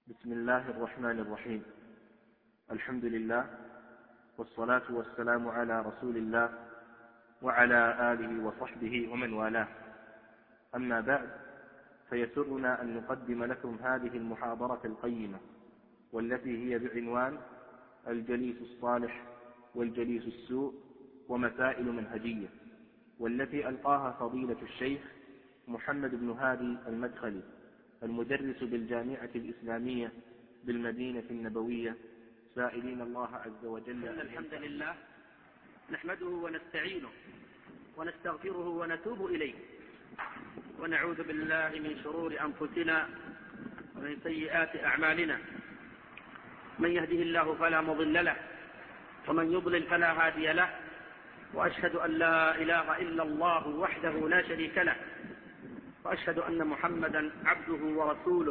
بسم الله الرحمن الرحيم. الحمد لله والصلاة والسلام على رسول الله وعلى آله وصحبه ومن والاه. أما بعد، فيسرنا أن نقدم لكم هذه المحاضرة القيمة، والتي هي بعنوان الجليس الصالح والجليس السوء ومسائل منهجية، والتي ألقاها فضيلة الشيخ محمد بن هادي المدخلي، المدرس بالجامعة الإسلامية بالمدينة النبوية، سائلين الله عز وجل. الحمد لله نحمده ونستعينه ونستغفره ونتوب إليه، ونعوذ بالله من شرور أنفسنا ومن سيئات أعمالنا. من يهده الله فلا مضل له، ومن يضلل فلا هادي له، وأشهد أن لا إله إلا الله وحده لا شريك له، وأشهد أن محمدا عبده ورسوله.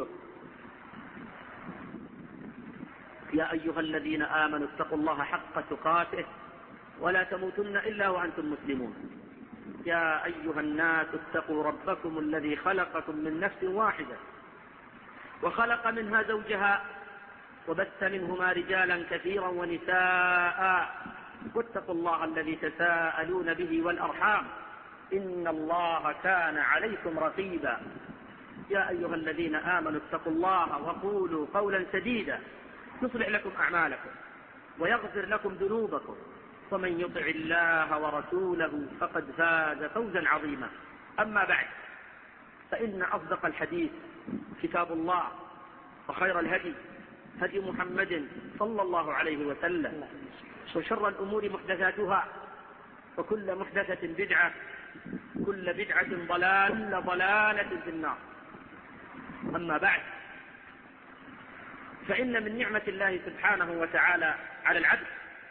يا أيها الذين آمنوا اتقوا الله حق تقاته ولا تموتن إلا وأنتم مسلمون. يا أيها الناس اتقوا ربكم الذي خلقكم من نفس واحدة وخلق منها زوجها وبث منهما رجالا كثيرا ونساء، واتقوا الله الذي تساءلون به والأرحام إن الله كان عليكم رقيبا. يا أيها الذين آمنوا اتقوا الله وقولوا قولا سديدا يصلح لكم أعمالكم ويغفر لكم ذنوبكم، ومن يطع الله ورسوله فقد فاز فوزا عظيما. أما بعد، فإن أصدق الحديث كتاب الله، وخير الهدي هدي محمد صلى الله عليه وسلم، وشر الأمور محدثاتها، وكل محدثة بدعة، كل بدعة ضلالة في النار. أما بعد، فإن من نعمة الله سبحانه وتعالى على العبد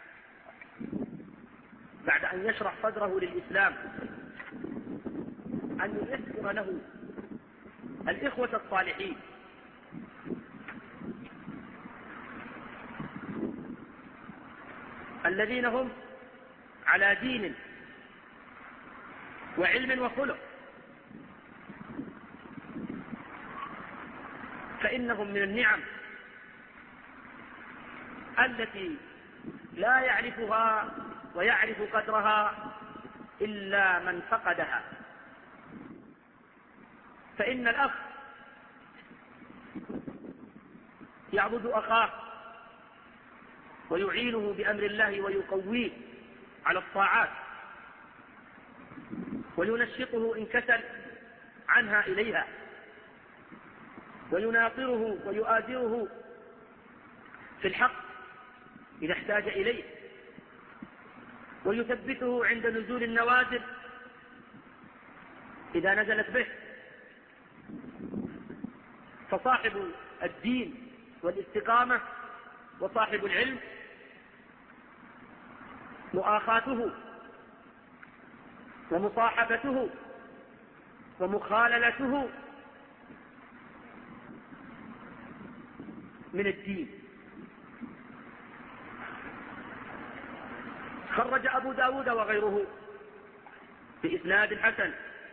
بعد أن يشرح صدره للإسلام أن ييسر له الإخوة الصالحين الذين هم على دين وعلم وخلق، فإنهم من النعم التي لا يعرفها ويعرف قدرها إلا من فقدها. فإن الأخ يعبد أخاه ويعينه بأمر الله ويقويه على الطاعات، وينشطه إن كسل عنها إليها، ويناصره ويؤازره في الحق إذا احتاج إليه، ويثبته عند نزول النوازل إذا نزلت به. فصاحب الدين والاستقامة وصاحب العلم مؤاخاته ومصاحبته ومخاللته من الدين. خرج أبو داود وغيره بإسناد حسن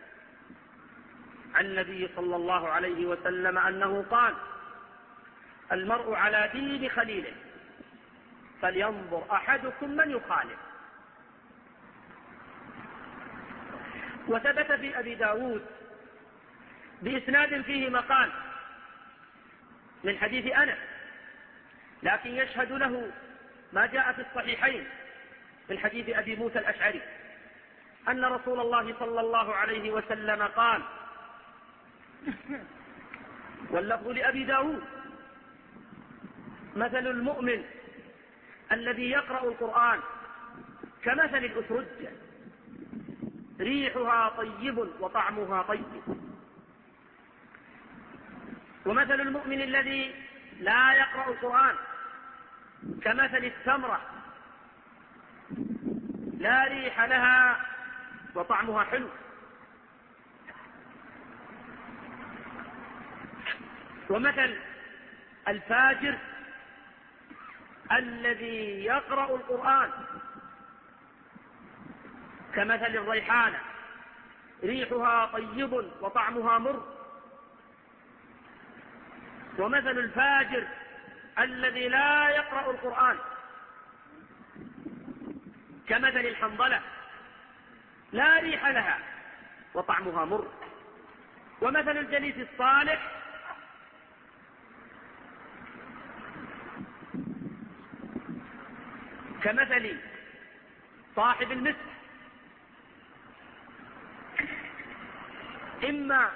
عن النبي صلى الله عليه وسلم أنه قال: المرء على دين خليله فلينظر أحدكم من يخالف. وثبت في أبي داود بإسناد فيه مقال من حديث أنس، لكن يشهد له ما جاء في الصحيحين من حديث أبي موسى الأشعري أن رسول الله صلى الله عليه وسلم قال، واللفظ لأبي داود: مثل المؤمن الذي يقرأ القرآن كمثل الأسرجة، ريحها طيب وطعمها طيب. ومثل المؤمن الذي لا يقرأ القرآن كمثل التمرة، لا ريح لها وطعمها حلو. ومثل الفاجر الذي يقرأ القرآن كمثل الريحانة، ريحها طيب وطعمها مر. ومثل الفاجر الذي لا يقرأ القرآن كمثل الحنظلة لا ريح لها وطعمها مر. ومثل الجليس الصالح كمثل صاحب المسك، إما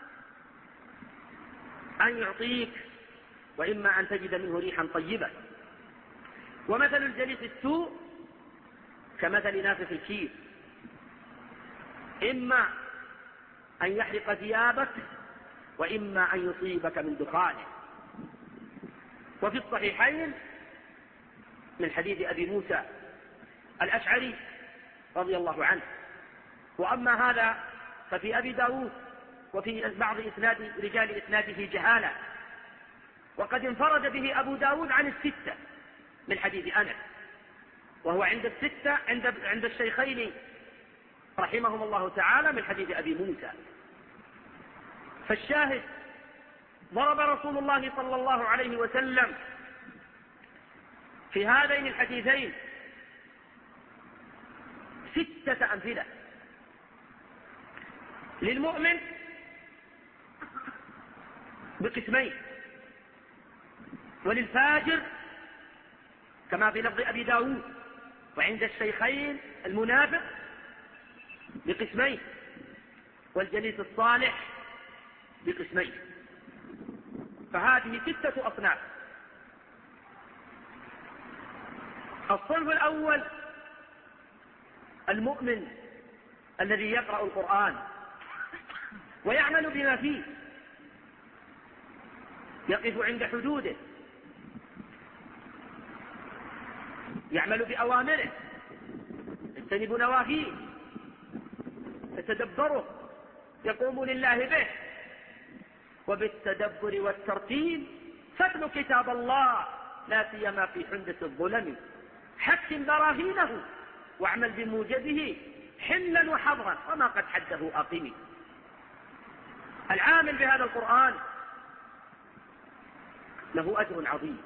أن يعطيك وإما أن تجد منه ريحا طيبة. ومثل الجليس السوء كمثل نافخ الكير، إما أن يحرق ثيابك وإما أن يصيبك من دخانه. وفي الصحيحين من حديث أبي موسى الأشعري رضي الله عنه. وأما هذا ففي أبي داود وفي بعض رجال إسناده جهالة، وقد انفرد به أبو داود عن الستة من حديث أنس، وهو عند الستة عند الشيخين رحمهم الله تعالى من حديث أبي موسى. فالشاهد ضرب رسول الله صلى الله عليه وسلم في هذين الحديثين 6 أمثلة للمؤمن بقسمين، وللفاجر كما في لفظ أبي داود وعند الشيخين المنافق بقسمين، والجليس الصالح بقسمين. فهذه 6 أصناف. الصنف الأول المؤمن الذي يقرأ القرآن ويعمل بما فيه، يقف عند حدوده، يعمل بأوامره، يجتنب نواهيه، يتدبره، يقوم لله به. وبالتدبر والترتيل فاتل كتاب الله لا سيما في حندة الظلم، حكم براهينه واعمل بموجبه حلا وحضرا وما قد حده أقيمي. العامل بهذا القرآن له أجر عظيم.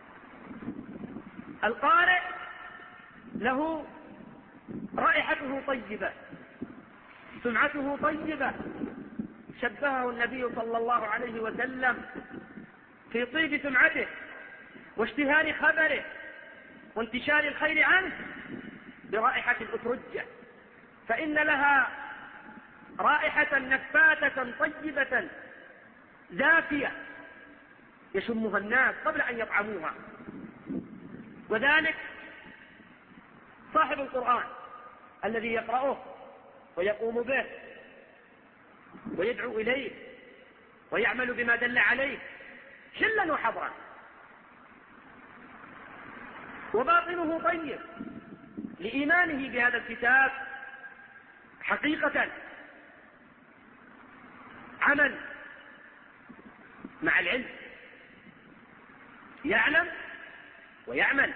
القارئ له رائحته طيبة، سمعته طيبة، شبهه النبي صلى الله عليه وسلم في طيب سمعته واشتهار خبره وانتشار الخير عنه برائحة الأترجة، فإن لها رائحة نفاثة طيبة دافية يشمها الناس قبل أن يطعموها. وذلك صاحب القرآن الذي يقرأه ويقوم به ويدعو إليه ويعمل بما دل عليه حلا وحضرا، وباطنه طيب لإيمانه بهذا الكتاب حقيقة. عمل مع العلم، يعلم ويعمل،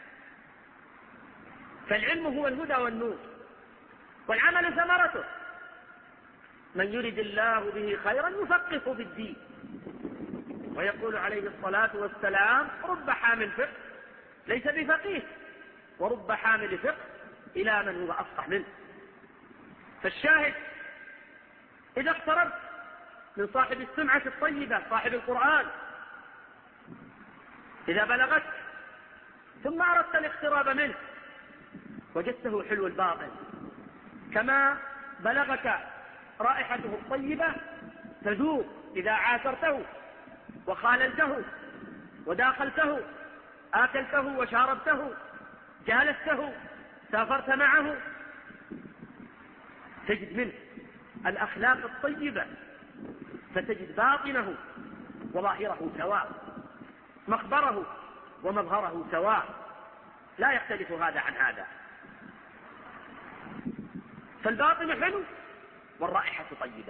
فالعلم هو الهدى والنور، والعمل ثمرته. من يرد الله به خيرا يفقهه في الدين. ويقول عليه الصلاة والسلام رب حامل فقه ليس بفقيه، ورب حامل فقه إلى من هو أفقه منه. فالشاهد إذا اقتربت من صاحب السمعة الطيبة صاحب القرآن، إذا بلغت ثم أردت الاقتراب منه وجدته حلو الباطن كما بلغك رائحته الطيبة تذوب إذا عاشرته وخاللته وداخلته، آكلته وشاربته، جالسته، سافرت معه، تجد منه الأخلاق الطيبة، فتجد باطنه وظاهره سواء، مخبره ومظهره سواء، لا يختلف هذا عن هذا. فالباطن حلو والرائحة طيبة.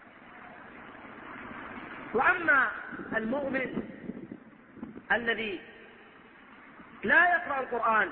وأما المؤمن الذي لا يقرأ القرآن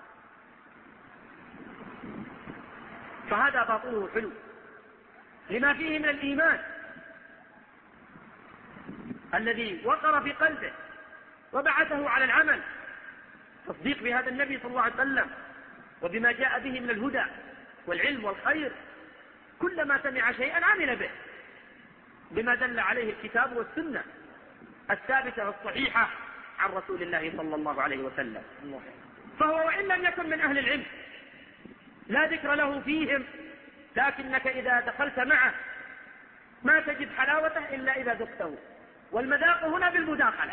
فهذا باطنه حلو لما فيه من الإيمان، الذي وقر في قلبه وبعثه على العمل، تصديق بهذا النبي صلى الله عليه وسلم وبما جاء به من الهدى والعلم والخير، كلما سمع شيئا عمل به بما دل عليه الكتاب والسنة الثابتة والصحيحة عن رسول الله صلى الله عليه وسلم. فهو وإن لم يكن من أهل العلم لا ذكر له فيهم، لكنك إذا دخلت معه ما تجد حلاوته إلا إذا ذقته. والمذاق هنا بالمداخلة،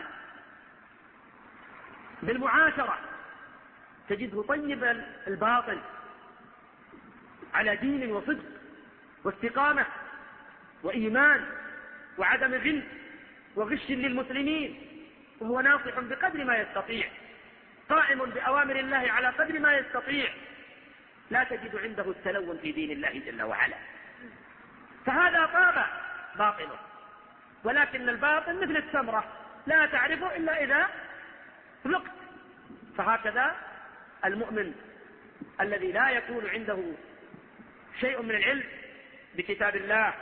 بالمعاشرة، تجده طيب الباطن على دين وصدق واستقامة وإيمان وعدم غل وغش للمسلمين، وهو ناصح بقدر ما يستطيع، قائم بأوامر الله على قدر ما يستطيع، لا تجد عنده التلون في دين الله جل وعلا. فهذا طاب باطنه، ولكن الباطن مثل التمرة لا تعرفه إلا إذا ذقت. فهكذا المؤمن الذي لا يكون عنده شيء من العلم بكتاب الله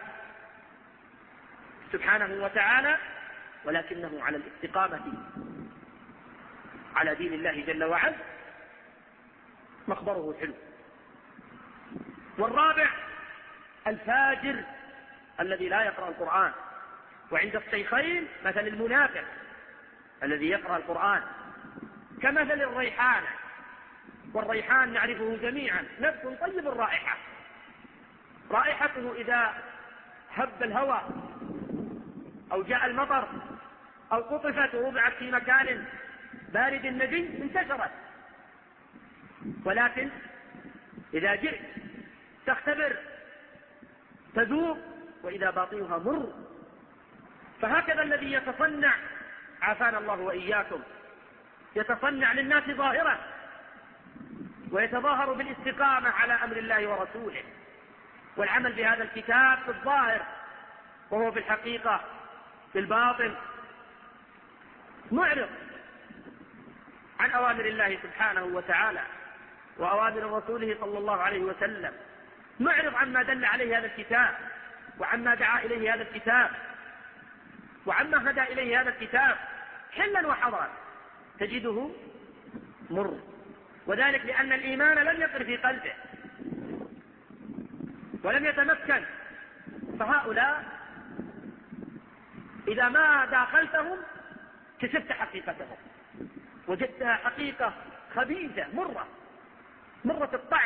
سبحانه وتعالى، ولكنه على الاستقامة على دين الله جل وعلا، مخبره حلو. والرابع الفاجر الذي لا يقرأ القرآن. وعند الشيخين مثل المنافق الذي يقرأ القرآن كمثل الريحان، والريحان نعرفه جميعا، نبت طيب الرائحة، رائحته إذا هب الهواء أو جاء المطر أو قطفت ووضعت في مكان بارد نجي انتشرت. ولكن إذا جئت تختبر تذوق وإذا باطنها مر. فهكذا الذي يتصنع، عافانا الله وإياكم، يتصنع للناس ظاهرا ويتظاهر بالاستقامة على أمر الله ورسوله والعمل بهذا الكتاب في الظاهر، وهو في الحقيقة في الباطن معرض عن أوامر الله سبحانه وتعالى وأوامر رسوله صلى الله عليه وسلم، معرض عما دل عليه هذا الكتاب وعما دعا إليه هذا الكتاب وعما هدى إليه هذا الكتاب، حلا وحضرا تجده مر. وذلك لأن الإيمان لم يقر في قلبه ولم يتمكن. فهؤلاء إذا ما داخلتهم كسبت حقيقتهم، وجدتها حقيقة خبيثة مرة الطعم.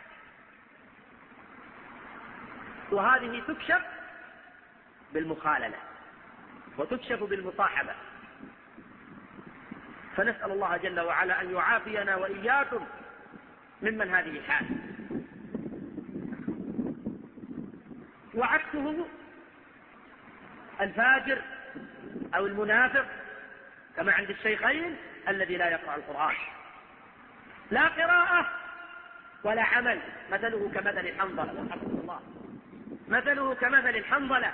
وهذه تكشف بالمخاللة وتكشف بالمصاحبة. فنسأل الله جل وعلا أن يعافينا وإياكم ممن هذه حال. وعكسه الفاجر أو المنافق كما عند الشيخين الذي لا يقرأ القرآن، لا قراءة ولا عمل، مثله كمثل الحنظلة، مثله كمثل الحنظلة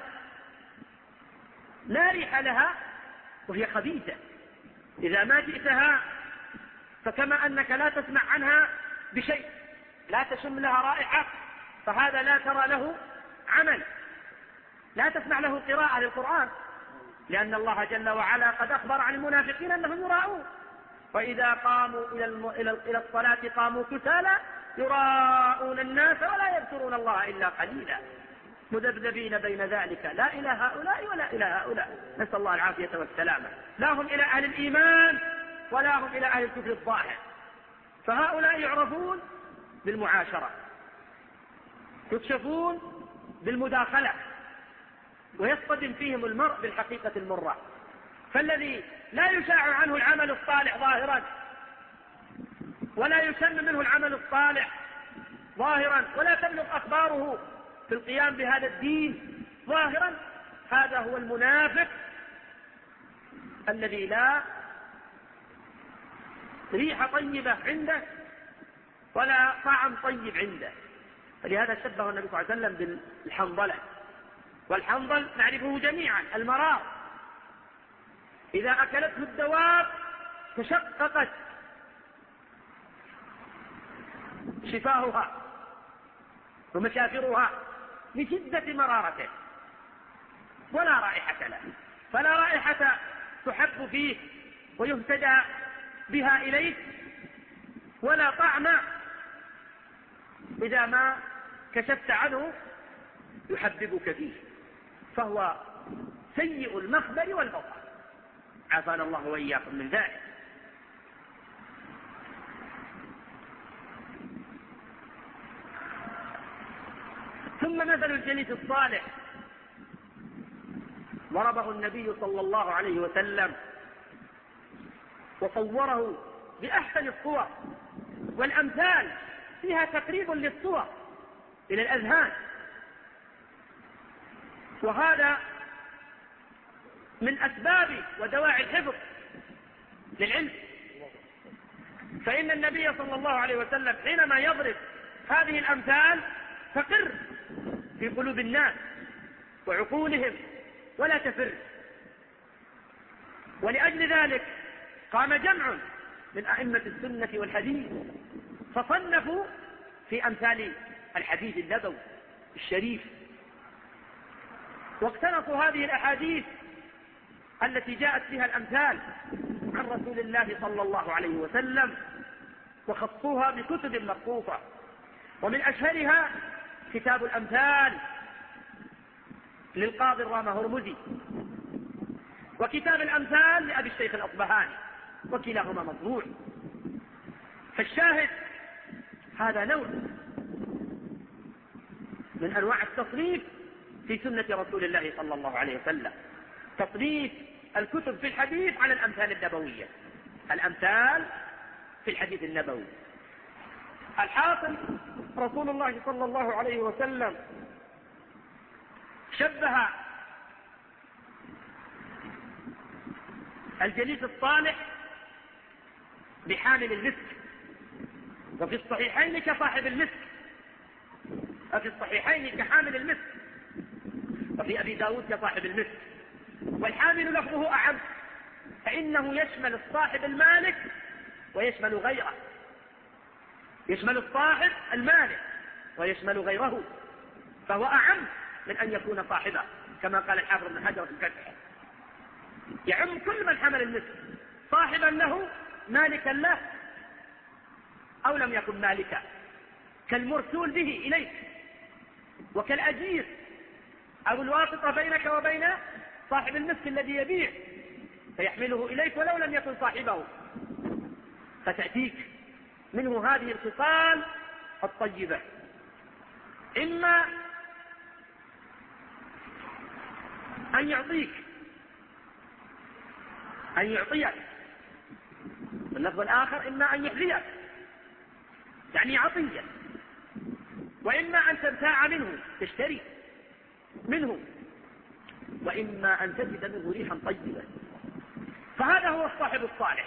لا ريح لها وهي خبيثة، إذا ما جئتها فكما أنك لا تسمع عنها بشيء، لا تشم لها رائحة، فهذا لا ترى له عمل، لا تسمع له قراءة للقرآن، لأن الله جل وعلا قد أخبر عن المنافقين أنهم يراءون، وإذا قاموا إلى الصلاة قاموا كسالى يراءون الناس ولا يذكرون الله إلا قليلا مذبذبين بين ذلك لا إلى هؤلاء ولا إلى هؤلاء، نسأل الله العافية والسلامة. لا هم إلى أهل الإيمان ولا هم إلى أهل الكفر الظاهر. فهؤلاء يعرفون بالمعاشرة، يكشفون بالمداخلة، ويصطدم فيهم المرء بالحقيقة المرة. فالذي لا يشاع عنه العمل الصالح ظاهرا ولا يسن منه العمل الصالح ظاهرا ولا تبلغ أخباره في القيام بهذا الدين ظاهرا، هذا هو المنافق الذي لا ريحة طيبة عنده ولا طعم طيب عنده. فلهذا شبه النبي صلى الله عليه وسلم بالحنظلة. والحنظل نعرفه جميعا، المرار، إذا أكلته الدواب تشققت شفاهها ومشافرها لشدة مرارته ولا رائحة له. فلا رائحة تحب فيه ويهتدى بها إليه، ولا طعم إذا ما كشفت عنه يحببك فيه، فهو سيء المخبر والبطر، عافانا الله وإياكم من ذلك. ثم مثل الجليس الصالح ضربه النبي صلى الله عليه وسلم وصوره بأحسن الصور، والأمثال فيها تقريب للصور إلى الأذهان، وهذا من أسباب ودواعي الحفظ للعلم. فإن النبي صلى الله عليه وسلم حينما يضرب هذه الأمثال تقر في قلوب الناس وعقولهم ولا تفر. ولأجل ذلك قام جمع من أئمة السنة والحديث فصنفوا في أمثال الحديث النبوي الشريف، واقتنصوا هذه الأحاديث التي جاءت فيها الأمثال عن رسول الله صلى الله عليه وسلم وخصوها بكتب مخصوصة، ومن أشهرها كتاب الأمثال للقاضي الرامة هرمزي، وكتاب الأمثال لأبي الشيخ الأصبهاني، وكلاهما مطبوع. فالشاهد هذا نوع من أنواع التصنيف في سنة رسول الله صلى الله عليه وسلم، تصنيف الكتب في الحديث على الأمثال النبوية، الأمثال في الحديث النبوي. الحاصل رسول الله صلى الله عليه وسلم شبه الجليس الصالح بحامل المسك، وفي الصحيحين كصاحب المسك، وفي الصحيحين كحامل المسك، وفي أبي داود كصاحب المسك. والحامل لفظه أعم، فإنه يشمل الصاحب المالك ويشمل غيره، يشمل الصاحب المالك ويشمل غيره، فهو أعم من أن يكون صاحبه، كما قال الحافظ بن حجر في الفتح، يعم كل من حمل المسك، صاحبا له مالكا له أو لم يكن مالكا، كالمرسول به إليك، وكالأجير أو الواسطة بينك وبين صاحب المسك الذي يبيع فيحمله إليك ولو لم يكن صاحبه، فتأتيك منه هذه الخصال الطيبة، إما أن يعطيك أن يعطيك، واللفظ الآخر إما أن يحذيك يعني عطية، وإما أن تبتاع منه تشتري منه، وإما أن تجد منه ريحا طيبة. فهذا هو الصاحب الصالح،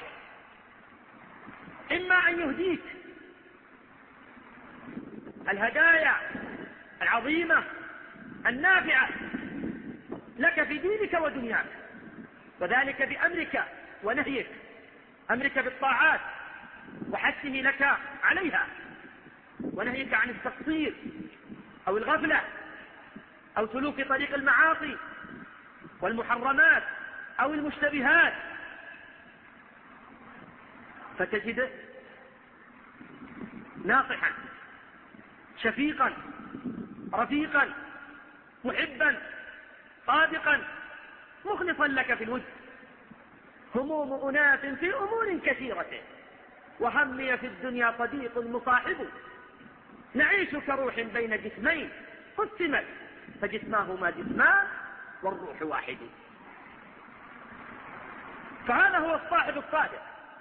إما أن يهديك الهدايا العظيمة النافعة لك في دينك ودنياك، وذلك بأمرك ونهيك، أمرك بالطاعات وحثه لك عليها، ونهيك عن التقصير أو الغفلة أو سلوك طريق المعاصي والمحرمات أو المشتبهات، فتجد ناصحا شفيقا رفيقا محبا صادقا مخلصا لك في الود. هموم أناس في أمور كثيرة، وهمي في الدنيا صديق مصاحب، نعيش كروح بين جسمين قسمت، فجسماهما جسمان والروح واحد. فهذا هو الصاحب الصادق.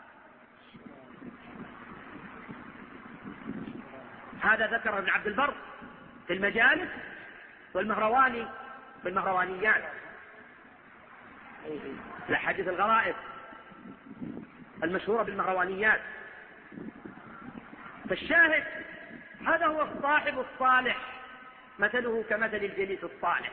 هذا ذكر ابن عبد البر في المجالس والمهرواني بالمهروانيات، الأحاديث الغرائب المشهورة بالمهروانيات. فالشاهد هذا هو الصاحب الصالح، مثله كمثل الجليس الصالح،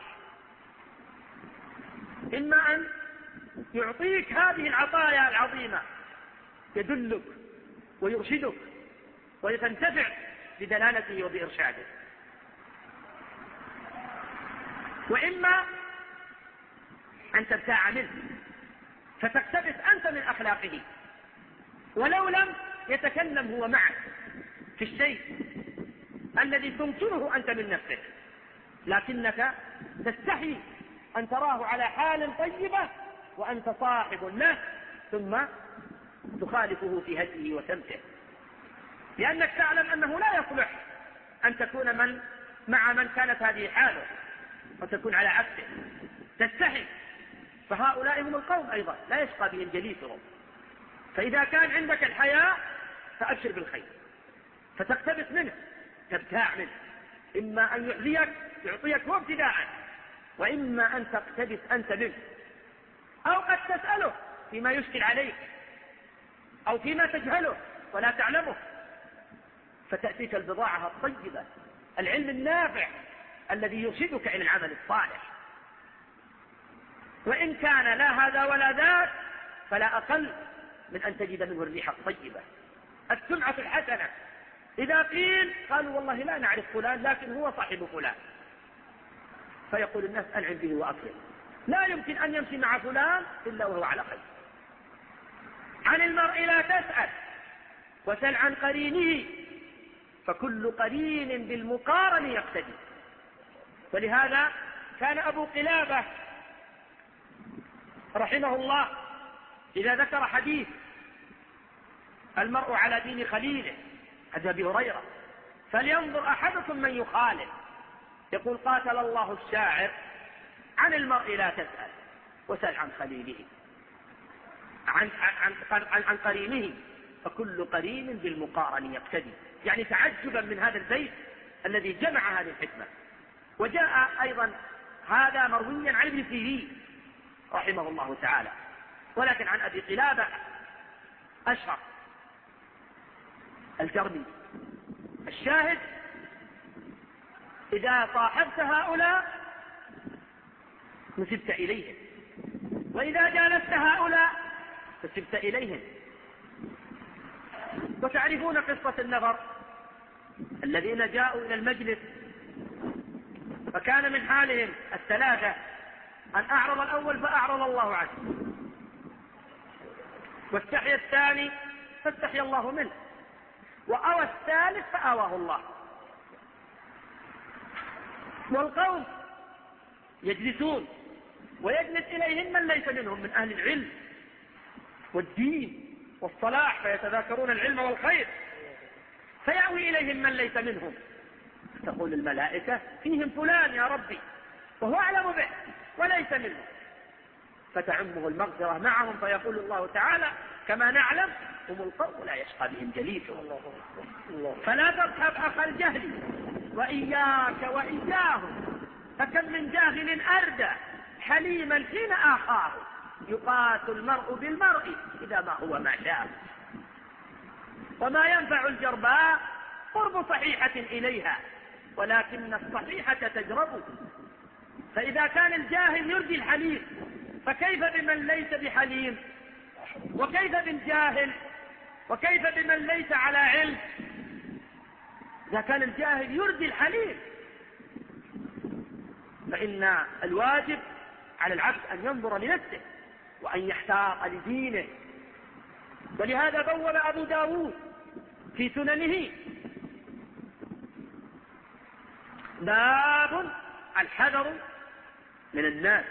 إما أن يعطيك هذه العطايا العظيمة يدلك ويرشدك ويتنتفع بدلالته وبإرشاده، وإما أن تبتاع منه، فتقتبس أنت من أخلاقه، ولو لم يتكلم هو معك في الشيء الذي تنكره أنت من نفسك، لكنك تستحي أن تراه على حال طيبة وأنت صاحب له، ثم تخالفه في هديه وسمته، لأنك تعلم أنه لا يصلح أن تكون مع من كانت هذه حاله وتكون على عكسه، تستحي. فهؤلاء هم القوم أيضا لا يشقى بهم جليسهم، فإذا كان عندك الحياء فأبشر بالخير، فتقتبس منه، تبتاع منه، إما أن يعطيك هو ابتداء، وإما أن تقتبس أنت منه، أو قد تسأله فيما يشكل عليك أو فيما تجهله ولا تعلمه، فتأتيك البضاعة الطيبة، العلم النافع الذي يرشدك إلى العمل الصالح. وإن كان لا هذا ولا ذاك فلا أقل من أن تجد منه الريح الطيبة، السمعة الحسنة. إذا قيل قالوا والله لا نعرف فلان لكن هو صاحب فلان، فيقول الناس أنعم به وأكرم، لا يمكن أن يمشي مع فلان إلا وهو على خير. عن المرء لا تسأل وسل عن قرينه، فكل قرين بالمقارن يقتدي. ولهذا كان أبو قلابة رحمه الله إذا ذكر حديث المرء على دين خليله حديث أبي هريرة فلينظر أحدكم من يخالف، يقول قاتل الله الشاعر عن المرء لا تسأل وسل عن خليله، عن قرينه، فكل قرين بالمقارن يقتدي، يعني تعجبا من هذا البيت الذي جمع هذه الحكمة. وجاء أيضا هذا مرويا عن ابن سيرين رحمه الله تعالى، ولكن عن أبي قلابة أشهر الجرمي. الشاهد إذا صاحبت هؤلاء نسبت إليهم، وإذا جالست هؤلاء نسبت إليهم. وتعرفون قصة النفر الذين جاءوا إلى المجلس، فكان من حالهم الثلاثة أن أعرض الأول فأعرض الله عنه، واستحيا الثاني فاستحيا الله منه، وأوى الثالث فآواه الله. والقوم يجلسون ويجلس إليهم من ليس منهم من أهل العلم والدين والصلاح، فيتذاكرون العلم والخير، فيأوي إليهم من ليس منهم، تقول الملائكة فيهم فلان يا ربي وهو أعلم به وليس منهم، فتعمه المغفرة معهم، فيقول الله تعالى كما نعلم هم القوم لا يشقى بهم جليسهم. فلا تصحب أخ الجهل وإياك وإياهم، فكم من جاهل أردى حليما حين آخاه، يقاس المرء بالمرء إذا ما هو ما شاء. وما ينفع الجرباء قرب صحيحة إليها، ولكن الصحيحة تجرب. فإذا كان الجاهل يرجي الحليم فكيف بمن ليس بحليم، وكيف بالجاهل، وكيف بمن ليس على علم. إذا كان الجاهل يرجي الحليم فإن الواجب على العبد أن ينظر لنفسه وأن يحتاط لدينه. ولهذا بوّب أبو داود في سننه باب الحذر من الناس،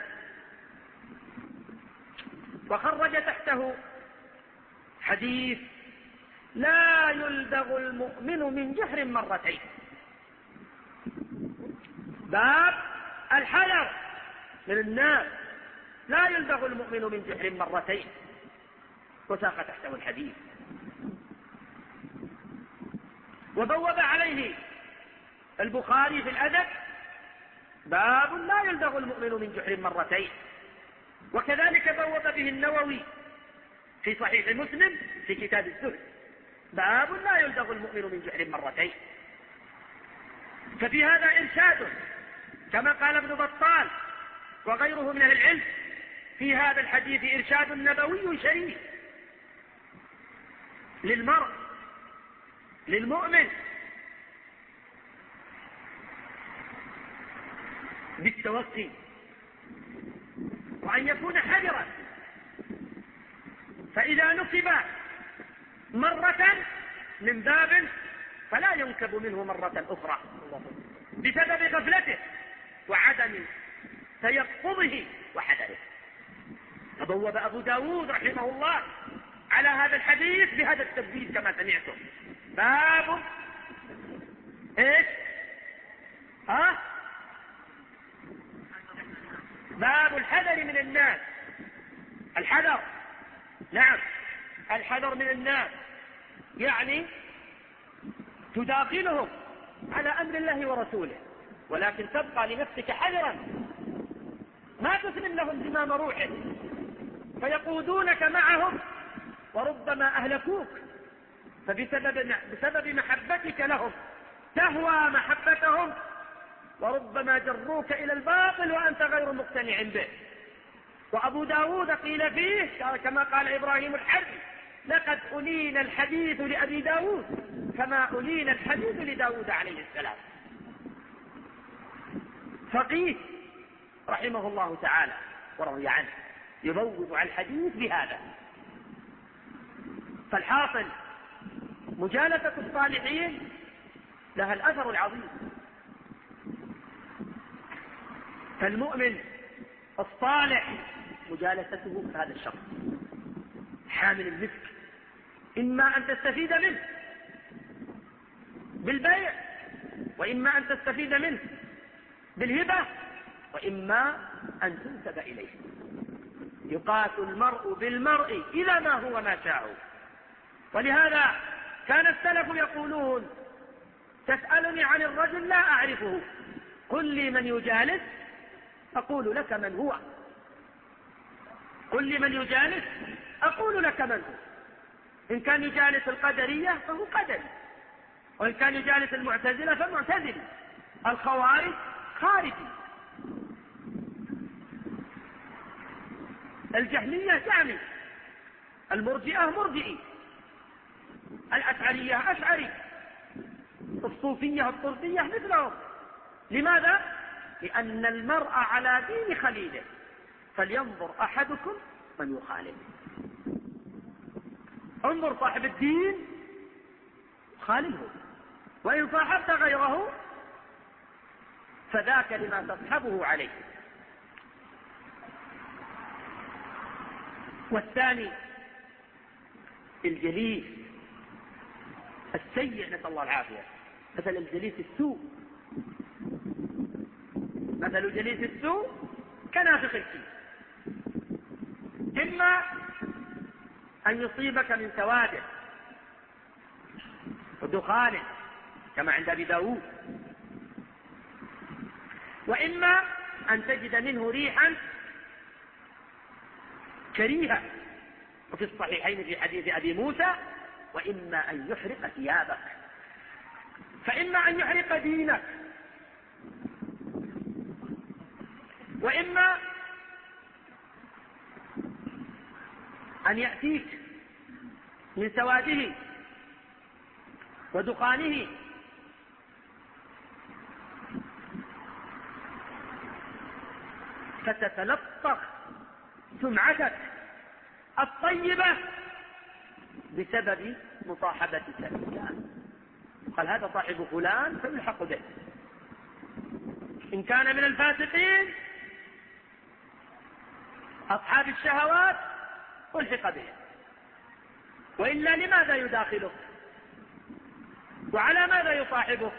وخرج تحته حديث لا يلدغ المؤمن من جحر مرتين. باب الحذر من الناس، لا يلدغ المؤمن من جحر مرتين، وساق تحته الحديث. وبوب عليه البخاري في الأدب باب لا يلدغ المؤمن من جحر مرتين، وكذلك بوب به النووي في صحيح مسلم في كتاب الزهد باب لا يلدغ المؤمن من جحر مرتين. ففي هذا إرشاد كما قال ابن بطال وغيره من أهل العلم، في هذا الحديث إرشاد نبوي شريف للمرء للمؤمن بالتوقي وأن يكون حذرا، فإذا نكب مرة من باب فلا ينكب منه مرة أخرى بسبب غفلته وعدم تيقظه وحذره. فبوب أبو داود رحمه الله على هذا الحديث بهذا التبديل كما سمعتم: باب ايش؟ باب الحذر من الناس. الحذر، نعم، الحذر من الناس يعني تداخلهم على أمر الله ورسوله، ولكن تبقى لنفسك حذرا، ما تسلم لهم زمام روحك فيقودونك معهم وربما أهلكوك، فبسبب محبتك لهم تهوى محبتهم وربما جروك إلى الباطل وأنت غير مقتنع به. وأبو داود قيل فيه كما قال إبراهيم الحربي: لقد ألين الحديث لأبي داود كما ألين الحديث لداود عليه السلام. فقيه رحمه الله تعالى ورضي عنه يبوب على الحديث بهذا. فالحاصل مجالسة الصالحين لها الأثر العظيم. فالمؤمن الصالح مجالسته هذا الشخص حامل المسك، إما أن تستفيد منه بالبيع، وإما أن تستفيد منه بالهبة، وإما أن تنسب إليه. يقاس المرء بالمرء إلى ما هو ما شاء. ولهذا كان السلف يقولون: تسألني عن الرجل لا أعرفه، قل لي من يجالس أقول لك من هو. قل لي من يجالس أقول لك من هو. إن كان يجالس القدرية فهو قدري، وإن كان يجالس المعتزلة فمعتزلي، الخوارج خارجي، الجهمية جهمي، المرجئة مرجئي، الأشعرية أشعري، الصوفية الطرفية مثلهم. لماذا؟ لأن المرء على دين خليله، فلينظر أحدكم من يخالف. انظر صاحب الدين خالله، وإن صاحبت غيره فذاك لما تصحبه عليه. والثاني الجليس السيء، نسأل الله العافية. مثل الجليس السوء، مثل جليس السوء كنافخ الكيس، إما أن يصيبك من سواده ودخانه كما عند أبي داود، وإما أن تجد منه ريحا كريهة، وفي الصحيحين في حديث أبي موسى: وإما أن يحرق ثيابك. فإما أن يحرق دينك، وإما أن يأتيك من سواده ودخانه فتتلطخ سمعتك الطيبة بسبب مصاحبتك فلان. قال: هذا صاحب فلان فيلحق به. إن كان من الفاسقين أصحاب الشهوات ألحق به، وإلا لماذا يداخله؟ وعلى ماذا يصاحبه؟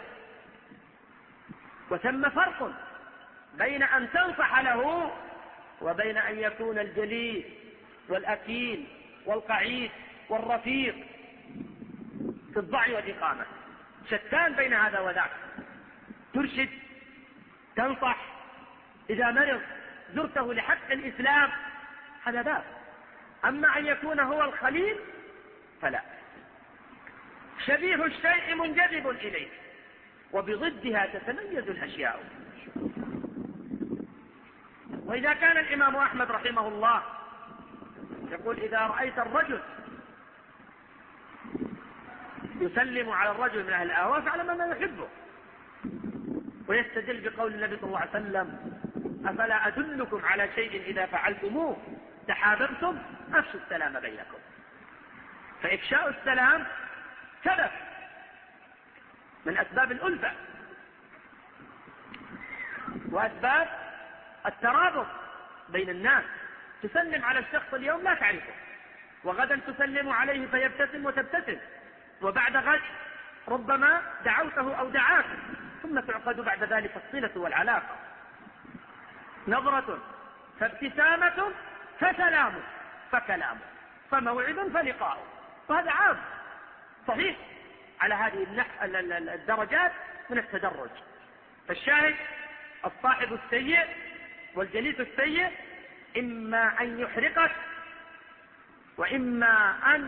وثم فرق بين أن تنصح له وبين أن يكون الجليس والأكيل والقعيد والرفيق في الضع والإقامة. شتان بين هذا وذاك. ترشد، تنصح، إذا مرض زرته لحق الإسلام، هذا باب. أما أن يكون هو الخليل فلا. شبيه الشيء منجذب إليه، وبضدها تتميز الأشياء. وإذا كان الإمام أحمد رحمه الله يقول: إذا رأيت الرجل يسلم على الرجل من أهل الأهواء فاعلم ما يحبه، ويستدل بقول النبي صلى الله عليه وسلم: أفلا أدلكم على شيء إذا فعلتموه تحاببتم أفشوا السلام بينكم. فإفشاء السلام سبب من أسباب الألفة وأسباب الترابط بين الناس. تسلم على الشخص اليوم لا تعرفه، وغدا تسلم عليه فيبتسم وتبتسم، وبعد غد ربما دعوته أو دعاك، ثم تعقد بعد ذلك الصلة والعلاقة. نظرة فابتسامة فسلام فكلام فموعد فلقاء. وهذا عام صحيح على هذه الدرجات من التدرج. فالشاهد الصاحب السيء والجليس السيء إما أن يحرقك، وإما أن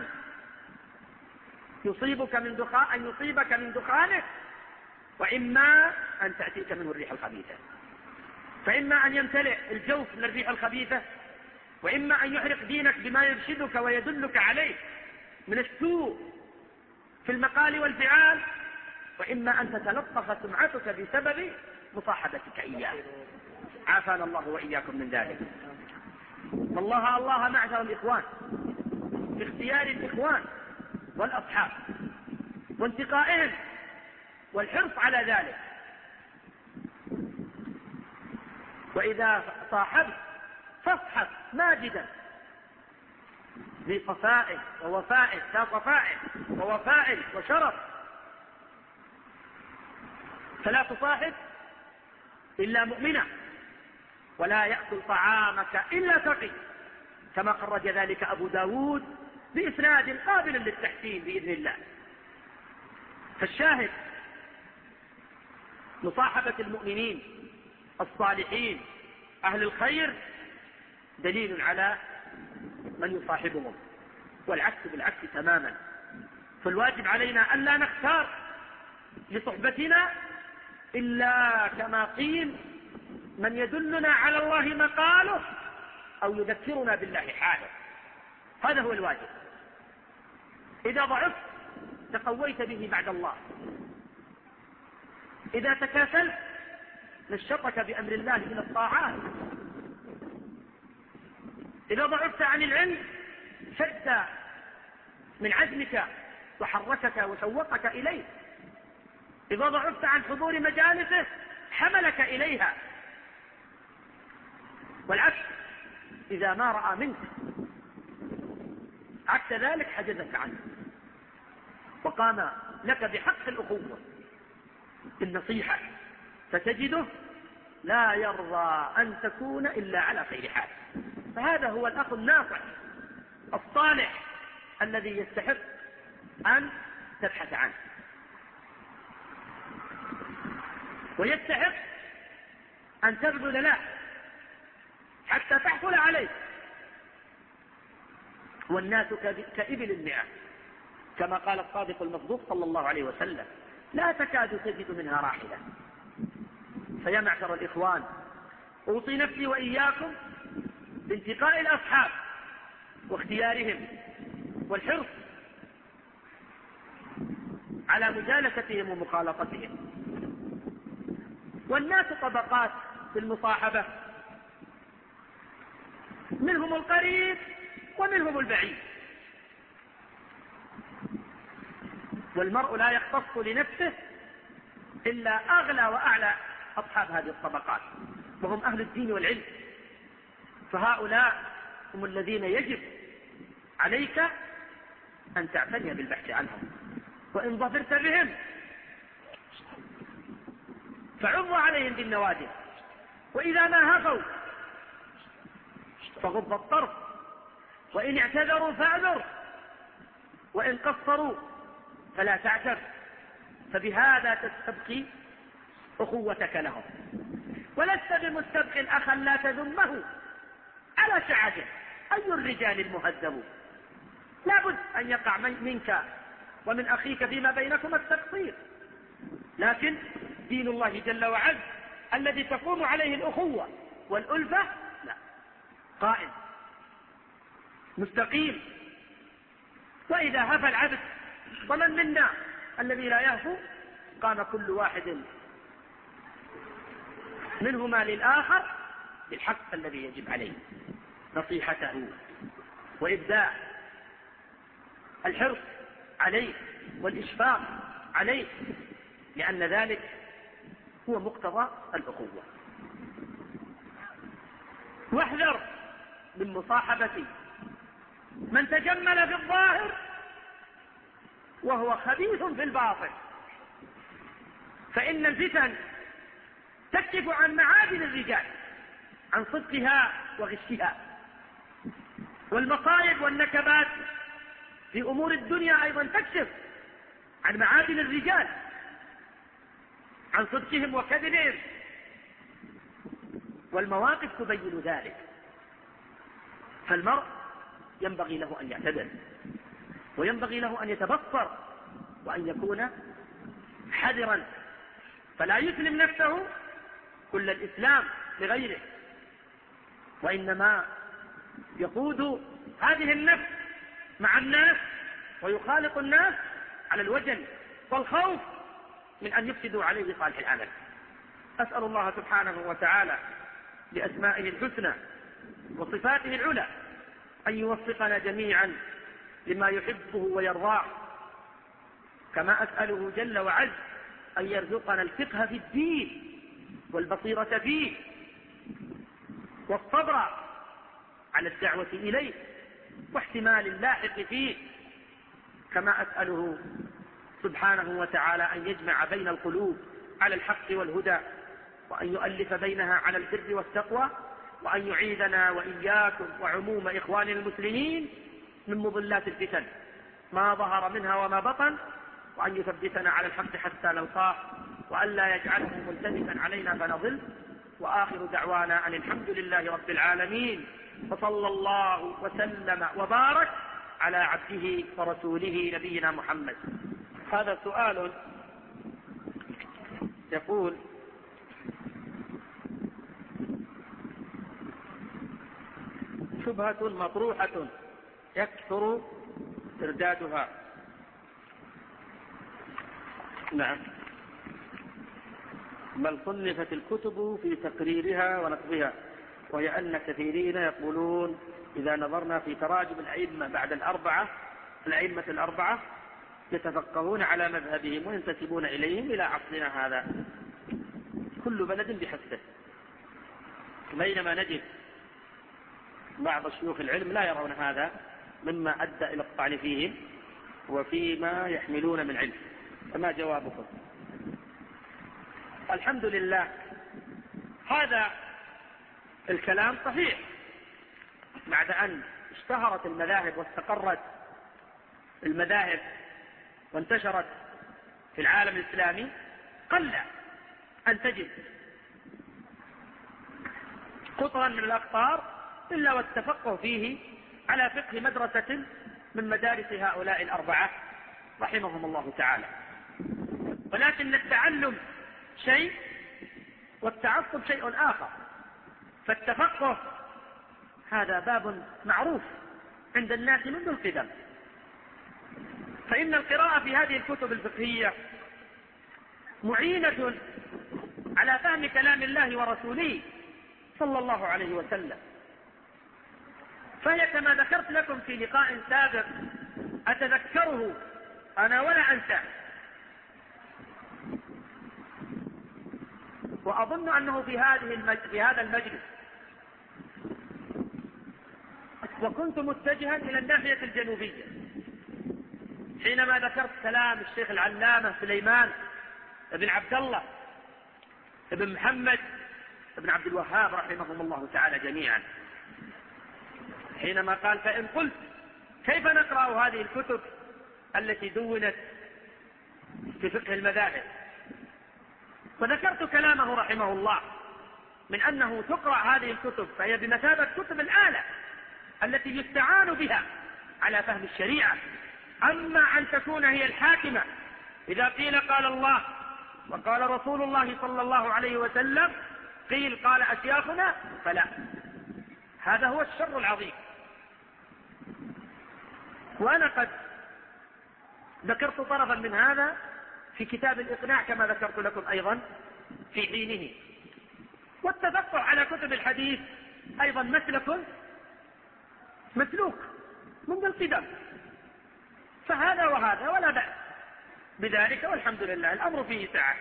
يصيبك من دخانه، وإما أن تأتيك منه الريح الخبيثة. فإما أن يمتلئ الجوف من الريح الخبيثة، وإما أن يحرق دينك بما يرشدك ويدلك عليه من السوء في المقال والفعال، وإما أن تتلطخ سمعتك بسبب مصاحبتك إياه. عافانا الله وإياكم من ذلك. والله الله معشر الإخوان في اختيار الإخوان والأصحاب وانتقائهم والحرص على ذلك. وإذا صاحبت فاصحب ماجدا بصفائه ووفائه، لا صفائه ووفائه وشرف. فلا تصاحب إلا مؤمنا، ولا يأكل طعامك إلا تقي، كما خرج ذلك أبو داود بإسناد قابل للتحسين بإذن الله. فالشاهد مصاحبة المؤمنين الصالحين أهل الخير دليل على من يصاحبهم، والعكس بالعكس تماما. فالواجب علينا ألا نختار لصحبتنا إلا كما قيل من يدلنا على الله مقاله أو يذكرنا بالله حاله. هذا هو الواجب. إذا ضعفت تقويت به بعد الله، إذا تكاسلت نشطك بأمر الله من الطاعات، إذا ضعفت عن العلم شد من عزمك وحركك وشوقك إليه، إذا ضعفت عن حضور مجالسه حملك إليها. والعكس إذا ما رأى منك عكس ذلك حجزك عنه وقام لك بحق الأخوة بالنصيحة، فتجده لا يرضى أن تكون إلا على خير حال. فهذا هو الأخ الناصح الصالح الذي يستحق أن تبحث عنه، ويستحق أن تبذل له حتى تحصل عليه. والناس كإبل المئة، كما قال الصادق المصدوق صلى الله عليه وسلم: لا تكاد تجد منها راحلة. فيا معشر الإخوان، أوصي نفسي وإياكم بانتقاء الأصحاب واختيارهم والحرص على مجالستهم ومخالطتهم. والناس طبقات في المصاحبة، منهم القريب ومنهم البعيد، والمرء لا يختص لنفسه إلا أغلى وأعلى أصحاب هذه الطبقات، وهم أهل الدين والعلم. فهؤلاء هم الذين يجب عليك أن تعتني بالبحث عنهم، وإن ظفرت بهم فعض عليهم بالنوادر، وإذا ما هفوا فغض الطرف، وإن اعتذروا فاعذر، وإن قصروا فلا تعتذر. فبهذا تستبقي أخوتك لهم، ولست بمستبق أخا لا تذمه على سعته. أي الرجال المهذب؟ لابد أن يقع منك ومن أخيك فيما بينكم التقصير، لكن دين الله جل وعز الذي تقوم عليه الأخوة والألفة لا، قائم مستقيم. وإذا هفى العبد ظلا منا الذي لا يهفو، قام كل واحد منهما للآخر بالحق الذي يجب عليه، نصيحته وإبداء الحرص عليه والإشفاق عليه، لأن ذلك هو مقتضى الأخوة. واحذر من مصاحبة من تجمل في الظاهر وهو خبيث في الباطن، فإن الفتن تكشف عن معادن الرجال، عن صدقها وغشها، والمصائب والنكبات في أمور الدنيا أيضا تكشف عن معادن الرجال، عن صدقهم وكذبهم، والمواقف تبين ذلك. فالمرء ينبغي له أن يعتدل، وينبغي له أن يتبصر، وأن يكون حذرا، فلا يسلم نفسه كل الإسلام لغيره، وإنما يقود هذه النفس مع الناس ويخالط الناس على الوجل والخوف من أن يفسدوا عليه صالح العمل. أسأل الله سبحانه وتعالى بأسمائه الحسنى وصفاته العلى أن يوفقنا جميعا لما يحبه ويرضاه، كما أسأله جل وعز أن يرزقنا الفقه في الدين والبصيرة فيه والصبر على الدعوة إليه واحتمال اللاحق فيه، كما أسأله سبحانه وتعالى أن يجمع بين القلوب على الحق والهدى، وأن يؤلف بينها على البر والتقوى، وأن يعيذنا وإياكم وعموم إخوان المسلمين من مضلات الفتن ما ظهر منها وما بطن، وأن يثبتنا على الحق حتى نلقاه، وأن لا يجعله ملتبسا علينا فنضل. وآخر دعوانا أن الحمد لله رب العالمين، وصلى الله وسلم وبارك على عبده ورسوله نبينا محمد. هذا سؤال يقول: شبهة مطروحة يكثر تردادها. نعم، بل صنفت الكتب في تقريرها ونقضها، وهي أن كثيرين يقولون إذا نظرنا في تراجم الأئمة بعد الأئمة الأربعة يتفقهون على مذهبهم وينتسبون إليهم إلى عصرنا هذا، كل بلد بحسبه، بينما نجد بعض شيوخ العلم لا يرون هذا، مما أدى إلى الطعن فيهم وفيما يحملون من علم. فما جوابكم؟ الحمد لله، هذا الكلام صحيح. بعد أن اشتهرت المذاهب واستقرت المذاهب وانتشرت في العالم الإسلامي، قل أن تجد قطرا من الأقطار إلا والتفقه فيه على فقه مدرسة من مدارس هؤلاء الأربعة رحمهم الله تعالى. ولكن التعلم شيء والتعصب شيء آخر. فالتفقه هذا باب معروف عند الناس منذ القدم، فإن القراءة في هذه الكتب الفقهية معينة على فهم كلام الله ورسوله صلى الله عليه وسلم. فهي كما ذكرت لكم في لقاء سابق أتذكره أنا ولا أنسى، وأظن أنه في هذا المجلس، وكنت متجها إلى الناحية الجنوبية حينما ذكرت كلام الشيخ العلامة سليمان بن عبد الله بن محمد بن عبد الوهاب رحمهم الله تعالى جميعا، حينما قال: فإن قلت كيف نقرأ هذه الكتب التي دونت في فقه المذاهب؟ وذكرت كلامه رحمه الله من أنه تقرأ هذه الكتب فهي بمثابة كتب الآلة التي يستعان بها على فهم الشريعة، أما أن تكون هي الحاكمة إذا قيل قال الله وقال رسول الله صلى الله عليه وسلم قيل قال أشياخنا، فلا، هذا هو الشر العظيم. وأنا قد ذكرت طرفا من هذا في كتاب الإقناع كما ذكرت لكم أيضا في حينه، والتفقه على كتب الحديث أيضا مسلوك منذ القدم، فهذا وهذا ولا بأس بذلك، والحمد لله الأمر فيه سعة.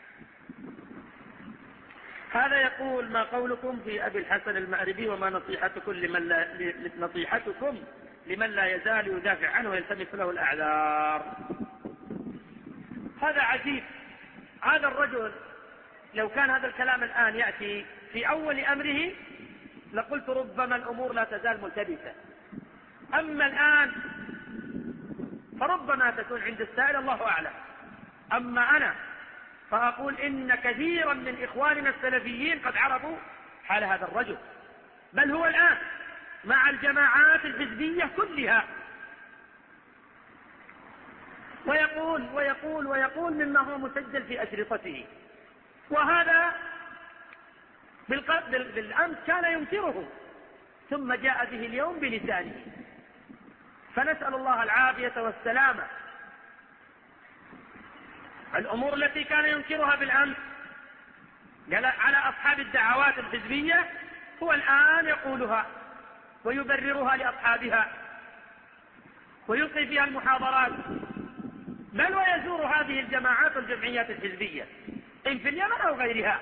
هذا يقول: ما قولكم في أبي الحسن المأربي، وما نصيحتكم لمن لا يزال يدافع عنه ويلتمس له الأعذار؟ هذا عجيب. هذا الرجل لو كان هذا الكلام الآن يأتي في أول أمره لقلت ربما الأمور لا تزال ملتبسة، أما الآن فربما تكون عند السائل، الله أعلم. أما أنا فأقول إن كثيرا من إخواننا السلفيين قد عرفوا حال هذا الرجل، بل هو الآن مع الجماعات الحزبية كلها، ويقول مما هو مسجل في أشرطته، وهذا بالأمس كان ينكره، ثم جاء به اليوم بلسانه، فنسأل الله العافية والسلامة. الأمور التي كان ينكرها بالأمس على أصحاب الدعوات الحزبية هو الآن يقولها ويبررها لأصحابها ويلقي فيها المحاضرات، بل ويزور هذه الجماعات والجمعيات الحزبية إن في اليمن أو غيرها.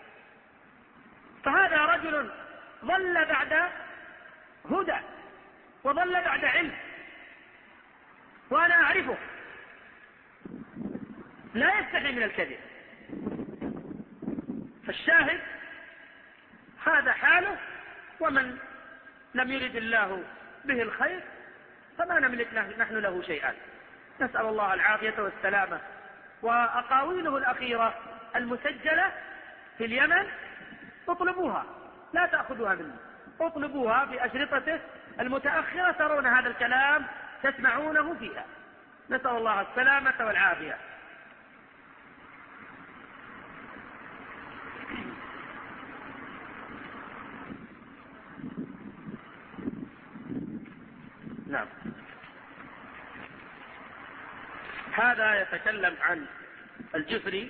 فهذا رجل ظل بعد هدى وظل بعد علم، وأنا أعرفه لا يستحي من الكذب. فالشاهد هذا حاله، ومن لم يرد الله به الخير فما نملك نحن له شيئا. نسأل الله العافية والسلامة. وأقاويله الأخيرة المسجلة في اليمن اطلبوها، لا تأخذوها منه، اطلبوها بأشرطته المتأخرة، ترون هذا الكلام تسمعونه فيها. نسأل الله السلامة والعافية. نعم. هذا يتكلم عن الجفري،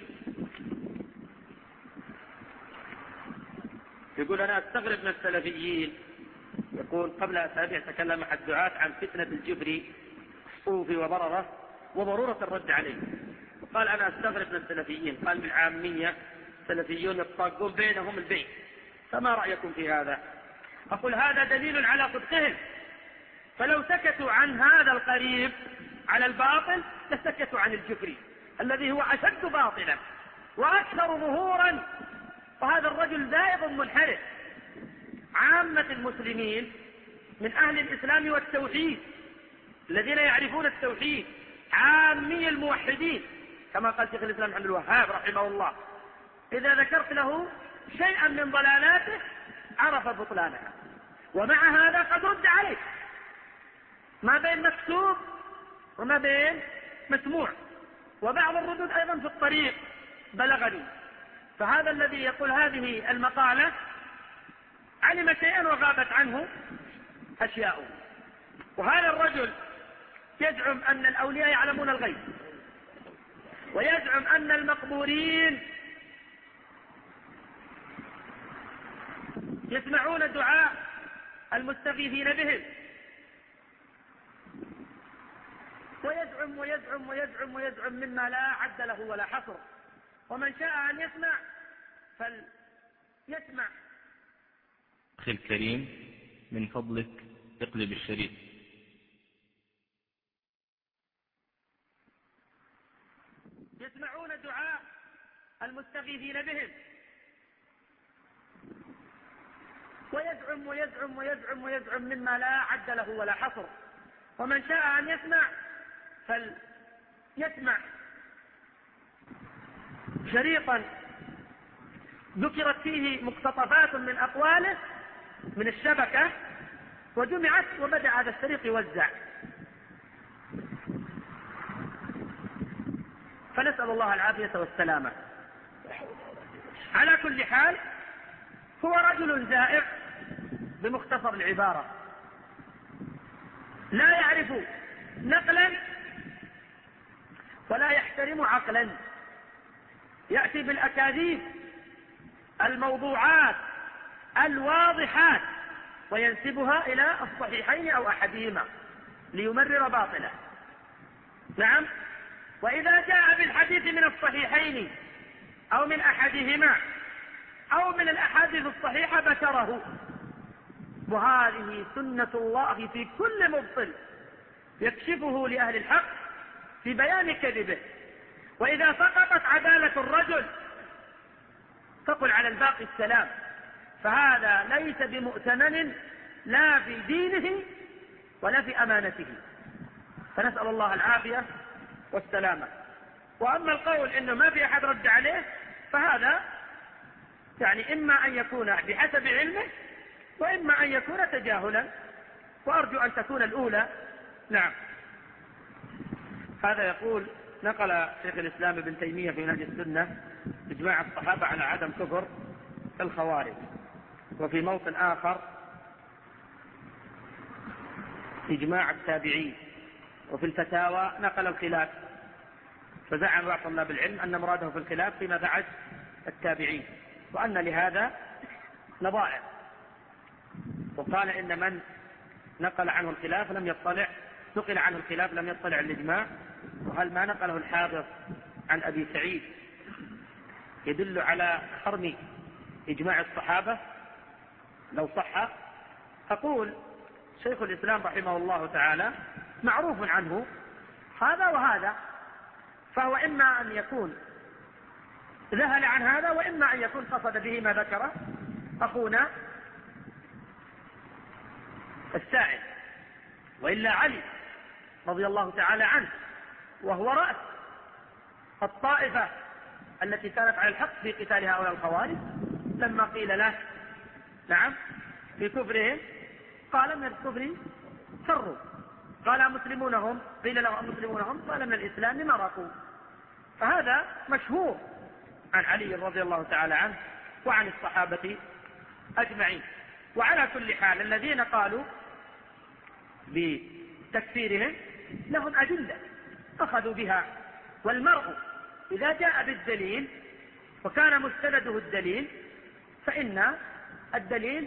يقول: أنا أستغرب من السلفيين. يقول: قبل أسابيع تكلم أحد الدعاة عن فتنة الجفري الصوفي وضرورة الرد عليه، قال: أنا أستغرب من السلفيين، قال بالعامية السلفيون يطاقون بينهم البيت، فما رأيكم في هذا؟ أقول: هذا دليل على صدقهم، فلو سكتوا عن هذا القريب على الباطل لسكتوا عن الجفري الذي هو أشد باطلا وأكثر ظهورا. وهذا الرجل زائغ منحرف. عامة المسلمين من أهل الإسلام والتوحيد الذين يعرفون التوحيد، عامي الموحدين كما قال شيخ الإسلام عبد الوهاب رحمه الله، إذا ذكرت له شيئا من ضلالاته عرف بطلانها، ومع هذا قد رد عليه ما بين مكتوب وما بين مسموع، وبعض الردود أيضا في الطريق بلغني. فهذا الذي يقول هذه المقالة علم شيئا وغابت عنه أشياء. وهذا الرجل يزعم أن الأولياء يعلمون الغيب، ويزعم أن المقبورين يسمعون دعاء المستغيثين بهم، ويزعم ويزعم ويزعم ويزعم مما لا عد له ولا حصر. ومن شاء أن يسمع فليسمع. أخي الكريم، من فضلك اقلب الشريط. يسمعون دعاء المستغيثين بهم، ويزعم ويزعم ويزعم ويزعم مما لا عد له ولا حصر. ومن شاء أن يسمع فليسمع شريطا ذكرت فيه مقتطفات من أقواله من الشبكة وجمعت، وبدأ هذا الشريط يوزع. فنسأل الله العافية والسلامة. على كل حال هو رجل زائغ بمختصر العبارة، لا يعرف نقلا ولا يحترم عقلا، يأتي بالأكاذيب الموضوعات الواضحات وينسبها إلى الصحيحين أو أحدهما ليمرر باطله. نعم. وإذا جاء بالحديث من الصحيحين أو من أحدهما أو من الأحاديث الصحيحة بشره. وهذه سنة الله في كل مبطل يكشفه لأهل الحق في بيان كذبه. وإذا سقطت عدالة الرجل تقل على الباقي السلام، فهذا ليس بمؤتمن لا في دينه ولا في أمانته، فنسأل الله العافية والسلامة. وأما القول إنه ما في أحد رد عليه فهذا يعني إما أن يكون بحسب علمه وإما أن يكون تجاهلا، وأرجو أن تكون الأولى. نعم. هذا يقول: نقل شيخ الإسلام ابن تيمية في نهج السنة إجماع الصحابة على عدم كفر الخوارج، وفي موطن آخر إجماع التابعين، وفي الفتاوى نقل الخلاف، فزعم بعض طلاب العلم أن مراده في الخلاف فيما بعد التابعين، وأن لهذا نظائر، وقال إن من نقل عنه الخلاف لم يطلع، نقل عنه الخلاف لم يطلع الإجماع. وهل ما نقله الحافظ عن أبي سعيد يدل على حرم إجماع الصحابة لو صح؟ أقول شيخ الإسلام رحمه الله تعالى معروف عنه هذا وهذا، فهو إما أن يكون ذهل عن هذا وإما أن يكون قصد به ما ذكر أخونا السائل. وإلا علي رضي الله تعالى عنه وهو رأس الطائفة التي كانت على الحق في قتال هؤلاء الخوارج، لما قيل له نعم في كفرهم قال: من الكفر فروا. قال: مسلمون هم؟ قيل له: مسلمون هم؟ قال: من الإسلام مرقوا. فهذا مشهور عن علي رضي الله تعالى عنه وعن الصحابة أجمعين. وعلى كل حال الذين قالوا بتكفيرهم لهم أدلة أخذوا بها، والمرء إذا جاء بالدليل وكان مستنده الدليل فإن الدليل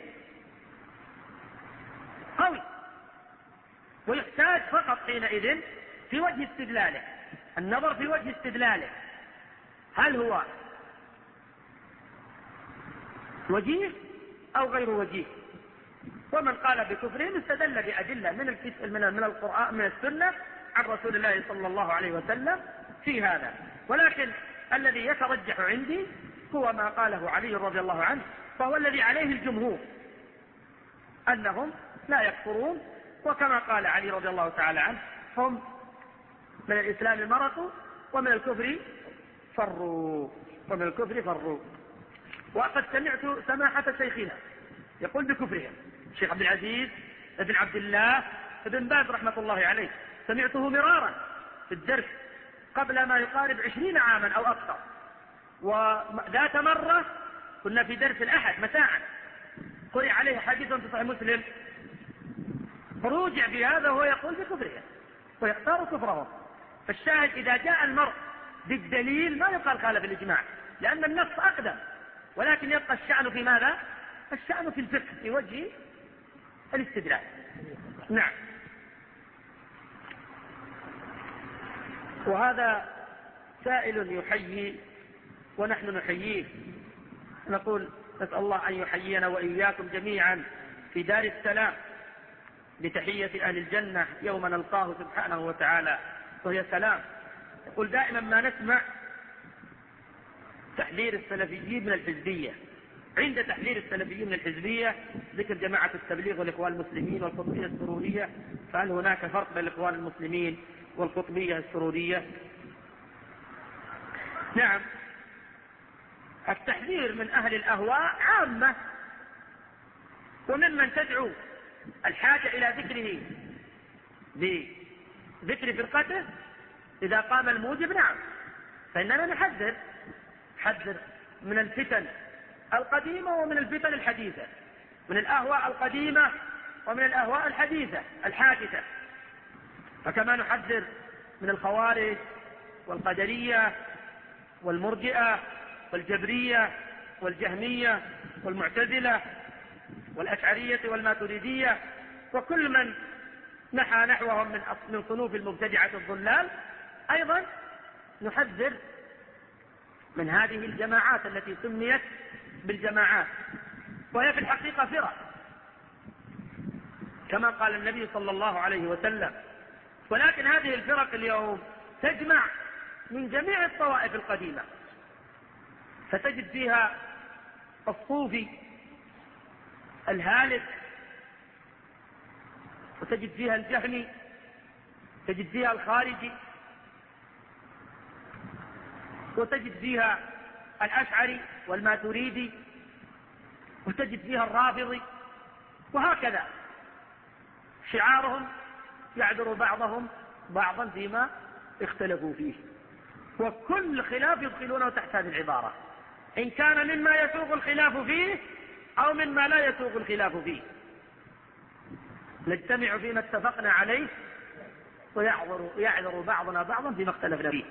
قوي، ويحتاج فقط حينئذ في وجه استدلاله، النظر في وجه استدلاله، هل هو وجيه أو غير وجيه. ومن قال بكفرهم استدل بأدلة من القرآن من السنة عن رسول الله صلى الله عليه وسلم في هذا. ولكن الذي يترجح عندي هو ما قاله علي رضي الله عنه، فهو الذي عليه الجمهور أنهم لا يكفرون، وكما قال علي رضي الله تعالى عنه: هم من الإسلام مرقوا ومن الكفر فروا، ومن الكفر فروا. وقد سمعت سماحة شيخنا يقول بكفرهم، الشيخ عبد العزيز بن عبد الله بن باز رحمة الله عليه، سمعته مرارا في الدرس قبل ما يقارب 20 عاما أو أكثر. وذات مرة كنا في درس الأحد مساء قرئ عليه حديث في صحيح مسلم، فروجع بهذا وهو يقول بكفرهم ويختار كفرهم. فالشاهد إذا جاء المرء بالدليل ما يقال خالف الإجماع، لأن النص أقدم، ولكن يبقى الشأن في ماذا؟ الشأن في الفقه في وجه الاستدلال. نعم. وهذا سائل يحيي ونحن نحييه، نقول: نسأل الله أن يحيينا وإياكم جميعا في دار السلام بتحية أهل الجنة يوم نلقاه سبحانه وتعالى وهي سلام. يقول: دائما ما نسمع تحذير السلفيين من الحزبية، عند تحذير السلفيين من الحزبية ذكر جماعة التبليغ والإخوان المسلمين والقطبية السرورية، فهل هناك فرق بين الإخوان المسلمين والقطبية السرورية؟ نعم، التحذير من أهل الأهواء عامة، وممن تدعو الحاجة إلى ذكره بذكر فرقته إذا قام الموجب. نعم، فإننا نحذر من الفتن القديمة ومن الفتن الحديثة، من الأهواء القديمة ومن الأهواء الحديثة الحادثة. فكما نحذر من الخوارج والقدرية والمرجئة والجبرية والجهمية والمعتزلة والأشعرية والماتريدية وكل من نحى نحوهم من صنوف المبتدعة الضلال، أيضا نحذر من هذه الجماعات التي سميت بالجماعات، وهي في الحقيقة فرق كما قال النبي صلى الله عليه وسلم. ولكن هذه الفرق اليوم تجمع من جميع الطوائف القديمة، فتجد فيها الصوفي الهالك، وتجد فيها الجهمي، تجد فيها الخارجي، وتجد فيها الأشعري والماتريدي، وتجد فيها الرافضي، وهكذا شعارهم يعذر بعضهم بعضا فيما اختلفوا فيه، وكل خلاف يدخلونه تحت هذه العبارة، إن كان مما يسوغ الخلاف فيه أو مما لا يسوغ الخلاف فيه. نجتمع فيما اتفقنا عليه ويعذر بعضنا بعضا فيما اختلفنا فيه.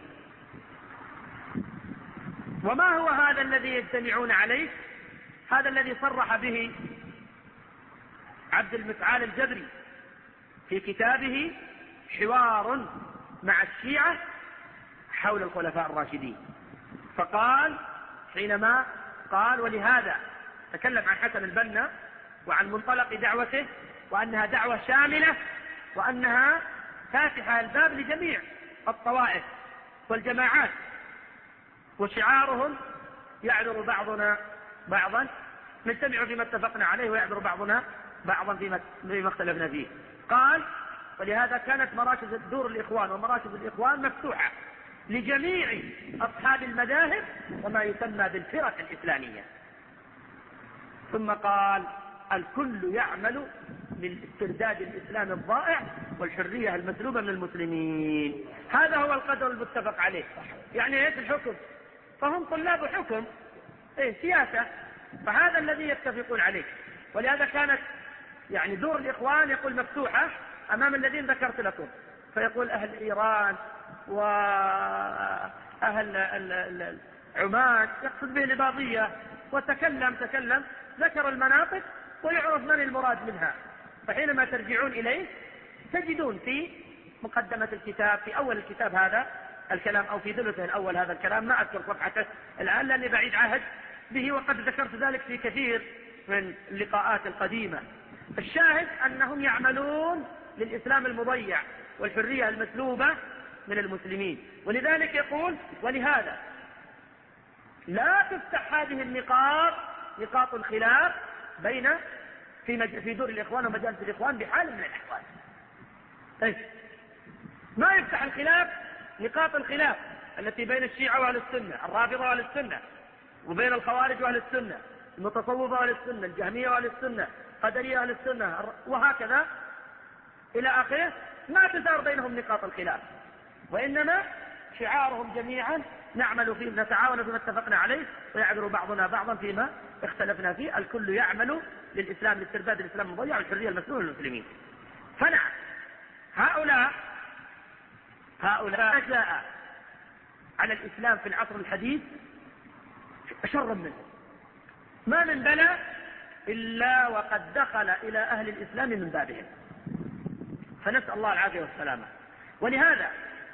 وما هو هذا الذي يجتمعون عليه؟ هذا الذي صرح به عبد المتعال الجبري في كتابه حوار مع الشيعة حول الخلفاء الراشدين، فقال حينما قال: ولهذا تكلم عن حسن البنا وعن منطلق دعوته، وأنها دعوة شاملة، وأنها فاتحة الباب لجميع الطوائف والجماعات، وشعارهم يعذر بعضنا بعضا، نجتمع فيما اتفقنا عليه ويعذر بعضنا بعضا فيما اختلفنا فيه. قال: ولهذا كانت مراكز دور الإخوان ومراكز الإخوان مفتوحة لجميع أصحاب المذاهب وما يسمى بالفرق الإسلامية. ثم قال: الكل يعمل لاسترداد الإسلام الضائع والحرية المسلوبة من المسلمين. هذا هو القدر المتفق عليه. يعني ايش الحكم؟ فهم طلاب حكم، سياسة، فهذا الذي يتفقون عليه. ولهذا كانت يعني دور الإخوان يقول مفتوحة أمام الذين ذكرت لكم، فيقول أهل إيران وأهل عمان، يقصد به الإباضية، وتكلم ذكر المناطق ويعرف من المراد منها. فحينما ترجعون إليه تجدون في مقدمة الكتاب في أول الكتاب هذا الكلام، أو في ثلثه الأول هذا الكلام، ما أذكر صفحته الآن لأني بعيد عهد به، وقد ذكرت ذلك في كثير من اللقاءات القديمة. الشاهد أنهم يعملون للإسلام المضيع والحرية المسلوبة من المسلمين. ولذلك يقول: ولهذا لا تفتح هذه نقاط الخلاف في دور الإخوان ومجالس الإخوان بحال من الأحوال. ما يفتح الخلاف نقاط الخلاف التي بين الشيعة وأهل السنة، الرافضة وأهل السنة، وبين الخوارج وأهل السنة، المتصوفة وأهل السنة، الجهمية وأهل السنة، قدرية أهل السنة، وهكذا إلى آخره. ما تدار بينهم نقاط الخلاف، وإنما شعارهم جميعا نعمل فيه، نتعاون فيما اتفقنا عليه ويعذر بعضنا بعضا فيما اختلفنا فيه. الكل يعمل للإسلام، لاسترداد الإسلام المضيع والحرية المسلوبة للمسلمين. فنعم، هؤلاء جاء على الإسلام في العصر الحديث شر منه، ما من بلاء إلا وقد دخل إلى أهل الإسلام من بابهم، فنسأل الله العافية والسلامة. ولهذا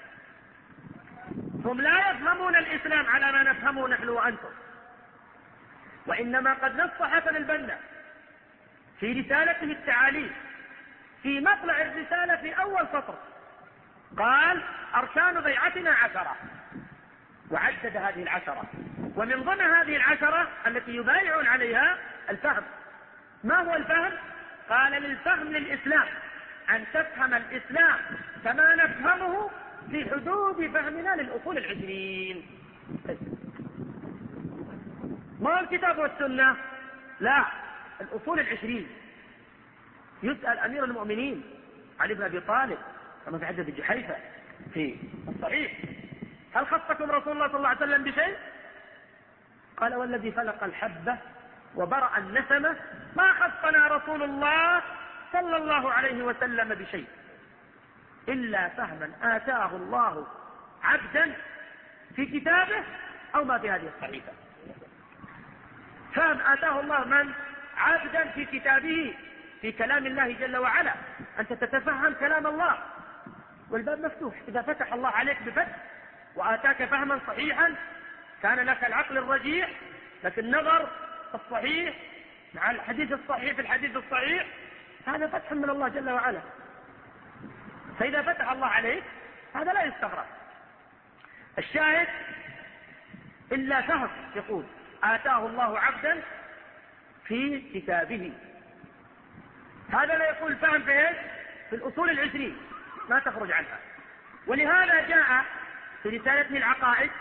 هم لا يفهمون الإسلام على ما نفهمه نحن وأنتم، وإنما قد نص حسن البنا في رسالته التعاليم في مطلع الرسالة في أول سطر، قال: أركان بيعتنا 10، وعدد هذه 10، ومن ضمن هذه 10 التي يبايعون عليها الفهم. ما هو الفهم؟ قال: للفهم للإسلام أن تفهم الإسلام كما نفهمه في حدود فهمنا للأصول 20. ما هو الكتاب والسنة؟ لا، الأصول 20. يسأل أمير المؤمنين علي بن أبي طالب كما في حديث جحيفة في الصحيح: هل خصكم رسول الله صلى الله عليه وسلم بشيء؟ قال: والذي فلق الحبة وبرأ النسمة ما خصنا رسول الله صلى الله عليه وسلم بشيء إلا فهما آتاه الله عبدا في كتابه أو ما في هذه الصحيفة. فهم آتاه الله من عبدا في كتابه، في كلام الله جل وعلا. أنت تتفهم كلام الله والباب مفتوح. إذا فتح الله عليك بفتح وآتاك فهما صحيحا كان لك العقل الرجيح، لك النظر الصحيح مع الحديث الصحيح في الحديث الصحيح، هذا فتح من الله جل وعلا. فإذا فتح الله عليك هذا لا يستغرب. الشاهد إلا فهم، يقول آتاه الله عبدا في كتابه. هذا لا يقول فهم في ايش؟ في الأصول العشرين ما تخرج عنها. ولهذا جاء في رسالته العقائد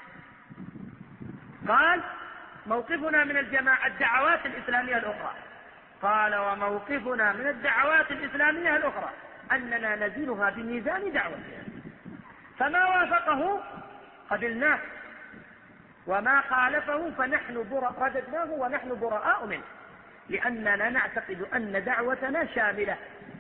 قال موقفنا من الدعوات الإسلامية الأخرى، قال وموقفنا من الدعوات الإسلامية الأخرى أننا نزينها بميزان دعوتها، فما وافقه قبلناه وما خالفه فنحن رددناه ونحن براء منه، لأننا نعتقد أن دعوتنا شاملة.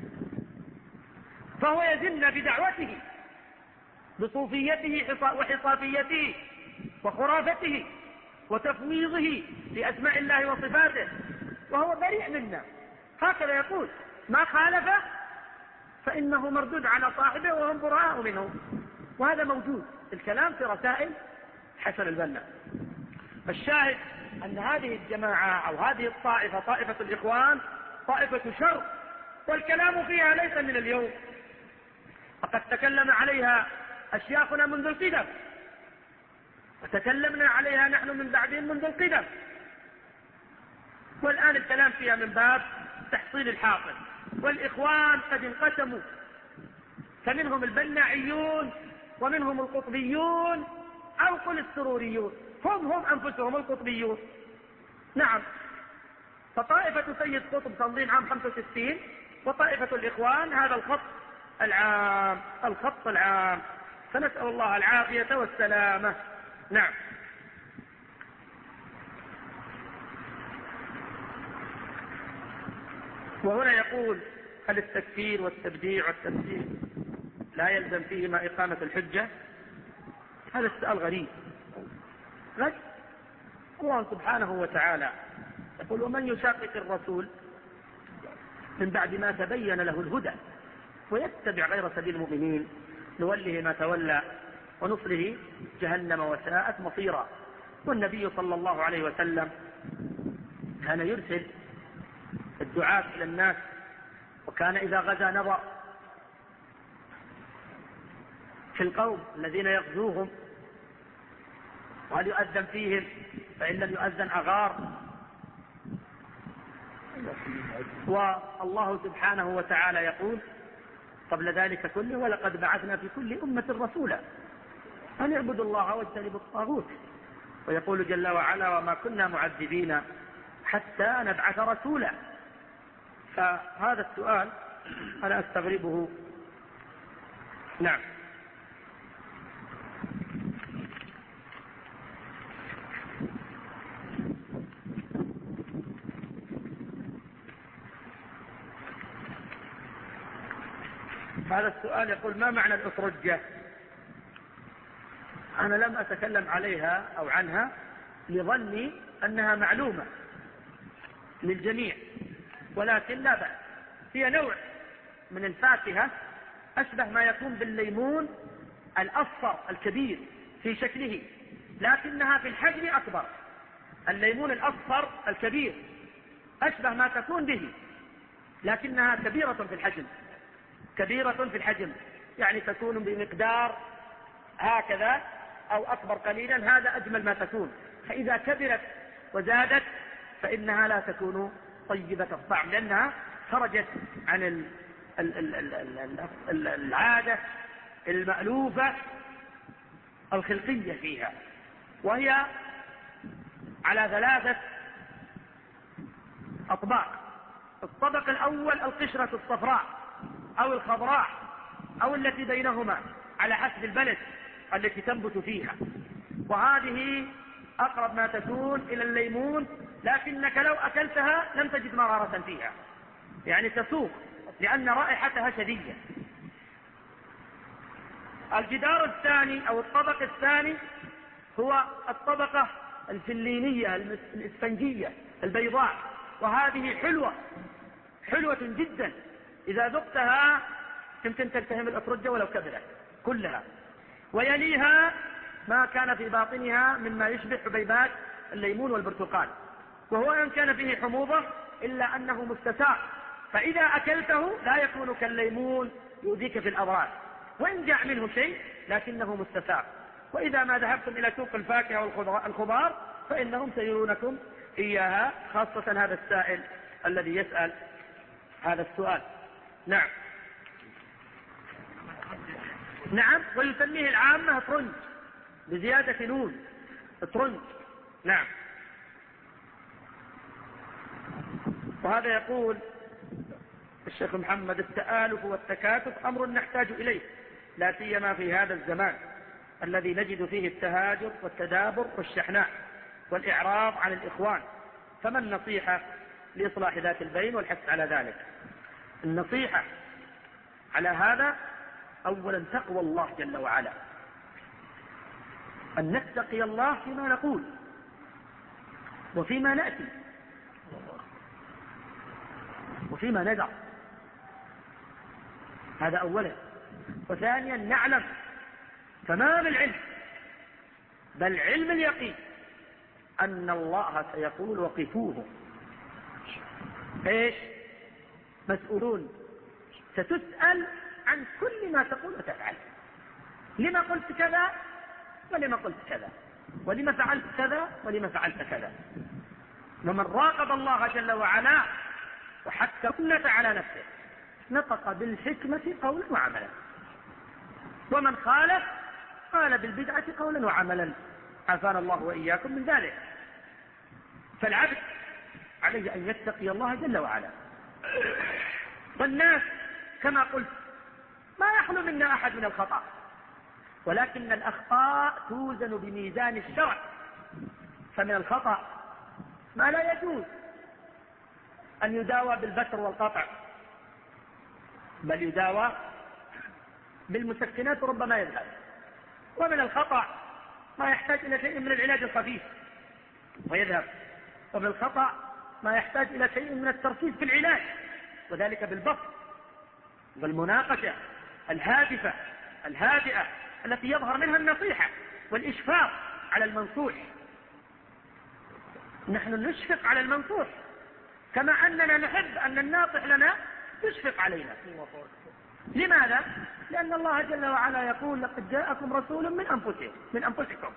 فهو يزن بدعوته بصوفيته وحصافيته وخرافته وتفويضه لأسماء الله وصفاته، وهو بريء منا. هكذا يقول ما خالف فإنه مردود على صاحبه وهم براء منه. وهذا موجود الكلام في رسائل حسن البنا. الشاهد أن هذه الجماعة أو هذه الطائفة، طائفة الإخوان، طائفة شر، والكلام فيها ليس من اليوم، فقد تكلم عليها أشياخنا منذ القدم، وتكلمنا عليها نحن من بعدهم منذ القدم، والآن الكلام فيها من باب تحصيل الحاصل. والإخوان قد انقسموا، فمنهم البناعيون ومنهم القطبيون أو قل السروريون، هم أنفسهم القطبيون. نعم، فطائفة سيد قطب تنظيم عام 65 وطائفة الإخوان هذا الخط العام، فنسأل الله العافية والسلامة. نعم. وهنا يقول هل التكفير والتبديع والتمثيل لا يلزم فيهما إقامة الحجة؟ هذا السؤال غريب. الله سبحانه وتعالى يقول ومن يشاقق الرسول من بعد ما تبين له الهدى ويتبع غير سبيل المؤمنين نوله ما تولى ونصله جهنم وساءت مصيرا. والنبي صلى الله عليه وسلم كان يرسل الدعاة إلى الناس، وكان إذا غزا نظر في القوم الذين يغزوهم وهل يؤذن فيهم، فإن لم يؤذن أغار. والله سبحانه وتعالى يقول قبل ذلك كله ولقد بعثنا في كل أمة رسولا أن يعبدوا الله واجتنبوا الطاغوت. ويقول جل وعلا وما كنا معذبين حتى نبعث رسولا. فهذا السؤال أنا أستغربه. نعم. هذا السؤال يقول ما معنى الأترجة؟ أنا لم أتكلم عليها أو عنها لظني أنها معلومة للجميع، ولكن لا بأس. هي نوع من الفاكهة أشبه ما يكون بالليمون الأصفر الكبير في شكله، لكنها في الحجم أكبر. الليمون الأصفر الكبير أشبه ما تكون به، لكنها كبيرة في الحجم، كبيرة في الحجم، يعني تكون بمقدار هكذا أو أكبر قليلا، هذا أجمل ما تكون. فإذا كبرت وزادت فإنها لا تكون طيبة الطعم، لأنها خرجت عن العادة المألوفة الخلقية فيها، وهي على 3 أطباق. الطبق الأول القشرة الصفراء أو الخضراء أو التي بينهما على حسب البلد التي تنبت فيها، وهذه أقرب ما تكون إلى الليمون، لكنك لو أكلتها لم تجد مرارة فيها، يعني تسوق لأن رائحتها شديدة. الجدار الثاني أو الطبق الثاني هو الطبقة الفلينية الإسفنجية البيضاء، وهذه حلوة جدا، إذا ذقتها يمكن تلتهم الأترجة ولو كبرت كلها. ويليها ما كان في باطنها مما يشبه حبيبات الليمون والبرتقال، وهو إن كان فيه حموضة إلا أنه مستساغ، فإذا أكلته لا يكون كالليمون يؤذيك في الأضرار، وإن جاء منه شيء لكنه مستساغ. وإذا ما ذهبتم إلى سوق الفاكهة والخضار فإنهم سيرونكم إياها، خاصة هذا السائل الذي يسأل هذا السؤال. نعم، ويسميه العامة ترنج بزيادة نون، ترنج. نعم. وهذا يقول الشيخ محمد: التآلف والتكاتف أمر نحتاج إليه، لا سيما في هذا الزمان الذي نجد فيه التهاجر والتدابر والشحناء والإعراض عن الإخوان، فما النصيحة لإصلاح ذات البين والحث على ذلك؟ النصيحة على هذا: أولا تقوى الله جل وعلا، أن نتقي الله فيما نقول وفيما نأتي وفيما ندع، هذا أولا. وثانيا نعلم تمام العلم، بل علم اليقين، أن الله سيقول: وقفوه ايش؟ مسؤولون، ستسأل عن كل ما تقول وتفعل، لما قلت كذا ولما قلت كذا، ولما فعلت كذا ولما فعلت كذا. ومن راقب الله جل وعلا وحتى سنة على نفسه نطق بالحكمة قولا وعملا، ومن خالف قال بالبدعة قولا وعملا، عافانا الله وإياكم من ذلك. فالعبد عليه أن يتقي الله جل وعلا. والناس كما قلت ما يخلو منا أحد من الخطأ، ولكن الأخطاء توزن بميزان الشرع، فمن الخطأ ما لا يجوز أن يداوى بالبتر والقطع، بل يداوى بالمسكنات ربما يذهب. ومن الخطأ ما يحتاج إلى شيء من العلاج الخفيف ويذهب، ومن الخطأ ما يحتاج إلى شيء من التركيز في العلاج، وذلك بالبسط والمناقشة الهادفة الهادئة التي يظهر منها النصيحة والإشفاق على المنصوح. نحن نشفق على المنصوح كما أننا نحب أن الناصح لنا يشفق علينا. لماذا؟ لأن الله جل وعلا يقول: لقد جاءكم رسول من أنفسكم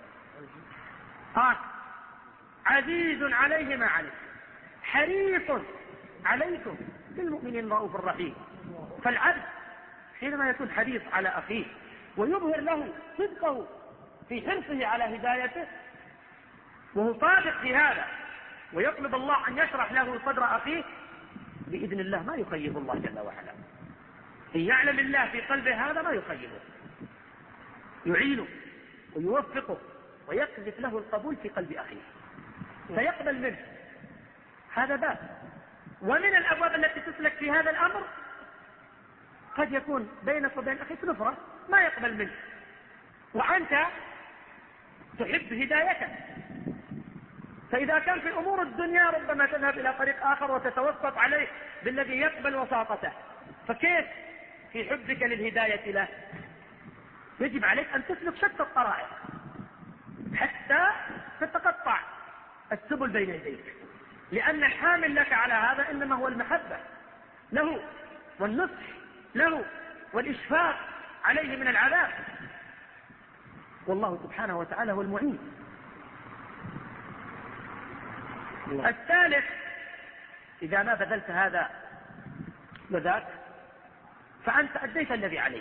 عزيز عليه ما عنتم حريص عليكم بالمؤمنين رؤوف رحيم. فالعبد حينما يكون حريص على أخيه ويظهر له صدقه في حرصه على هدايته، وهو صادق في هذا، ويطلب الله أن يشرح له صدر أخيه، بإذن الله ما يخيب الله جل وعلا. إن يعلم الله في قلبه هذا ما يخيبه، يعينه ويوفقه ويقذف له القبول في قلب أخيه فيقبل منه. هذا باب. ومن الأبواب التي تسلك في هذا الأمر قد يكون بينك وبين أخيك نفرة ما يقبل منه، وأنت تحب هدايته، فإذا كان في أمور الدنيا ربما تذهب إلى طريق آخر وتتوسط عليه بالذي يقبل وساطته، فكيف في حبك للهداية له؟ يجب عليك أن تسلك شتى الطرائق حتى تتقطع السبل بين يديك، لأن الحامل لك على هذا إنما هو المحبة له والنصح له والإشفاق عليه من العذاب، والله سبحانه وتعالى هو المعين. الثالث: إذا ما بذلت هذا وذاك فأنت أديت الذي عليك،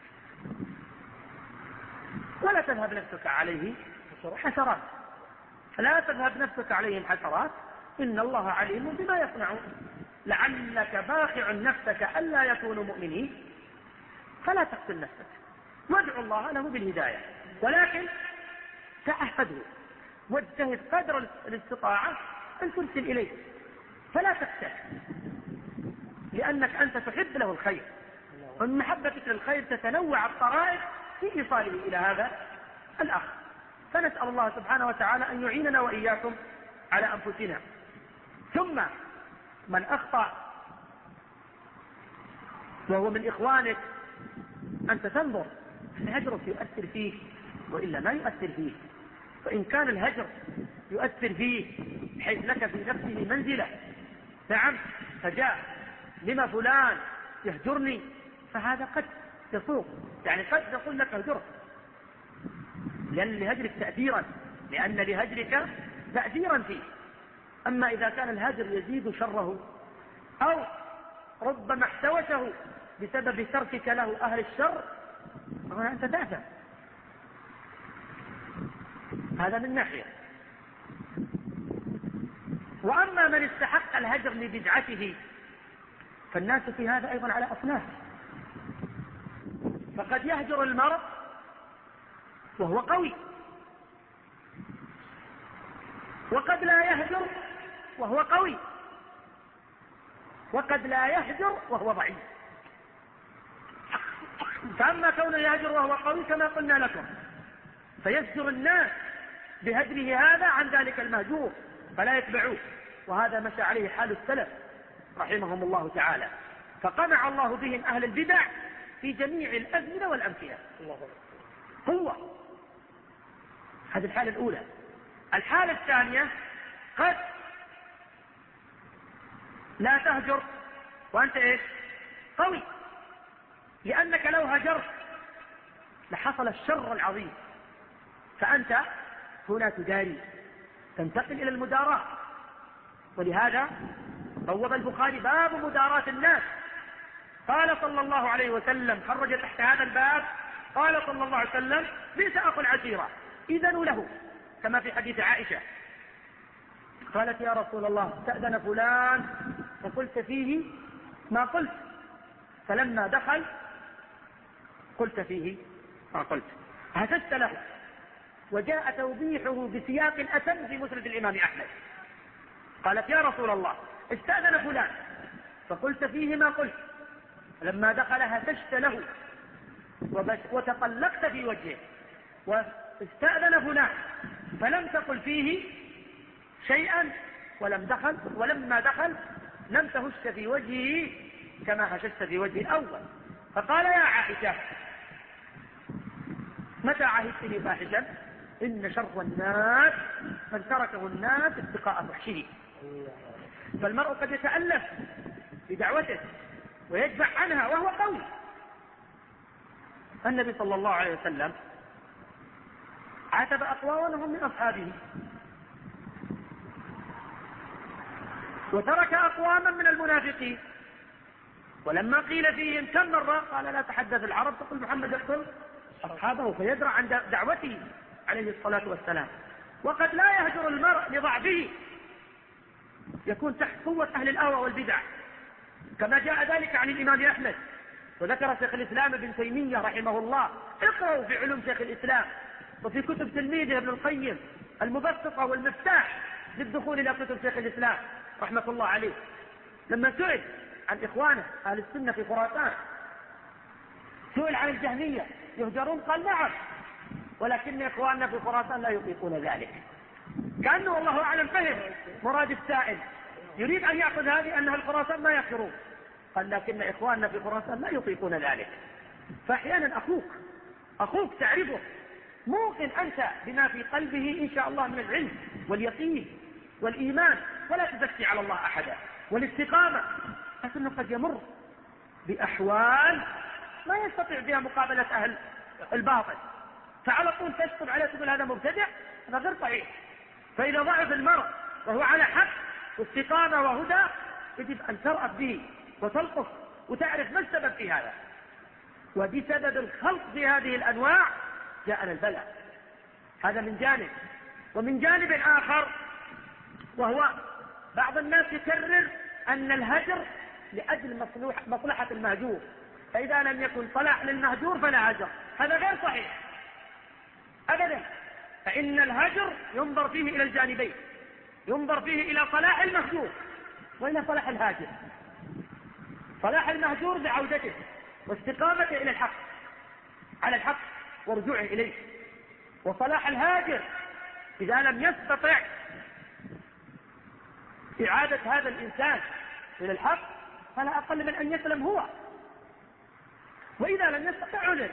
ولا تذهب نفسك عليه حسرات، فلا تذهب نفسك عليهم حسرات، إن الله عليم بما يصنعون. لعلك باخع نفسك ألا يكونوا مؤمنين فلا تقتل نفسك، وادعو الله له بالهداية، ولكن تعهده واجتهد قدر الاستطاعة أن ترسل إليه، فلا تخشى، لأنك أنت تحب له الخير، ومن محبتك للخير تتنوع الطرائق في إيصاله إلى هذا الأخ. فنسأل الله سبحانه وتعالى أن يعيننا وإياكم على أنفسنا. ثم من أخطأ وهو من إخوانك أنت تنظر هل هجرك يؤثر فيه وإلا ما يؤثر فيه. فإن كان الهجر يؤثر فيه بحيث لك في نفسه منزلة، نعم، فجاء لما فلان يهجرني، فهذا قد يصوغ، يعني قد نقول لك اهجره لأن لهجرك تأثيرا، لأن لهجرك تأثيرا فيه. أما إذا كان الهجر يزيد شره أو ربما احتوشه بسبب تركك له أهل الشر، فهنا أنت تأثم. هذا من ناحية. وأما من استحق الهجر لبدعته فالناس في هذا أيضا على أصناف. فقد يهجر المرء وهو قوي، وقد لا يهجر وهو قوي، وقد لا يهجر وهو ضعيف. فأما كونه يهجر وهو قوي كما قلنا لكم فيزجر الناس بهجره هذا عن ذلك المهجور فلا يتبعوه، وهذا مشى عليه حال السلف رحمهم الله تعالى، فقمع الله بهم أهل البدع في جميع الأزمنة والأمكنة. قوة. هذه الحالة الأولى. الحالة الثانية قد لا تهجر وأنت إيش؟ قوي، لأنك لو هجرت لحصل الشر العظيم، فأنت هنا تداري، تنتقل إلى المداراة. ولهذا بوب البخاري باب مداراة الناس. قال صلى الله عليه وسلم، خرج تحت هذا الباب، قال صلى الله عليه وسلم: بئس أخو العشيرة إذن له، كما في حديث عائشة. قالت: يا رسول الله استأذن فلان فقلت فيه ما قلت، فلما دخل قلت فيه ما قلت. هتست له. وجاء توضيحه بسياق أتم في مسند الإمام أحمد. قالت: يا رسول الله استأذن فلان فقلت فيه ما قلت، لما دخل هتشت له وتطلقت في وجهه، واستأذن فلان فلم تقل فيه شيئا ولما دخل لم تهش في وجهه كما هششت في وجه الأول. فقال: يا عائشة متى عهدتني فاحشا؟ إن شر الناس من تركه الناس اتقاء فحشه. فالمرء قد يتألف بدعوته ويدفع عنها وهو قوي. النبي صلى الله عليه وسلم عاتب أقواما هم من أصحابه، وترك أقواما من المنافقين، ولما قيل فيهم كم مرة قال: لا تحدث العرب تقول محمد يقتل أصحابه، فيدرع عن دعوته عليه الصلاة والسلام. وقد لا يهجر المرء لضعفه، يكون تحت قوة أهل الأهوى والبدع، كما جاء ذلك عن الإمام أحمد. وذكر شيخ الإسلام ابن تيمية رحمه الله، اقرأوا في علوم شيخ الإسلام وفي كتب تلميذه ابن القيم المبسطة والمفتاح للدخول إلى كتب شيخ الإسلام رحمة الله عليه، لما سئل عن إخوانه أهل السنة في خراسان، سئل عن الجهمية يهجرون؟ قال: نعم، ولكن إخواننا في خراسان لا يطيقون ذلك. كأنه والله أعلم فهم مراد السائل، يريد أن يأخذ هذه أنها الخراسان ما يغفرون. قال: لكن إخواننا في خراسان لا يطيقون ذلك. فأحيانا أخوك تعرفه، ممكن أنت بما في قلبه إن شاء الله من العلم واليقين والإيمان، ولا تزكي على الله أحدا، والاستقامة، لكنه قد يمر بأحوال ما يستطيع بها مقابلة أهل الباطل، فعلى طول تشتم عليه تقول هذا مبتدع، هذا غير صحيح. فإذا ضعف المرء وهو على حق واستقامة وهدى يجب أن ترأف به وتلطف وتعرف ما السبب في هذا. وبسبب الخلط في هذه الأنواع جاءنا البلاء. هذا من جانب. ومن جانب آخر، وهو بعض الناس يكرر أن الهجر لأجل مصلحة المهجور، فإذا لم يكن صلاح للمهجور فلا هجر. هذا غير صحيح أبدا، فإن الهجر ينظر فيه إلى الجانبين، ينظر فيه إلى صلاح المهجور وإلى صلاح الهاجر. صلاح المهجور بعودته واستقامته إلى الحق، على الحق ورجوعه إليه، وصلاح الهاجر إذا لم يستطع إعادة هذا الإنسان إلى الحق فلا أقل من أن يسلم هو، وإذا لم يستطع عذر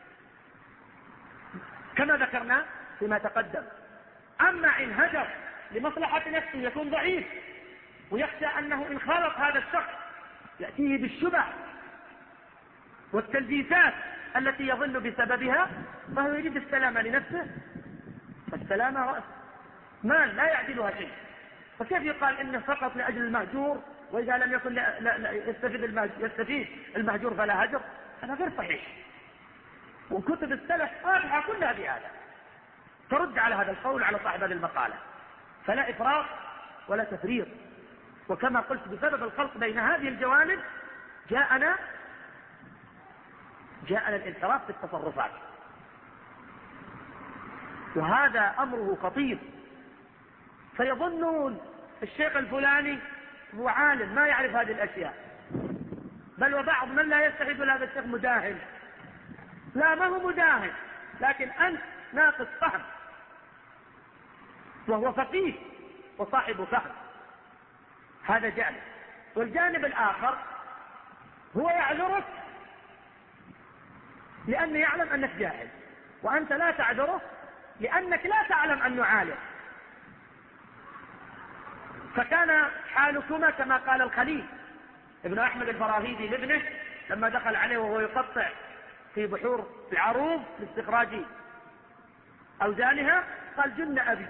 كما ذكرنا فيما تقدم. أما إن هجر لمصلحة نفسه يكون ضعيف ويخشى أنه إن خالط هذا الشخص يأتيه بالشبه والتلبيسات التي يظن بسببها، فهو يريد السلامة لنفسه، فالسلامة رأس مال لا يعدلها شيء. فكيف يقال إنه فقط لأجل المهجور، وإذا لم يكن يستفيد المهجور فلا هجر؟ هذا غير صحيح. وكتب السلف واضحة كلها بهذا ترد على هذا القول على صاحب هذه المقالة، فلا إفراط ولا تفريط. وكما قلت بسبب الخلط بين هذه الجوانب جاءنا الانحراف في التصرفات، وهذا أمره خطير. فيظنون الشيخ الفلاني هو عالم ما يعرف هذه الأشياء، بل وبعض من لا يستحب هذا الشيخ مداهن. لا، ما هو مداهن، لكن أنت ناقص فهم، وهو فقيه وصاحب فهم. هذا جانب. والجانب الآخر هو يعذرك لأنه يعلم أنك جاهل، وأنت لا تعذره لأنك لا تعلم أنه عالم. فكان حالكما كما قال الخليل ابن أحمد الفراهيدي لابنه لما دخل عليه وهو يقطع في بحور العروض لاستخراج أوزانها، قال: جن أبي.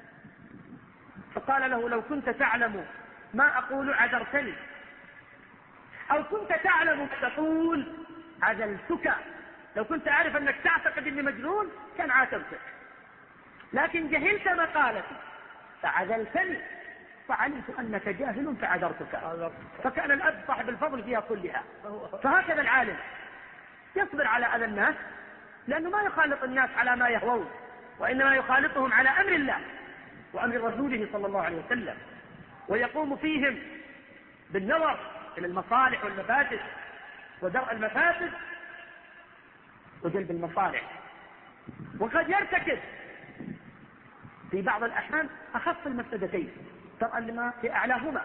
فقال له: لو كنت تعلم ما أقول عذرتني، أو كنت تعلم ما تقول عزلتك. لو كنت أعرف أنك تعتقد أني مجنون كان عاتبتك، لكن جهلت مقالتي فعزلتني، فعلمت أنك جاهل فعذرتك. فكان الأب صاحب الفضل فيها كلها. فهكذا العالم يصبر على أذى الناس، لأنه ما يخالط الناس على ما يهوون، وإنما يخالطهم على أمر الله وأمر رسوله صلى الله عليه وسلم، ويقوم فيهم بالنظر إلى المصالح والمفاسد ودرء المفاسد وجلب المصالح. وقد يرتكب في بعض الأحيان أخف المفسدتين ترى لما في أعلاهما.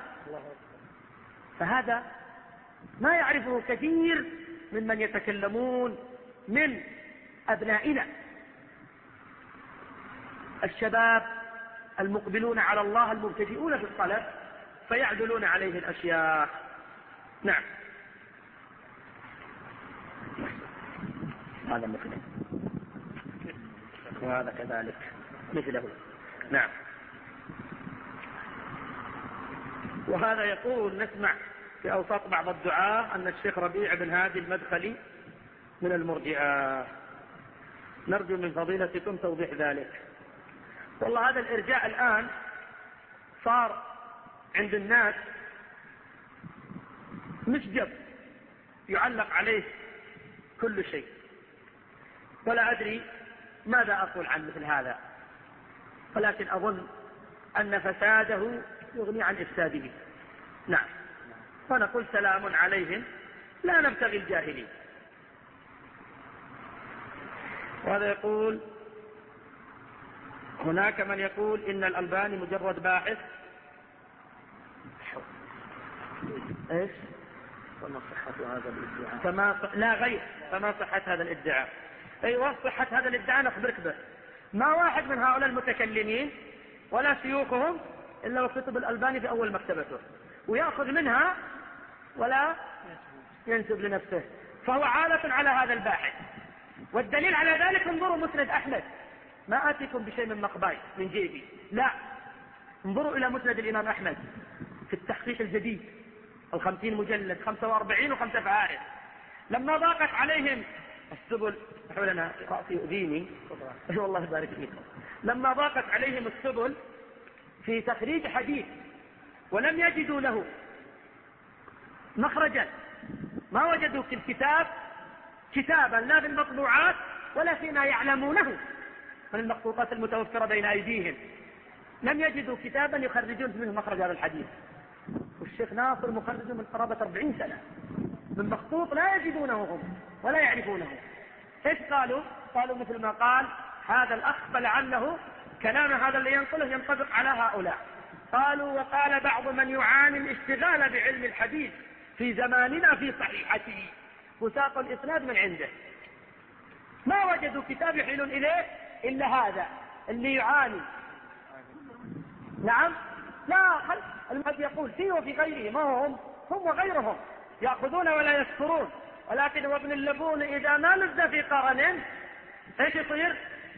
فهذا ما يعرفه كثير ممن يتكلمون من أبنائنا الشباب المقبلون على الله المبتدئون في الطلب، فيعدلون عليه الأشياء. نعم، هذا مثله وهذا كذلك مثله. نعم. وهذا يقول: نسمع في أوساط بعض الدعاة أن الشيخ ربيع بن هادي المدخلي من المرجئة، نرجو من فضيلتكم توضيح ذلك. والله هذا الإرجاء الآن صار عند الناس مسجد يعلق عليه كل شيء، ولا أدري ماذا أقول عن مثل هذا، ولكن أظن أن فساده يغني عن إفساده. نعم. فنقول: سلام عليهم، لا نبتغي الجاهلين. وهذا يقول: هناك من يقول إن الألباني مجرد باحث. إيش؟ فما صحة هذا الادعاء؟ لا غير، فما صحة هذا الادعاء. أيوة، صحة هذا الادعاء نخبرك به. ما واحد من هؤلاء المتكلمين ولا شيوخهم إلا وكتب الألباني في أول مكتبته، ويأخذ منها ولا ينسب لنفسه، فهو عالة على هذا الباحث. والدليل على ذلك: انظروا مسند أحمد، ما آتيكم بشيء من مقباي من جيبي، لا، انظروا إلى مسند الإمام أحمد في التحقيق الجديد 50 مجلد 45 و5 فوائد. لما ضاقت عليهم السبل، حولنا رأسي يؤذيني والله يبارك فيكم، لما ضاقت عليهم السبل في تخريج حديث ولم يجدوا له مخرجا، ما وجدوا في الكتاب كتابا لا بالمطبوعات ولا فيما يعلمونه من المخطوطات المتوفرة بين أيديهم، لم يجدوا كتابا يخرجون منه مخرج هذا الحديث. والشيخ ناصر مخرج من قرابة 40 سنة من مخطوط لا يجدونه هم ولا يعرفونه. ايش قالوا؟ قالوا مثل ما قال هذا الأخ فلعله كلام هذا اللي ينقله ينطبق على هؤلاء. قالوا: وقال بعض من يعاني الاشتغال بعلم الحديث في زماننا في صحيحته، وساق الإسناد من عنده، ما وجدوا كتاب يحيلون إليه إلا هذا اللي يعاني. نعم، لا، المهد يقول فيه وفي غيره، ما هم وغيرهم يأخذون ولا يذكرون، ولكن هو ابن اللبون إذا ما لز في قرن ايش يصير؟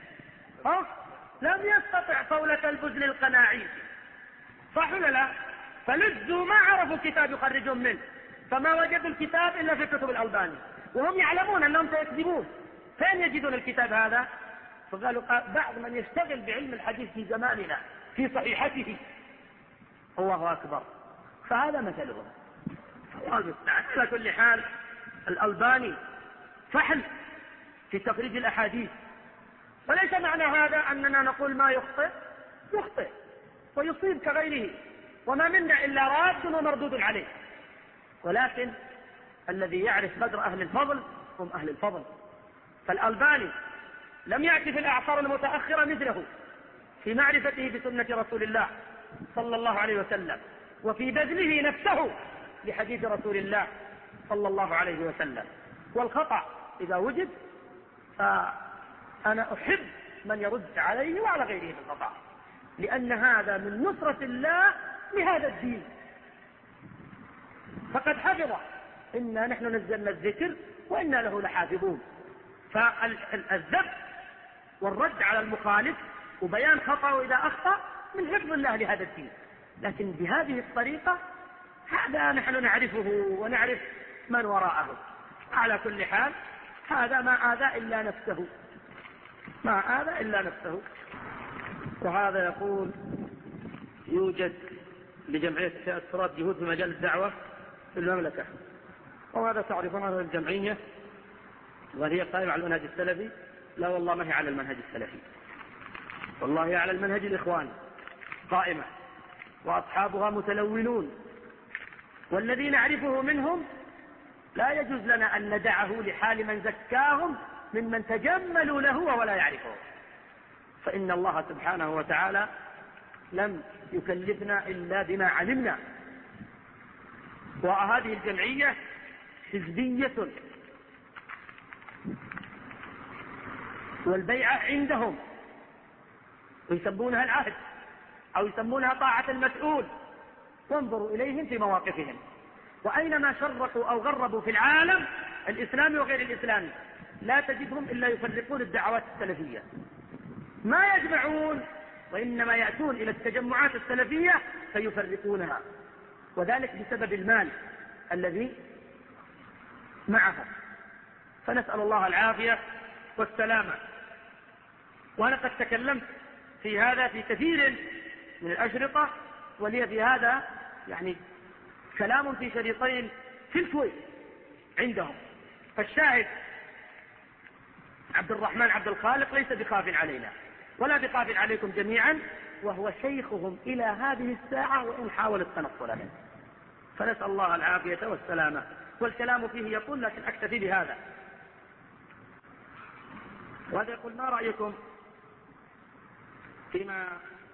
لم يستطع طولة البزل القناعي، صح ولا لا؟ فلزوا ما عرفوا كتاب يخرجون منه، فما وجدوا الكتاب إلا في كتب الألباني، وهم يعلمون أنهم سيكذبون. فين يجدون الكتاب هذا؟ فقالوا بعض من يشتغل بعلم الحديث في زماننا في صحيحته. الله أكبر. فهذا مثلهم. على كل حال الألباني فحل في تخريج الأحاديث، وليس معنى هذا أننا نقول ما يخطئ ويصيب كغيره، وما منا إلا راد ومردود عليه، ولكن الذي يعرف قدر أهل الفضل هم أهل الفضل. فالألباني لم يأتي في الأعصار المتأخرة مثله في معرفته بسنة رسول الله صلى الله عليه وسلم، وفي بذله نفسه لحديث رسول الله صلى الله عليه وسلم. والخطأ إذا وجد فأنا أحب من يرد عليه وعلى غيره بالخطأ، لأن هذا من نصرة الله لهذا الدين. فقد حفظ: إنا نحن نزلنا الذكر وإنا له لحافظون. فالذب والرد على المخالف وبيان خطأه إذا أخطأ من حفظ الله لهذا الدين، لكن بهذه الطريقة هذا نحن نعرفه ونعرف من وراءه. على كل حال هذا ما آذى إلا نفسه. وهذا يقول: يوجد لجمعية التراث جهود في مجال الدعوة في المملكة، وهذا تعرفون هذه الجمعية وهي قائمة على المنهج السلفي. لا والله ما هي على المنهج السلفي، والله هي على المنهج الإخواني قائمة، وأصحابها متلونون، والذي نعرفه منهم لا يجوز لنا أن ندعه لحال من زكاهم ممن تجملوا له ولا يعرفه، فإن الله سبحانه وتعالى لم يكلفنا إلا بما علمنا. وهذه الجمعية حزبية، والبيعة عندهم، ويسمونها العهد أو يسمونها طاعة المسؤول. وانظروا إليهم في مواقفهم، وأينما شرقوا أو غربوا في العالم الإسلامي وغير الإسلامي لا تجدهم إلا يفرقون الدعوات السلفية، ما يجمعون، وإنما يأتون إلى التجمعات السلفية فيفرقونها، وذلك بسبب المال الذي معهم. فنسأل الله العافية والسلامة. وأنا قد تكلمت في هذا في كثير من الأشرطة، ولي في هذا يعني كلام في شريطين في الكويت عندهم. فالشاهد عبد الرحمن عبد الخالق ليس بخاف علينا ولا بخاف عليكم جميعا، وهو شيخهم إلى هذه الساعة وإن حاول التنصل منه. فنسأل الله العافية والسلامة. والكلام فيه يقول، لكن أكتفي بهذا. وهذا يقول: ما رأيكم فيما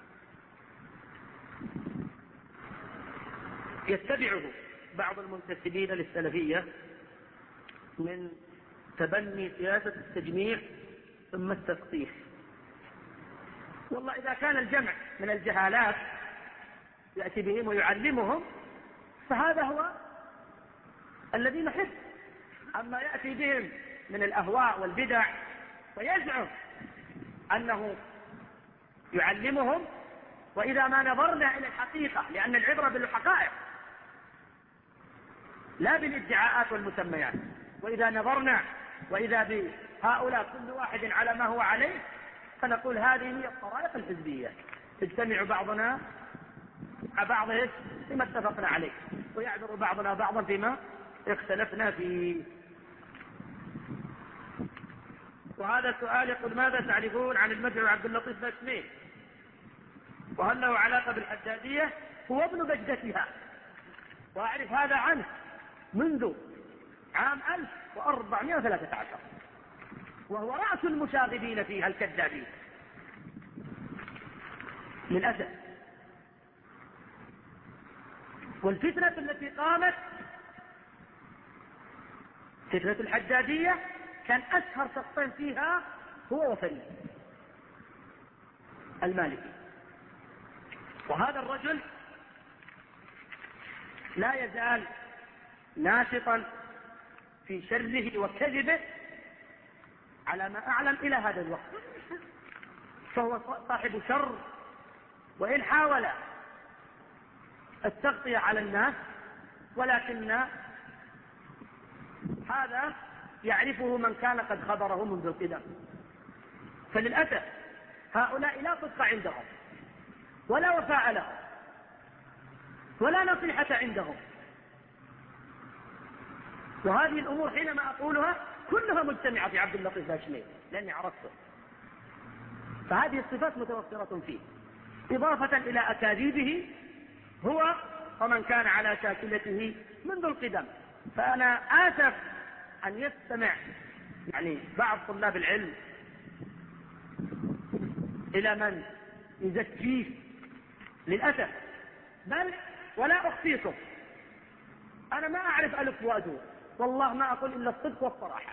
يتبعه بعض المنتسبين للسلفية من تبني سياسة التجميع ثم التسقيف؟ والله إذا كان الجمع من الجهالات يأتي بهم ويعلمهم فهذا هو الذي نحب. أما يأتي بهم من الأهواء والبدع ويزعم أنه يعلمهم، وإذا ما نظرنا إلى الحقيقة، لأن العبرة بالحقائق لا بالادعاءات والمسميات، وإذا نظرنا وإذا بهؤلاء كل واحد على ما هو عليه فنقول هذه هي الطرائق الحزبية، تجتمع بعضنا مع بعض فيما اتفقنا عليه، ويعذر بعضنا بعضا فيما اختلفنا فيه. وهذا السؤال يقول: ماذا تعرفون عن المدعو عبد اللطيف باسمين؟ وهل له علاقة بالحدادية؟ هو ابن بجدتها، وأعرف هذا عنه منذ عام 1413، وهو رأس المشاغبين فيها الكذابين للأسف. والفتنة التي قامت فتنة الحدادية كان أشهر شخصين فيها هو وفريد المالكي. وهذا الرجل لا يزال ناشطا في شره وكذبه على ما أعلم إلى هذا الوقت، فهو صاحب شر، وإن حاول التغطية على الناس ولكن هذا يعرفه من كان قد خبره منذ القدم. فللأسف هؤلاء لا صدق عندهم ولا وفاء لهم ولا نصيحة عندهم، وهذه الأمور حينما أقولها كلها مجتمعة في عبد اللطيف باشميل لأني عرفته. فهذه الصفات متوفرة فيه، إضافة إلى أكاذيبه هو ومن كان على شاكلته منذ القدم. فأنا آسف أن يستمع بعض طلاب العلم إلى من يزكيه للأسف، بل ولا أخفيكم أنا ما أعرف ألف وأدور، والله ما أقول إلا الصدق والصراحة.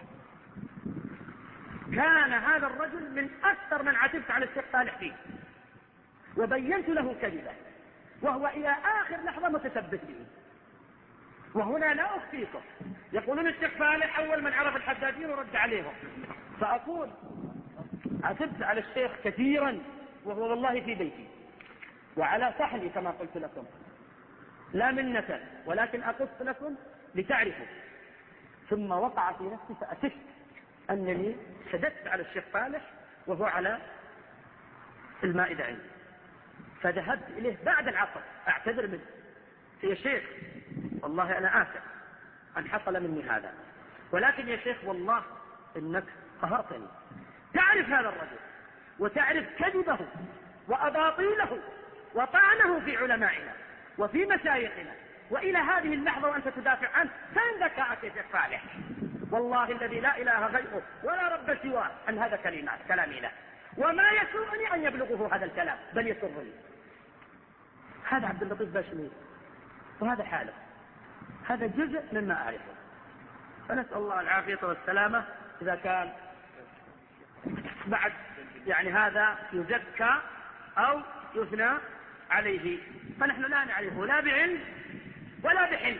كان هذا الرجل من أكثر من عتبت على الشيخ صالح فيه وبينت له كذبه، وهو إلى آخر لحظة متثبت به. وهنا لا أخفيكم يقولون الشيخ صالح أول من عرف الحدادين ورد عليهم، فأقول عتبت على الشيخ كثيرا وهو والله في بيتي وعلى صحني كما قلت لكم، لا منة ولكن أقص لكم لتعرفوا. ثم وقع في نفسي فأسفت أنني شددت على الشيخ صالح وهو على المائدة عندي، فذهبت إليه بعد العصر أعتذر منه: يا شيخ والله أنا آسف أن حصل مني هذا، ولكن يا شيخ والله إنك قهرتني. تعرف هذا الرجل وتعرف كذبه وأباطيله وطعنه في علمائنا وفي مشايخنا، وإلى هذه اللحظة وأنت تدافع عنه. فين ذكاءك يا شيخ صالح؟ والله الذي لا إله غيره ولا رب سواه أن هذا كلامي له، وما يسوءني أن يبلغه هذا الكلام بل يسرني. هذا عبد اللطيف باشميل وهذا حاله، هذا جزء مما أعرفه. فنسأل الله العافية والسلامة. إذا كان بعد هذا يزكى أو يثنى عليه، فنحن لا نعرفه لا بعلم ولا بحلم.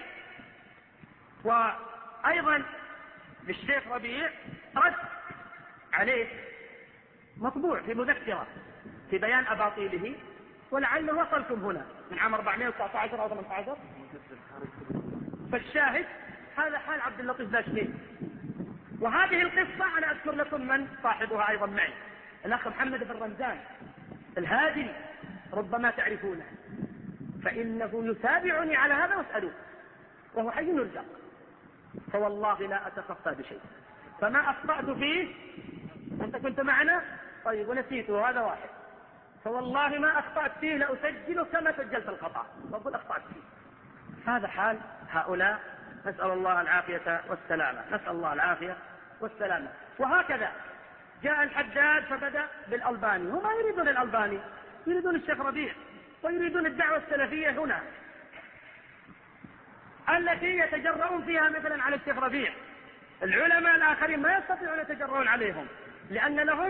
وأيضا للشيخ ربيع رد عليه مطبوع في مذكرة في بيان أباطيله، ولعله وصلكم هنا من عام 419 أو 18. فالشاهد هذا حال عبد اللطيف باشميل. وهذه القصة أنا أذكر لكم من صاحبها أيضا معي، الأخ محمد بن رمزان الهادي، ربما تعرفونه، فإنه يتابعني على هذا واسألوه وهو حي يرزق، فوالله لا أتخفى بشيء. فما أخطأت فيه أنت كنت معنا طيب ونسيته، هذا واحد، فوالله ما أخطأت فيه لأسجله كما سجلت الخطأ وأقول أخطأت فيه. هذا حال هؤلاء، نسأل الله العافية والسلامة، نسأل الله العافية والسلامة. وهكذا جاء الحداد فبدأ بالألباني، هم يريدون الألباني، يريدون الشيخ ربيع، ويريدون الدعوة السلفية هنا التي يتجرؤون فيها مثلا على الشيخ ربيع. العلماء الآخرين ما يستطيعون يتجرؤون عليهم لأن لهم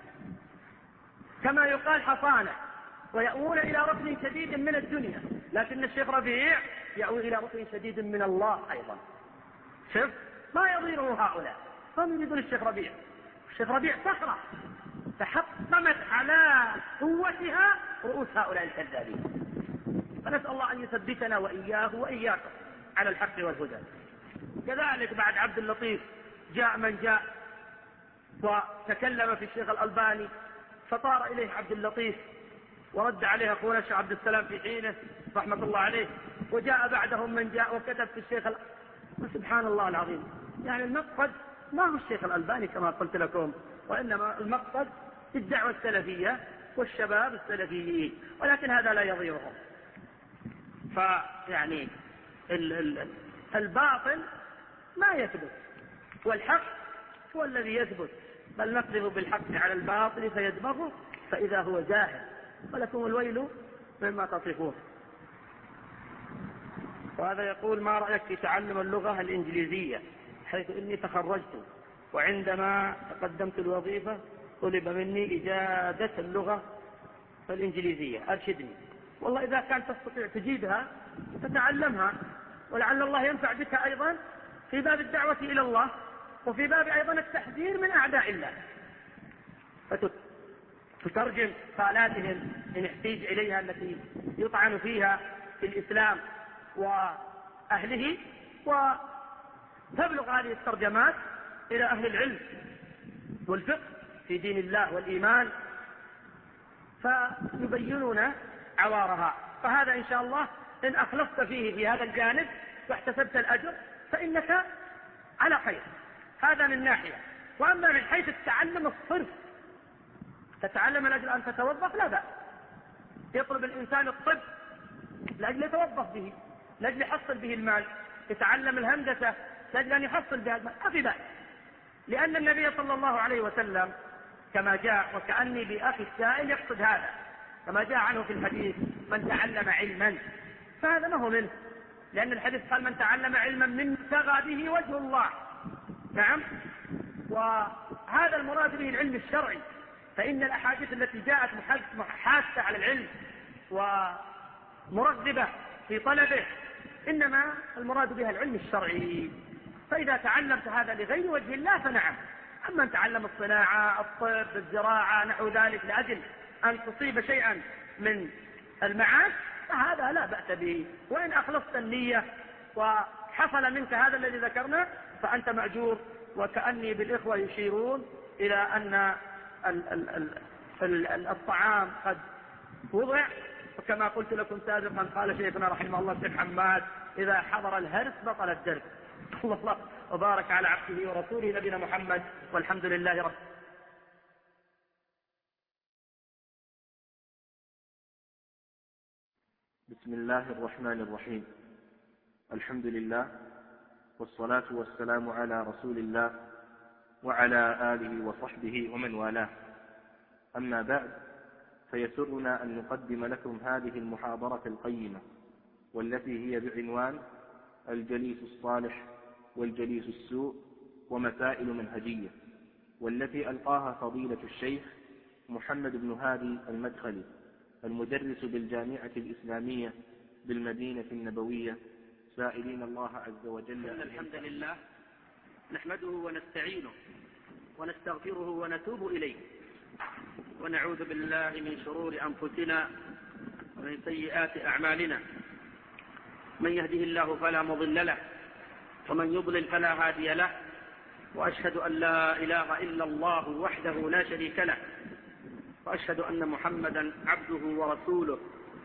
كما يقال حصانة ويأوون إلى ركن شديد من الدنيا، لكن الشيخ ربيع يأوي إلى ركن شديد من الله أيضا. شوف ما يضيره هؤلاء، هم يريدون الشيخ ربيع. الشيخ ربيع صخرة تحطمت على قوتها رؤوس هؤلاء الكذابين، فنسأل الله أن يثبتنا وإياه وإياكم على الحق والهدى. كذلك بعد عبد اللطيف جاء من جاء وتكلم في الشيخ الألباني، فطار إليه عبد اللطيف ورد عليه أخونا الشيخ عبد السلام في حينه رحمة الله عليه، وجاء بعدهم من جاء وكتب في الشيخ سبحان الله العظيم. المقصد ما هو الشيخ الألباني كما قلت لكم، وإنما المقصد الدعوة السلفية والشباب السلفيين، ولكن هذا لا يضيرهم. الباطل ما يثبت والحق هو الذي يثبت، بل نقذف بالحق على الباطل فيدمغه فإذا هو زاهق ولكم الويل مما تصفون. وهذا يقول: ما رأيك في تعلم اللغة الإنجليزية، حيث إني تخرجت وعندما تقدمت الوظيفة طلب مني إجادة اللغة الإنجليزية، أرشدني. والله إذا كانت تستطيع تجيدها تتعلمها، ولعل الله ينفع بك أيضا في باب الدعوة إلى الله، وفي باب أيضا التحذير من أعداء الله، فتترجم قالاتهم إن احتيج إليها التي يطعن فيها في الإسلام وأهله، وتبلغ هذه الترجمات إلى أهل العلم والفقه في دين الله والإيمان، فيبينون عوارها. فهذا إن شاء الله إن أخلصت فيه في هذا الجانب واحتسبت الأجر فإنك على خير. هذا من ناحية. وأما من حيث التعلم الصرف، تتعلم لأجل أن تتوظف لا بأس، يطلب الإنسان الطب لأجل يتوظف به، لأجل يحصل به المال، يتعلم الهندسة لأجل أن يحصل بها المال، ما في بأس، لأن النبي صلى الله عليه وسلم كما جاء، وكأني بأخي السائل يقصد هذا، كما جاء عنه في الحديث: من تعلم علما، فهذا ما هو منه، لأن الحديث قال: من تعلم علما من ابتغى به وجه الله. نعم، وهذا المراد به العلم الشرعي، فإن الأحاديث التي جاءت حاثة على العلم ومرغبة في طلبه إنما المراد بها العلم الشرعي. فإذا تعلمت هذا لغير وجه الله فنعم. أما أن تعلم الصناعة، الطب، الزراعة، نحو ذلك لأجل أن تصيب شيئا من المعاش فهذا لا بأس به، وإن أخلصت النية وحصل منك هذا الذي ذكرنا فأنت مأجور. وكأني بالإخوة يشيرون إلى أن الطعام قد وضع، وكما قلت لكم سابقا قال شيخنا رحمه الله الشيخ حماد: إذا حضر الهرس بطل الدرس. الله وبارك على عبده ورسوله نبينا محمد، والحمد لله رب. بسم الله الرحمن الرحيم. الحمد لله، والصلاة والسلام على رسول الله وعلى آله وصحبه ومن والاه. أما بعد، فيسرنا أن نقدم لكم هذه المحاضرة القيمة، والتي هي بعنوان الجليس الصالح والجليس السوء ومسائل منهجية، والتي ألقاها فضيلة الشيخ محمد بن هادي المدخلي، المدرس بالجامعة الإسلامية بالمدينة النبوية، سائلين الله عز وجل. إن الحمد لله نحمده ونستعينه ونستغفره ونتوب إليه، ونعوذ بالله من شرور أنفسنا ومن سيئات أعمالنا. من يهده الله فلا مضل له، ومن يضلل فلا هادي له، وأشهد أن لا إله إلا الله وحده لا شريك له، وأشهد أن محمدا عبده ورسوله.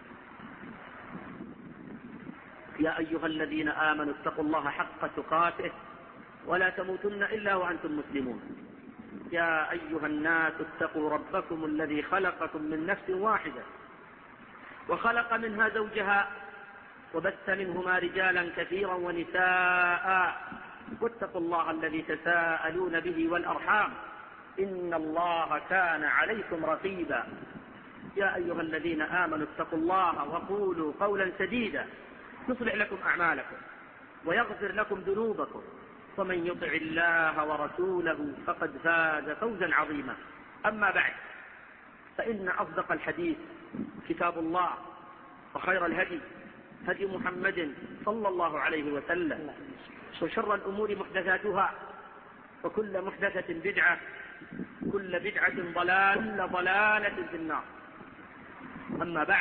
يا أيها الذين آمنوا اتقوا الله حق تقاته ولا تموتن إلا وأنتم مسلمون. يا أيها الناس اتقوا ربكم الذي خلقكم من نفس واحدة وخلق منها زوجها وبث منهما رجالا كثيرا ونساء، واتقوا الله الذي تساءلون به والأرحام إن الله كان عليكم رقيبا. يا أيها الذين آمنوا اتقوا الله وقولوا قولا سديدا يصلح لكم أعمالكم ويغفر لكم ذنوبكم، ومن يطع الله ورسوله فقد فاز فوزا عظيما. أما بعد، فإن أصدق الحديث كتاب الله، وخير الهدي هدي محمد صلى الله عليه وسلم، وشر الأمور محدثاتها، وكل محدثة بدعة، كل بدعة ضلالة، كل ضلالة في النار. أما بعد،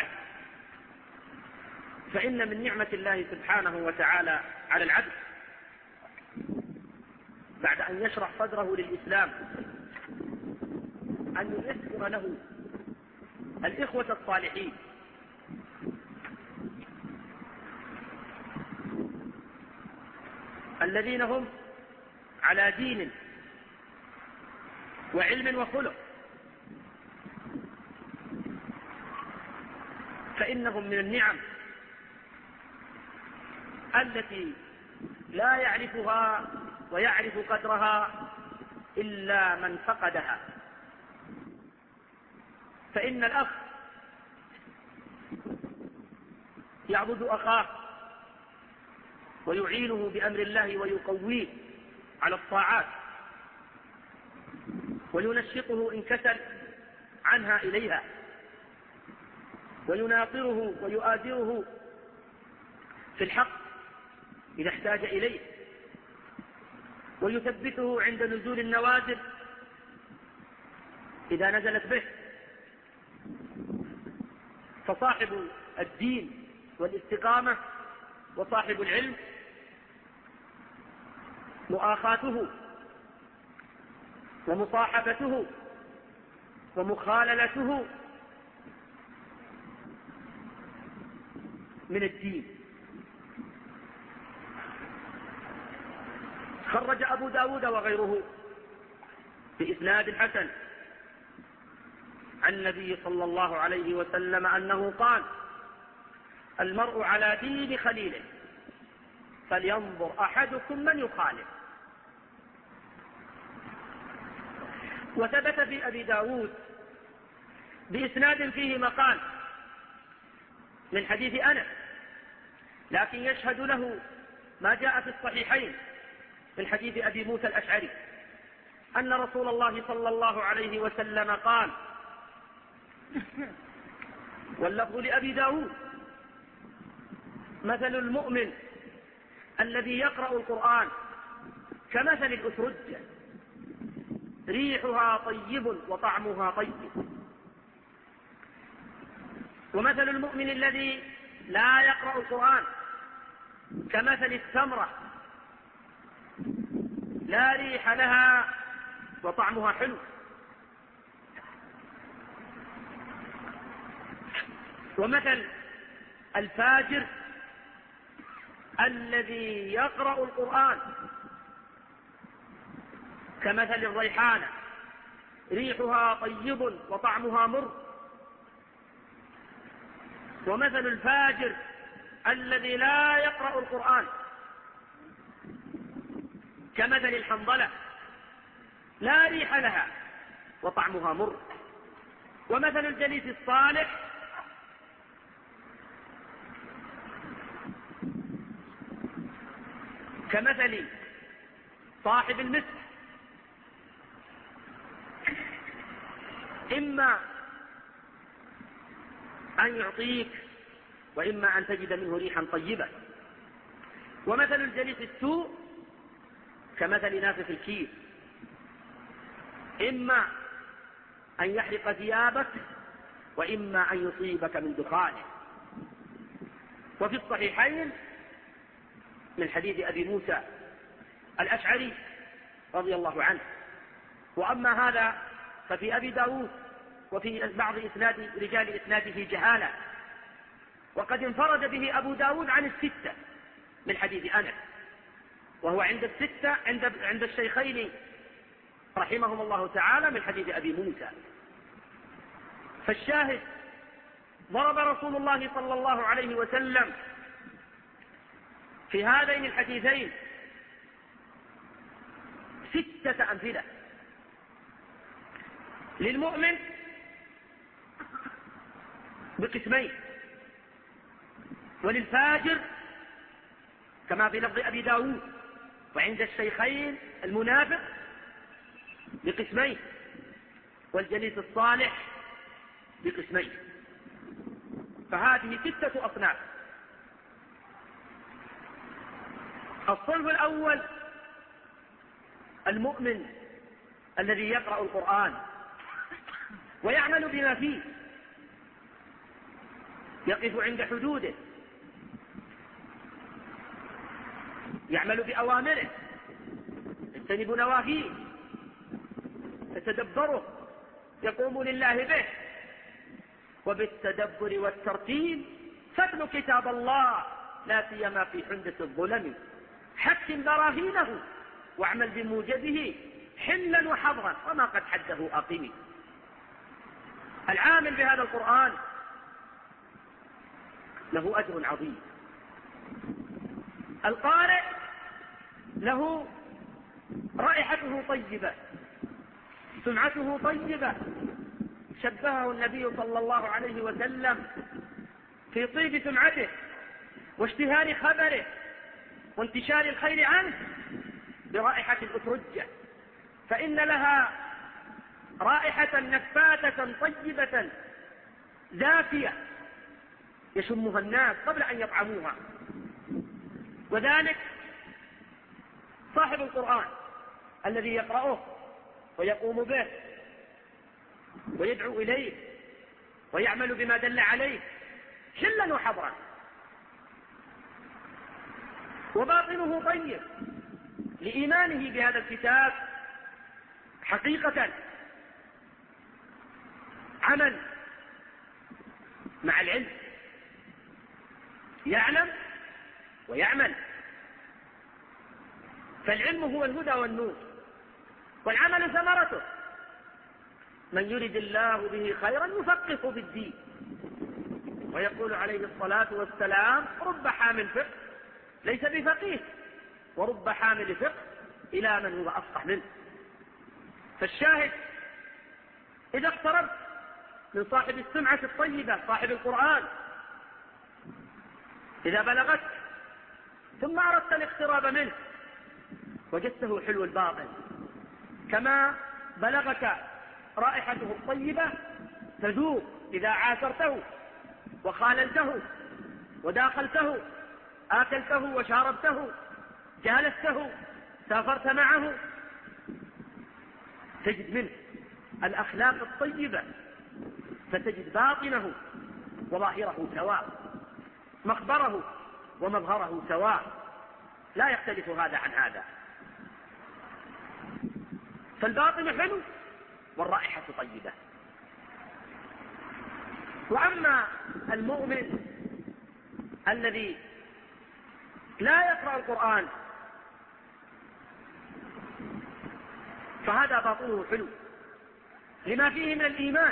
فإن من نعمة الله سبحانه وتعالى على العبد بعد أن يشرح صدره للإسلام أن ييسر له الإخوة الصالحين الذين هم على دين وعلم وخلق، فإنهم من النعم التي لا يعرفها ويعرف قدرها إلا من فقدها. فإن الأخ يعبد أخاه ويعينه بأمر الله ويقويه على الطاعات وينشطه إن كسل عنها إليها، ويناصره ويؤازره في الحق إذا احتاج إليه، ويثبته عند نزول النوازل إذا نزلت به. فصاحب الدين والاستقامة وصاحب العلم مؤاخاته ومصاحبته ومخاللته من الدين. خرج أبو داود وغيره بإسناد حسن عن النبي صلى الله عليه وسلم أنه قال: المرء على دين خليله فلينظر أحدكم من يخالف. وثبت في أبي داود بإسناد فيه مقال من حديث أنس، لكن يشهد له ما جاء في الصحيحين من حديث أبي موسى الأشعري أن رسول الله صلى الله عليه وسلم قال، واللفظ لأبي داود: مثل المؤمن الذي يقرأ القرآن كمثل الأسرجة ريحها طيب وطعمها طيب. ومثل المؤمن الذي لا يقرأ القرآن كمثل التمرة لا ريح لها وطعمها حلو. ومثل الفاجر الذي يقرأ القرآن كمثل الريحانة ريحها طيب وطعمها مر. ومثل الفاجر الذي لا يقرأ القرآن كمثل الحنظلة لا ريح لها وطعمها مر. ومثل الجليس الصالح كمثل صاحب المسك، إما أن يعطيك وإما أن تجد منه ريحا طيبة. ومثل الجليس السوء كمثل نافخ الكير، إما أن يحرق ثيابك وإما أن يصيبك من دخانه. وفي الصحيحين من حديث أبي موسى الأشعري رضي الله عنه. وأما هذا ففي أبي داود وفي بعض رجال إسناده جهالة، وقد انفرد به أبو داود عن الستة من حديث أنس، وهو عند الستة عند الشيخين رحمهم الله تعالى من حديث أبي موسى. فالشاهد: ضرب رسول الله صلى الله عليه وسلم في هذين الحديثين 6 أمثلة للمؤمن بقسمين، وللفاجر كما في لفظ أبي داود وعند الشيخين المنافق بقسمين، والجليس الصالح بقسمين. فهذه 6 أصناف. الصنف الأول المؤمن الذي يقرأ القرآن ويعمل بما فيه، يقف عند حدوده، يعمل بأوامره، يجتنب نواهيه، يتدبره، يقوم لله به. وبالتدبر والترتيل فتل كتاب الله لا سيما في حندة الظلم، حكم براهينه واعمل بموجبه حلا وحظرا وما قد حده أقيم. العامل بهذا القرآن له أجر عظيم، القارئ له رائحته طيبة سمعته طيبة، شبهه النبي صلى الله عليه وسلم في طيب سمعته واشتهار خبره وانتشار الخير عنه برائحة الأترجة، فإن لها رائحة نفاثة طيبة دافية يشمها الناس قبل أن يطعموها. وذلك صاحب القرآن الذي يقرأه ويقوم به ويدعو إليه ويعمل بما دل عليه حلا وحضرا، وباطنه طيب لإيمانه بهذا الكتاب حقيقة، عمل مع العلم، يعلم ويعمل، فالعلم هو الهدى والنور، والعمل ثمرته. من يرد الله به خيرا يفقهه في الدين. ويقول عليه الصلاة والسلام: رب حامل فقه ليس بفقيه، ورب حامل فقه إلى من هو أفقه منه. فالشاهد إذا اقتربت من صاحب السمعة الطيبة صاحب القرآن، إذا بلغت ثم أردت الاقتراب منه وجدته حلو الباطن كما بلغك رائحته الطيبة تذوق إذا عاشرته وخاللته وداخلته، آكلته وشاربته، جالسته، سافرت معه، تجد منه الأخلاق الطيبة، فتجد باطنه وظاهره سواء، مخبره ومظهره سواء، لا يختلف هذا عن هذا. فالباطن حلو والرائحة طيبة. وأما المؤمن الذي لا يقرأ القرآن فهذا باطنه حلو لما فيه من الإيمان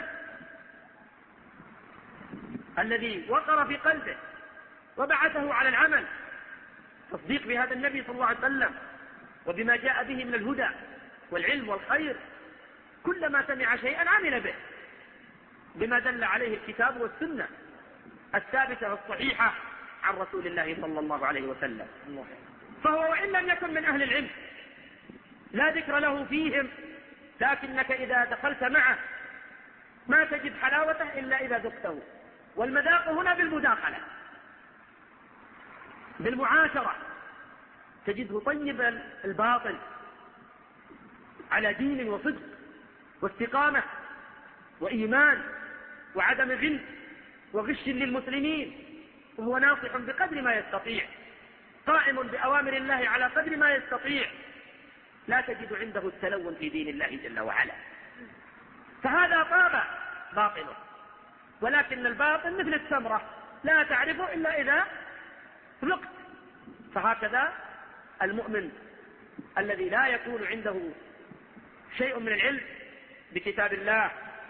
الذي وقر في قلبه وبعثه على العمل، تصديق بهذا النبي صلى الله عليه وسلم وبما جاء به من الهدى والعلم والخير، كلما سمع شيئا عمل به بما دل عليه الكتاب والسنة الثابتة والصحيحة عن رسول الله صلى الله عليه وسلم. فهو وإن لم يكن من أهل العلم لا ذكر له فيهم، لكنك إذا دخلت معه ما تجد حلاوته إلا إذا ذقته. والمذاق هنا بالمداخلة، بالمعاشرة، تجده طيب الباطن على دين وصدق واستقامة وإيمان وعدم غل وغش للمسلمين، وهو ناصح بقدر ما يستطيع، قائم بأوامر الله على قدر ما يستطيع، لا تجد عنده التلون في دين الله جل وعلا. فهذا طاب باطنه، ولكن الباطن مثل التمرة لا تعرفه إلا إذا ذقت. فهكذا المؤمن الذي لا يكون عنده شيء من العلم بكتاب الله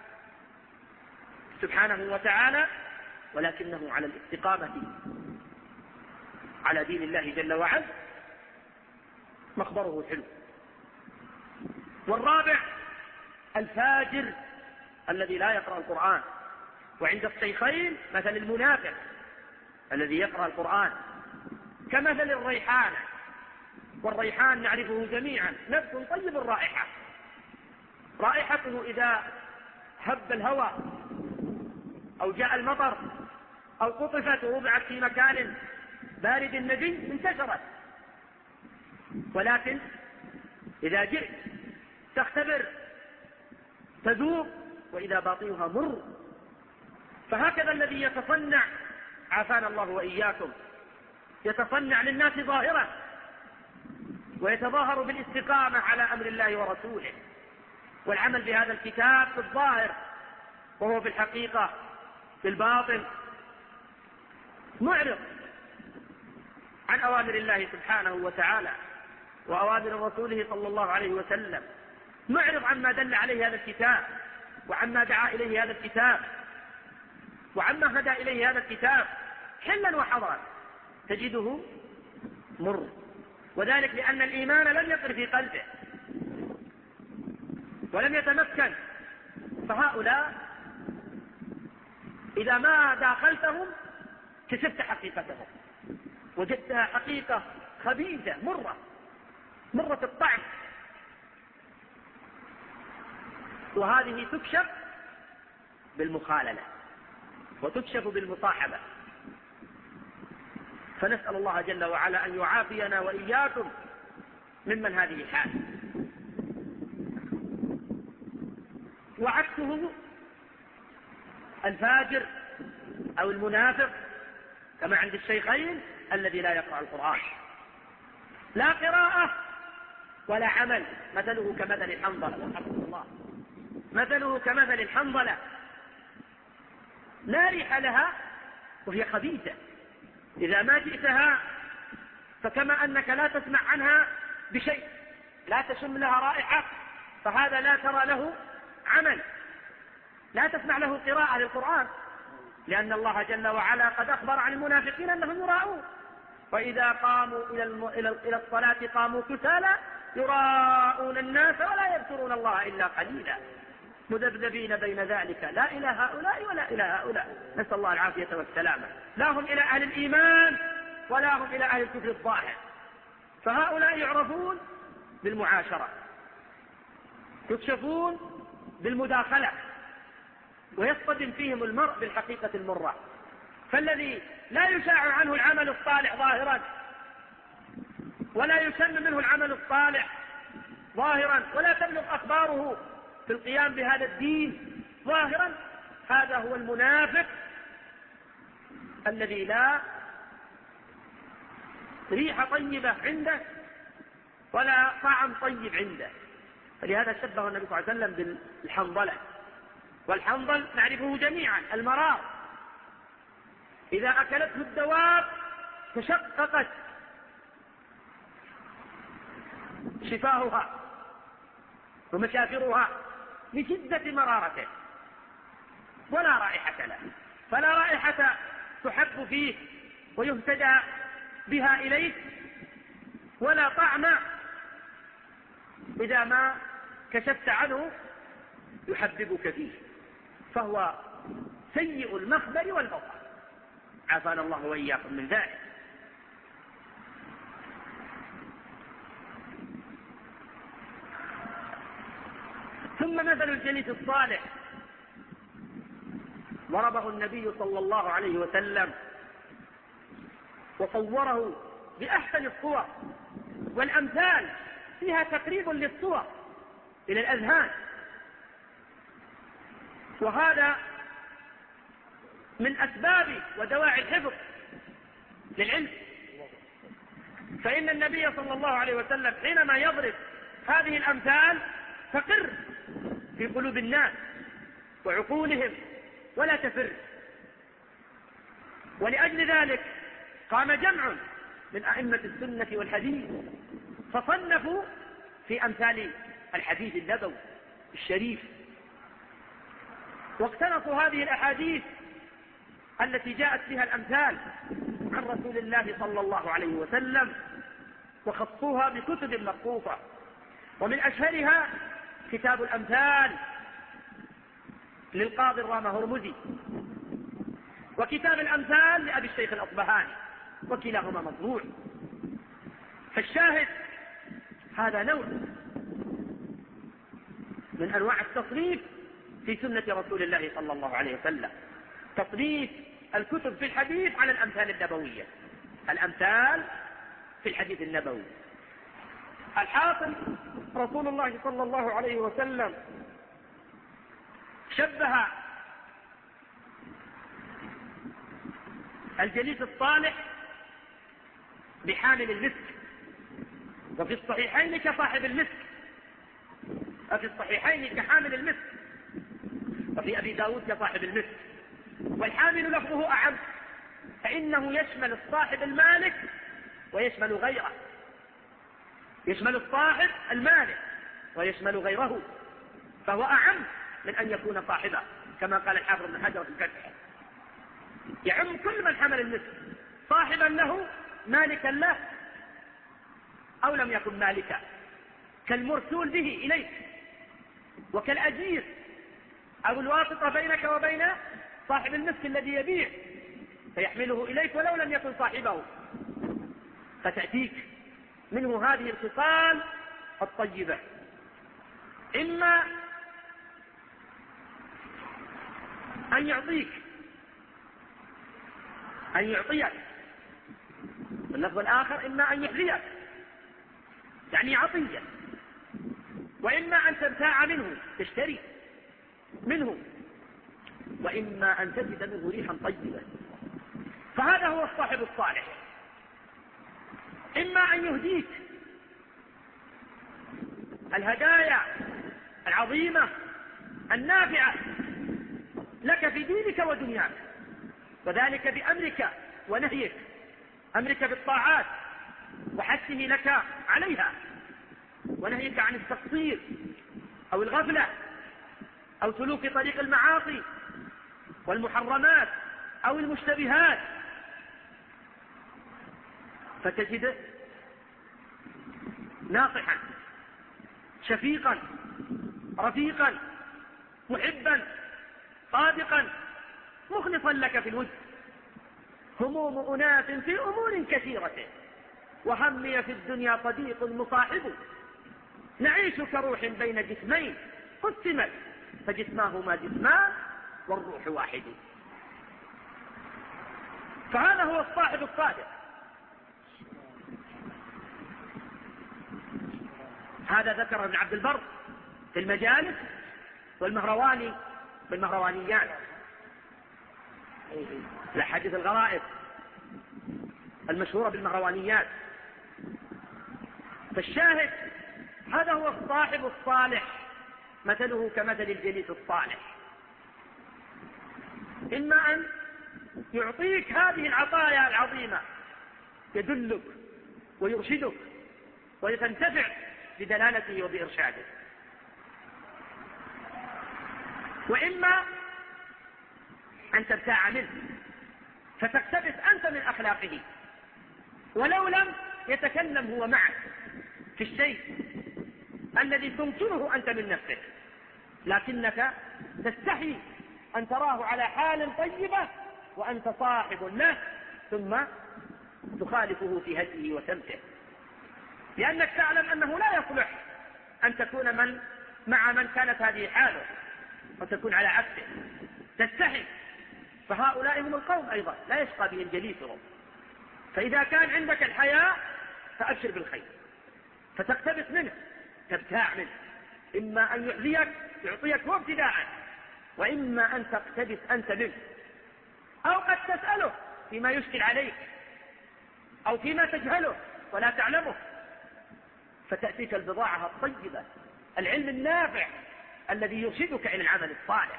سبحانه وتعالى، ولكنه على الاستقامة على دين الله جل وعلا، مخبره حلو. والرابع الفاجر الذي لا يقرأ القرآن. وعند الشيخين مثل المنافق الذي يقرأ القرآن كمثل الريحانة، والريحان نعرفه جميعا نبت طيب الرائحة، رائحته إذا هب الهواء أو جاء المطر أو قطفت ووضعت في مكان بارد نجي انتشرت، ولكن إذا جئت تختبر تذوق وإذا باطنها مر. فهكذا الذي يتصنع، عافانا الله وإياكم، يتصنع للناس ظاهرة ويتظاهر بالاستقامة على أمر الله ورسوله والعمل بهذا الكتاب في الظاهر، وهو في الحقيقة في الباطن معرض عن أوامر الله سبحانه وتعالى وأوامر رسوله صلى الله عليه وسلم، معرض عما دل عليه هذا الكتاب وعما دعا إليه هذا الكتاب وعما هدى إليه هذا الكتاب، حلا وحضرا تجده مر. وذلك لأن الإيمان لم يقر في قلبه، ولم يتمكن، فهؤلاء إذا ما داخلتهم كشفت حقيقتهم، وجدتها حقيقة خبيثة مرة الطعم، وهذه تكشف بالمخاللة وتكشف بالمصاحبة. فنسأل الله جل وعلا أن يعافينا وإياكم ممن هذه الحال. وعكسه الفاجر أو المنافق كما عند الشيخين الذي لا يقرأ القرآن، لا قراءة ولا عمل، مثله كمثل الحنظلة، والحمد لله، مثله كمثل الحنظلة لا ريح لها وهي خبيثة، إذا ما جئتها فكما أنك لا تسمع عنها بشيء، لا تشم لها رائحة، فهذا لا ترى له عمل، لا تسمع له قراءة للقرآن، لأن الله جل وعلا قد أخبر عن المنافقين أنهم يراءون، وإذا قاموا إلى الصلاة قاموا كسالى يراءون الناس ولا يذكرون الله إلا قليلا، مذبذبين بين ذلك لا إلى هؤلاء ولا إلى هؤلاء، نسأل الله العافية والسلامة، لا هم إلى أهل الإيمان ولا هم إلى أهل الكفر الظاهر. فهؤلاء يعرفون بالمعاشرة، يكشفون بالمداخلة، ويصطدم فيهم المرء بالحقيقة المرة. فالذي لا يشاع عنه العمل الصالح ظاهرا، ولا يسن منه العمل الصالح ظاهرا، ولا تبلغ أخباره في القيام بهذا الدين ظاهرا، هذا هو المنافق الذي لا ريحة طيبة عنده ولا طعم طيب عنده. فلهذا شبه النبي صلى الله عليه وسلم بالحنظلة، والحنظل نعرفه جميعا المرار، إذا أكلته الدواب تشققت شفاهها ومشافرها لشدة مرارته، ولا رائحة له، فلا رائحة تحب فيه ويهتدى بها إليه، ولا طعم إذا ما كشفت عنه يحببك فيه، فهو سيء المخبر والمظهر، عافانا الله وإياكم من ذلك. ثم مثل الجليس الصالح ضربه النبي صلى الله عليه وسلم وصوره بأحسن الصور، والأمثال فيها تقريب للصور إلى الأذهان، وهذا من أسباب ودواعي الحفظ للعلم. فإن النبي صلى الله عليه وسلم حينما يضرب هذه الأمثال تقر في قلوب الناس وعقولهم ولا تفر، ولأجل ذلك قام جمع من أئمة السنة والحديث فصنفوا في أمثال الحديث النبوي الشريف، واقتنصوا هذه الأحاديث التي جاءت فيها الأمثال عن رسول الله صلى الله عليه وسلم وخصوها بكتب مخصوصة، ومن أشهرها كتاب الأمثال للقاضي الرامة هرمزي، وكتاب الأمثال لأبي الشيخ الأصبهاني، وكلاهما مطبوع. فالشاهد هذا نوع من أنواع التصنيف في سنة رسول الله صلى الله عليه وسلم، تصنيف الكتب في الحديث على الأمثال النبوية، الأمثال في الحديث النبوي. الحاصل رسول الله صلى الله عليه وسلم شبه الجليس الصالح بحامل المسك، وفي الصحيحين كصاحب المسك، وفي الصحيحين كحامل المسك، وفي أبي داود كصاحب المسك. والحامل لفظه أعم، فإنه يشمل الصاحب المالك ويشمل غيره، يشمل الصاحب المالك ويشمل غيره، فهو أعم من أن يكون صاحبه، كما قال الحافظ ابن حجر في الفتح، يعم كل من حمل المسك، صاحبا له مالكا له أو لم يكن مالكا، كالمرسول به إليك، وكالأجير أو الواسطة بينك وبين صاحب المسك الذي يبيع فيحمله إليك ولو لم يكن صاحبه، فتأتيك منه هذه الخصال الطيبة: إما أن يعطيك واللفظ الآخر إما أن يحذيك يعني عطية، وإما أن تبتاع منه تشتري منه، وإما أن تجد منه ريحا طيبة. فهذا هو الصاحب الصالح، إما أن يهديك الهدايا العظيمة النافعة لك في دينك ودنياك، وذلك بأمرك ونهيك، أمرك بالطاعات وحثه لك عليها، ونهيك عن التقصير أو الغفلة أو سلوك طريق المعاصي والمحرمات أو المشتبهات، فتجد ناصحا شفيقا رفيقا محبا صادقا مخلصا لك في الود. هموم أناس في أمور كثيرة، وهمي في الدنيا صديق مصاحب، نعيش كروح بين جسمين قسمت، فجسماهما جسمان والروح واحد. فهذا هو الصاحب الصادق. هذا ذكر ابن عبد البر في المجالس والمهروانيات، الأحاديث الغرائب المشهورة بالمهروانيات. فالشاهد هذا هو الصاحب الصالح، مثله كمثل الجليس الصالح، إما أن يعطيك هذه العطايا العظيمة يدلك ويرشدك ويتنتفع بدلالته وبإرشاده، وإما أن تبتاع منه فتقتبس أنت من أخلاقه، ولو لم يتكلم هو معك في الشيء الذي تنكره أنت من نفسك، لكنك تستحي أن تراه على حال طيبة وأنت صاحب له، ثم تخالفه في هديه وسمته، لأنك تعلم أنه لا يصلح أن تكون مع من كانت هذه حاله وتكون على عكسه، تستحي. فهؤلاء هم القوم أيضا لا يشقى بهم جليسهم. فإذا كان عندك الحياء فأبشر بالخير، فتقتبس منه تبتاع منه، إما أن يعطيك هو ابتداء، وإما أن تقتبس أنت منه، أو قد تسأله فيما يشكل عليك أو فيما تجهله ولا تعلمه، فتأتيك البضاعة الطيبة، العلم النافع الذي يرشدك إلى العمل الصالح.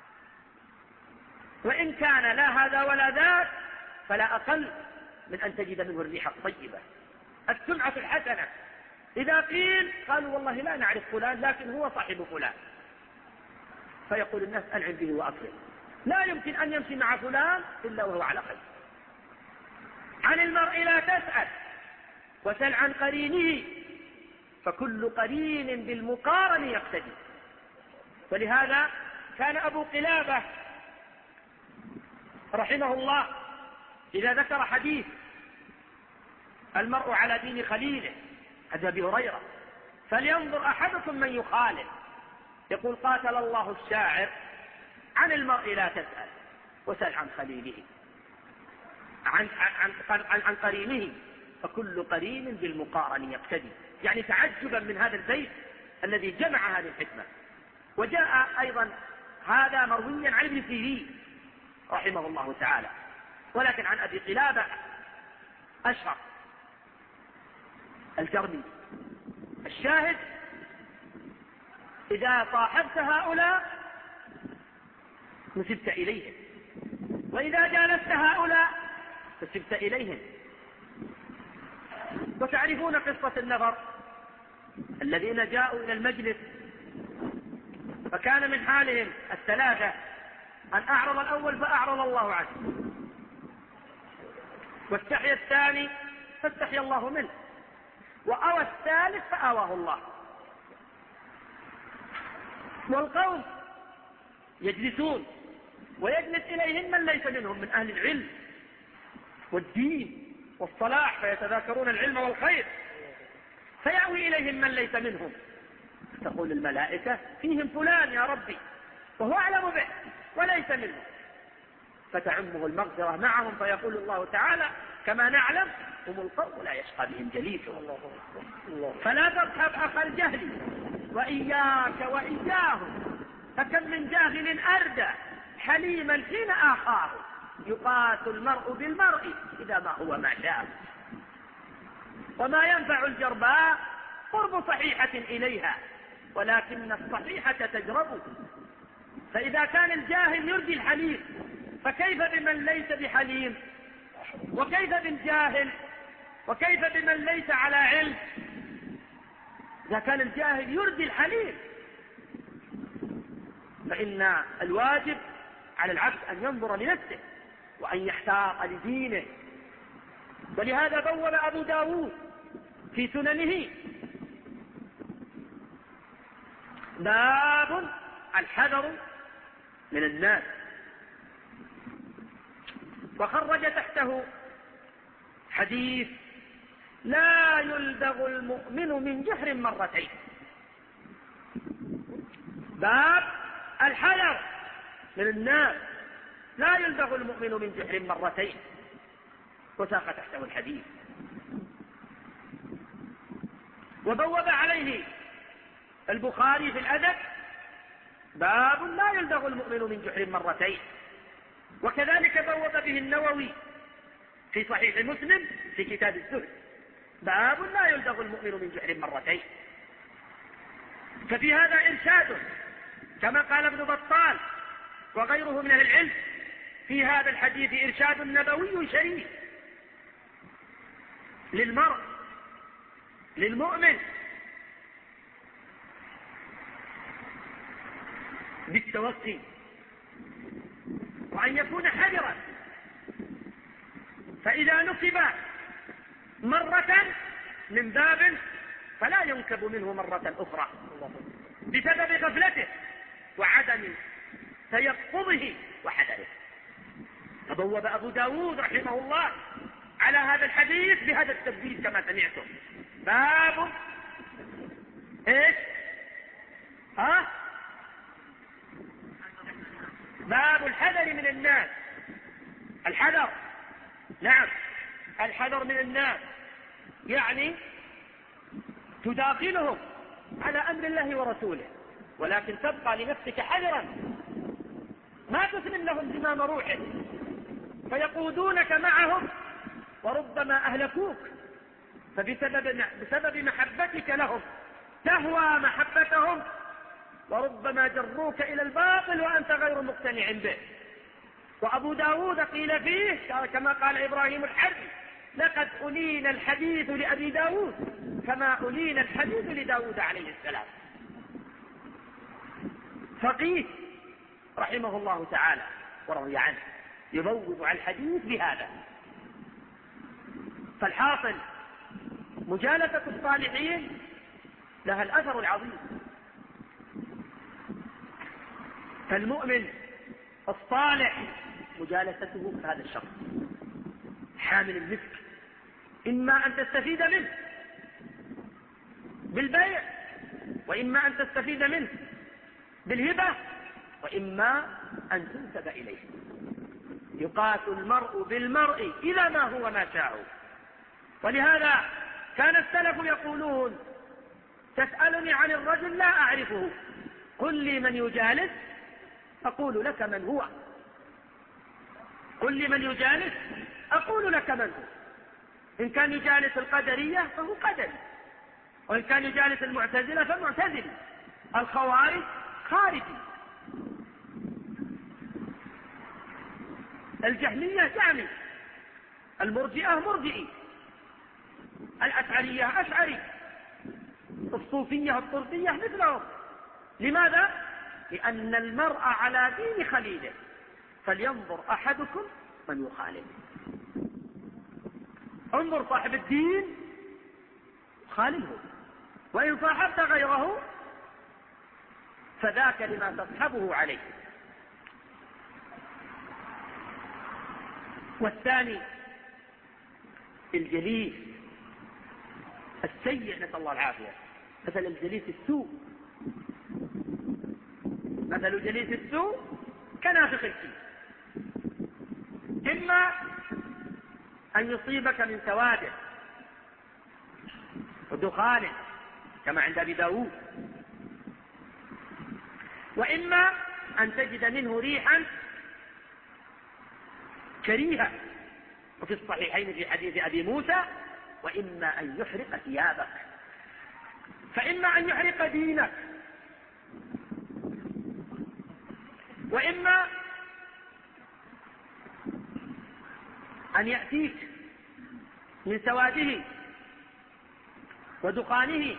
وإن كان لا هذا ولا ذاك فلا أقل من أن تجد منه الريح الطيبة، السمعة الحسنة. إذا قيل قالوا والله لا نعرف فلان لكن هو صاحب فلان، فيقول الناس أنعم به وأكرم، لا يمكن أن يمشي مع فلان إلا وهو على خير. عن المرء لا تسأل وسل عن قرينه، فكل قرين بالمقارن يقتدي. ولهذا كان أبو قلابة رحمه الله إذا ذكر حديث المرء على دين خليله حديث أبي هريرة فلينظر أحدكم من يخالف، يقول قاتل الله الشاعر عن المرء لا تسأل وسل عن خليله، عن قرينه فكل قرين بالمقارن يقتدي، يعني تعجبا من هذا البيت الذي جمع هذه الحكمة. وجاء أيضا هذا مرويا عن ابن سيرين رحمه الله تعالى، ولكن عن أبي قلابة أشهر الجرمي. الشاهد إذا صاحبت هؤلاء نسبت إليهم، وإذا جالست هؤلاء نسبت إليهم. وتعرفون قصة النفر الذين جاءوا إلى المجلس، فكان من حالهم الثلاثة أن أعرض الأول فأعرض الله عنه، واستحيا الثاني فاستحيا الله منه، وأوى الثالث فآواه الله. والقوم يجلسون ويجلس إليهم من ليس منهم من أهل العلم والدين والصلاح، فيتذاكرون العلم والخير، فيأوي إليهم من ليس منهم، تقول الملائكة فيهم فلان يا ربي وهو أعلم به وليس منهم، فتعمه المغفرة معهم، فيقول الله تعالى كما نعلم هم القوم لا يشقى بهم جليسهم. فلا تصحب أخا الجهل وإياك وإياهم، فكم من جاهل أردى حليما حين آخاه، يقاس المرء بالمرء إذا ما هو ما شاء. وما ينفع الجرباء قرب صحيحة إليها، ولكن الصحيحة تجرب. فإذا كان الجاهل يرجي الحليم، فكيف بمن ليس بحليم؟ وكيف بالجاهل؟ وكيف بمن ليس على علم؟ إذا كان الجاهل يرجي الحليم، فإن الواجب على العبد أن ينظر لنفسه وأن يحتاط لدينه. ولهذا بوب أبو داود في سننه باب الحذر من الناس، وخرج تحته حديث لا يلدغ المؤمن من جحر مرتين. باب الحذر من الناس، لا يلدغ المؤمن من جحر مرتين، وساق تحته الحديث. وبوب عليه البخاري في الأدب باب لا يلدغ المؤمن من جحر مرتين، وكذلك بوب به النووي في صحيح مسلم في كتاب الزهد باب لا يلدغ المؤمن من جحر مرتين. ففي هذا إرشاد كما قال ابن بطال وغيره من أهل العلم، في هذا الحديث إرشاد نبوي شريف للمرء للمؤمن بالتوقي، وأن يكون حذرا. فإذا نكب مرة من باب فلا ينكب منه مرة أخرى بسبب غفلته وعدم تيقظه وحذره. فبوب أبو داود رحمه الله على هذا الحديث بهذا التبديل كما سمعتم، باب ايش؟ باب الحذر من الناس. الحذر، نعم، الحذر من الناس يعني تداخلهم على أمر الله ورسوله، ولكن تبقى لنفسك حذرا، ما تسلم لهم زمام روحك فيقودونك معهم وربما أهلكوك، فبسبب محبتك لهم تهوى محبتهم، وربما جروك إلى الباطل وأنت غير مقتنع به. وأبو داود قيل فيه كما قال إبراهيم الحربي لقد ألين الحديث لأبي داود كما ألين الحديث لداود عليه السلام. فقيه رحمه الله تعالى ورضي عنه يبوب على الحديث بهذا. فالحاصل مجالسة الصالحين لها الأثر العظيم. فالمؤمن الصالح مجالسته هذا الشخص حامل المسك، إما أن تستفيد منه بالبيع، وإما أن تستفيد منه بالهبة، وإما أن تنسب إليه. يقاس المرء بالمرء إلى ما هو ما شاء. ولهذا كان السلف يقولون تسألني عن الرجل لا أعرفه، قل لي من يجالس أقول لك من هو، قل لي من يجالس أقول لك من هو. إن كان يجالس القدرية فهو قدري، وإن كان يجالس المعتزلة فمعتزلي، الخوارج خارجي، الجهمية جهمي، المرجئة مرجئي، الأشعرية أشعري، الصوفية الطرفية مثلهم. لماذا؟ لأن المرء على دين خليله، فلينظر أحدكم من يخالف. انظر صاحب الدين خالله، وإن صاحبت غيره فذاك لما تصحبه عليه. والثاني الجليس السيء، نسأل الله العافية، مثل الجليس السوء، مثل جليس السوء كنافخ الكيس، إما أن يصيبك من سواده ودخانه كما عند أبي داود، وإما أن تجد منه ريحا كريهة، وفي الصحيحين في حديث أبي موسى: وإما أن يحرق ثيابك، فإما أن يحرق دينك، وإما أن يأتيك من سواده ودخانه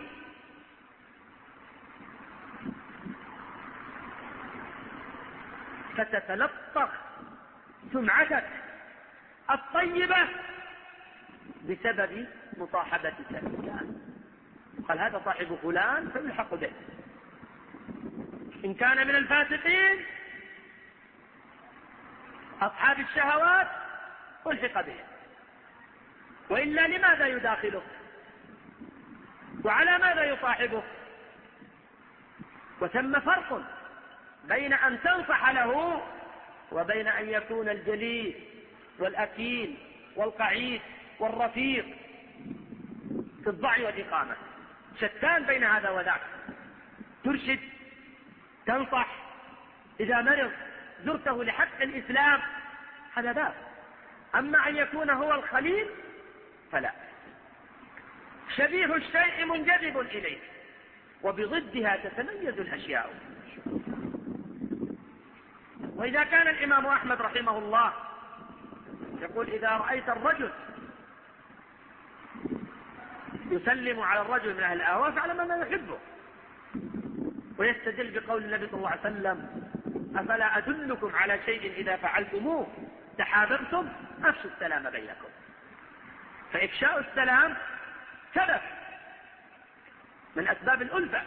فتتلطخ سمعتك الطيبة بسبب مصاحبتك إياه. قال: هذا صاحب فلان فيلحق به، إن كان من الفاسقين أصحاب الشهوات ألحق به، وإلا لماذا يداخله وعلى ماذا يصاحبه؟ وثم فرق بين أن تنصح له وبين أن يكون الجليس والأكيل والقعيد والرفيق في الضع والإقامة، شتان بين هذا وذاك. ترشد، تنصح، إذا مرض زرته لحق الإسلام، هذا باب. أما أن يكون هو الخليل فلا. شبيه الشيء منجذب إليه، وبضدها تتميز الأشياء. وإذا كان الإمام أحمد رحمه الله يقول: إذا رأيت الرجل يسلم على الرجل من أهل الآواء فاعلم أنه يحبه، ويستدل بقول النبي صلى الله عليه وسلم: أفلا أدلكم على شيء إذا فعلتموه تحاببتم؟ أفشوا السلام بينكم. فإفشاء السلام سبب من أسباب الألفة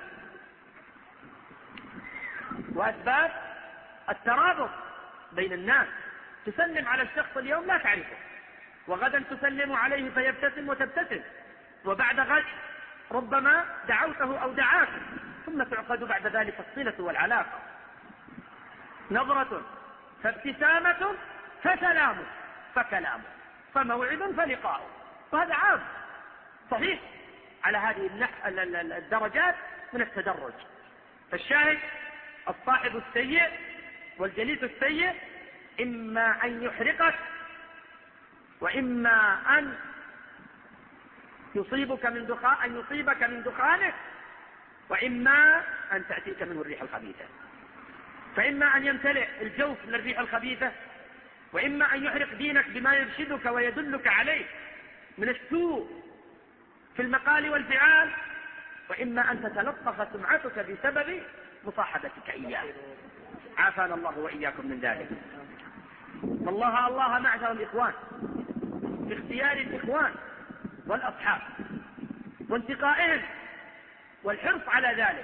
وأسباب الترابط بين الناس. تسلم على الشخص اليوم لا تعرفه، وغدا تسلم عليه فيبتسم وتبتسم، وبعد غد ربما دعوته أو دعاك، ثم تعقد بعد ذلك الصلة والعلاقة. نظرة فابتسامة فسلام فكلام فموعد فلقاء، وهذا عام صحيح على هذه الدرجات من التدرج. فالشاهد: الصاحب السيء والجليس السيء إما أن يحرقك، وإما أن يصيبك من دخانه، وإما أن تأتيك منه الريح الخبيثة. فإما أن يمتلئ الجوف من الريح الخبيثة، وإما أن يحرق دينك بما يرشدك ويدلك عليه من السوء في المقال والفعال، وإما أن تتلطخ سمعتك بسبب مصاحبتك إياه. عافانا الله وإياكم من ذلك. الله معشر الإخوان باختيار الإخوان والأصحاب وانتقائهم والحرص على ذلك.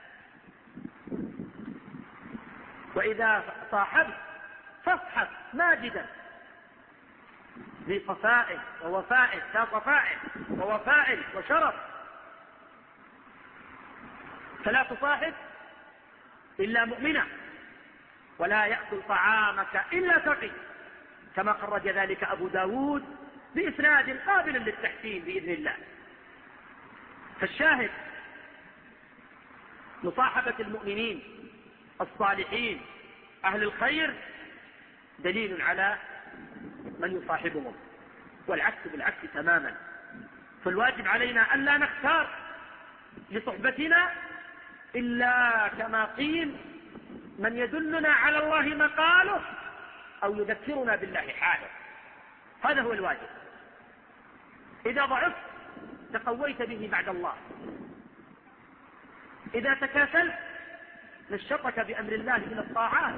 وإذا صاحبت فاصحب ماجدا بصفائه ووفائه، لا صفائه ووفائه وشرف. فلا تصاحب إلا مؤمنا، ولا يأكل طعامك إلا تقي، كما خرج ذلك أبو داود بإسناد قابل للتحسين بإذن الله. فالشاهد: مصاحبة المؤمنين الصالحين أهل الخير دليل على من يصاحبهم، والعكس بالعكس تماما. فالواجب علينا ألا نختار لصحبتنا إلا كما قيل: من يدلنا على الله مقاله أو يذكرنا بالله حاله. هذا هو الواجب. إذا ضعفت تقويت به بعد الله، إذا تكاسلت نشطك بأمر الله إلى الطاعات،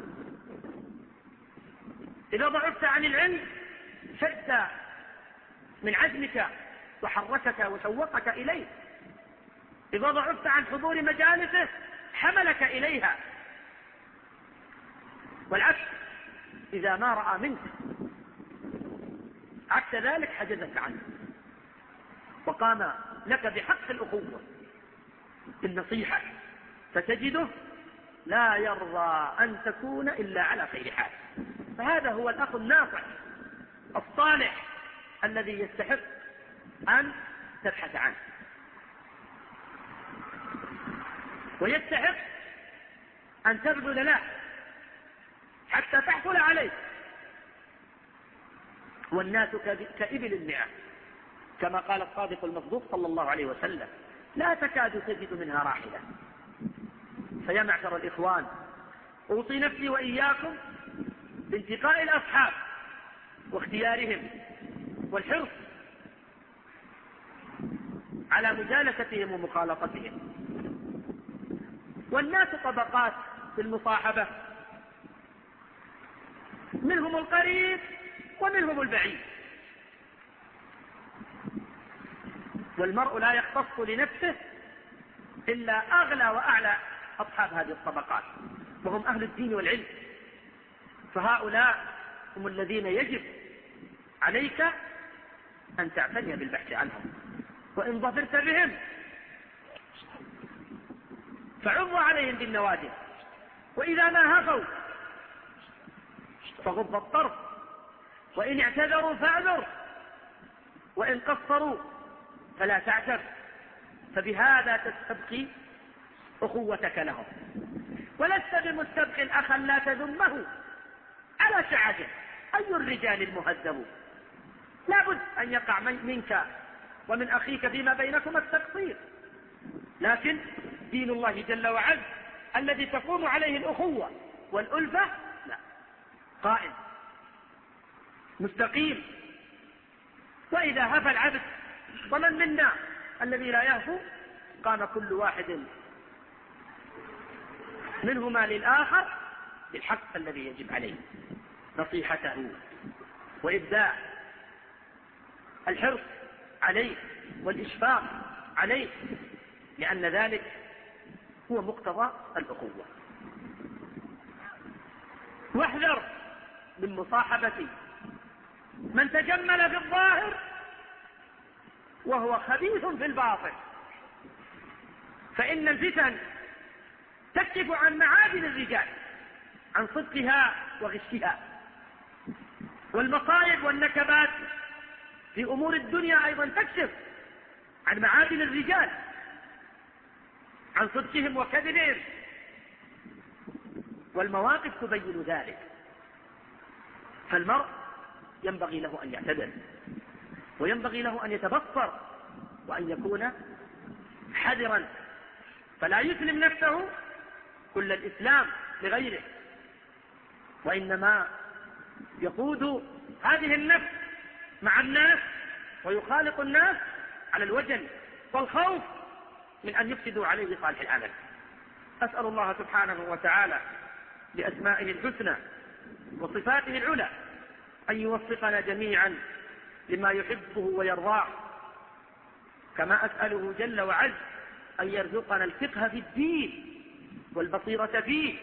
إذا ضعفت عن العلم شد من عزمك وحركك وشوقك إليه، إذا ضعفت عن حضور مجالسه حملك إليها، والعكس إذا ما رأى منك عكس ذلك حجزك عنه وقام لك بحق الأخوة بالنصيحة، فتجده لا يرضى أن تكون إلا على خير حال. فهذا هو الأخ الناصح الصالح الذي يستحق أن تبحث عنه، ويستحق أن تبذل له حتى تحصل عليه. والناس كإبل المئة، كما قال الصادق المصدوق صلى الله عليه وسلم: لا تكاد تجد منها راحلة. فيا معشر الإخوان، أوصي نفسي وإياكم بانتقاء الأصحاب واختيارهم والحرص على مجالستهم ومخالطتهم. والناس طبقات في المصاحبة، منهم القريب ومنهم البعيد، والمرء لا يختص لنفسه إلا أغلى وأعلى أصحاب هذه الطبقات، وهم أهل الدين والعلم. فهؤلاء هم الذين يجب عليك أن تعتني بالبحث عنهم، وإن ظفرت بهم فعض عليهم بالنواجذ، وإذا ما هفوا فغض الطرف، وإن اعتذروا فاعذر، وإن قصروا فلا تعتذر. فبهذا تستبقي أخوتك لهم، ولست بمستبق أخا لا تذمه على شعته. أي الرجال المهذب؟ لا بد أن يقع منك ومن أخيك فيما بينكم التقصير، لكن دين الله جل وعز الذي تقوم عليه الأخوة والألفة لا، قائم مستقيم. وإذا هفى العبد، ومن منا الذي لا يهفو، قام كل واحد منهما للآخر بالحق الذي يجب عليه، نصيحته وإبداع الحرص عليه والإشفاق عليه، لأن ذلك هو مقتضى الأخوة. واحذر من مصاحبة من تجمل في الظاهر وهو خبيث في الباطن، فإن الفتن تكشف عن معادن الرجال، عن صدقها وغشها، والمصائب والنكبات في أمور الدنيا أيضا تكشف عن معادن الرجال، عن صدقهم وكذبهم، والمواقف تبين ذلك. فالمرء ينبغي له أن يعتدل، وينبغي له أن يتبصر، وأن يكون حذرا، فلا يسلم نفسه كل الإسلام لغيره، وإنما يقود هذه النفس مع الناس ويخالط الناس على الوجل والخوف من أن يفسدوا عليه صالح العمل. أسأل الله سبحانه وتعالى بأسمائه الحسنى وصفاته العلى أن يوفقنا جميعا لما يحبه ويرضاه، كما أسأله جل وعز أن يرزقنا الفقه في الدين والبصيرة فيه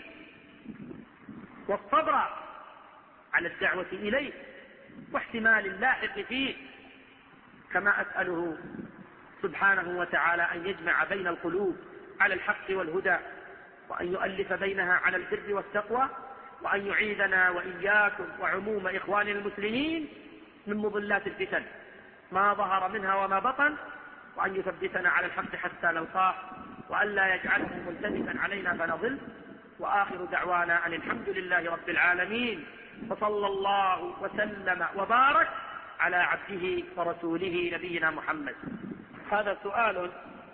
والصبر على الدعوة إليه واحتمال اللاحق فيه، كما أسأله سبحانه وتعالى أن يجمع بين القلوب على الحق والهدى، وأن يؤلف بينها على البر والتقوى، وأن يعيذنا وإياكم وعموم إخوان المسلمين من مضلات الفتن ما ظهر منها وما بطن، وأن يثبتنا على الحق حتى نلقاه، وأن لا يجعله ملتبسا علينا فنضل. وآخر دعوانا أن الحمد لله رب العالمين، وصلى الله وسلم وبارك على عبده ورسوله نبينا محمد. هذا سؤال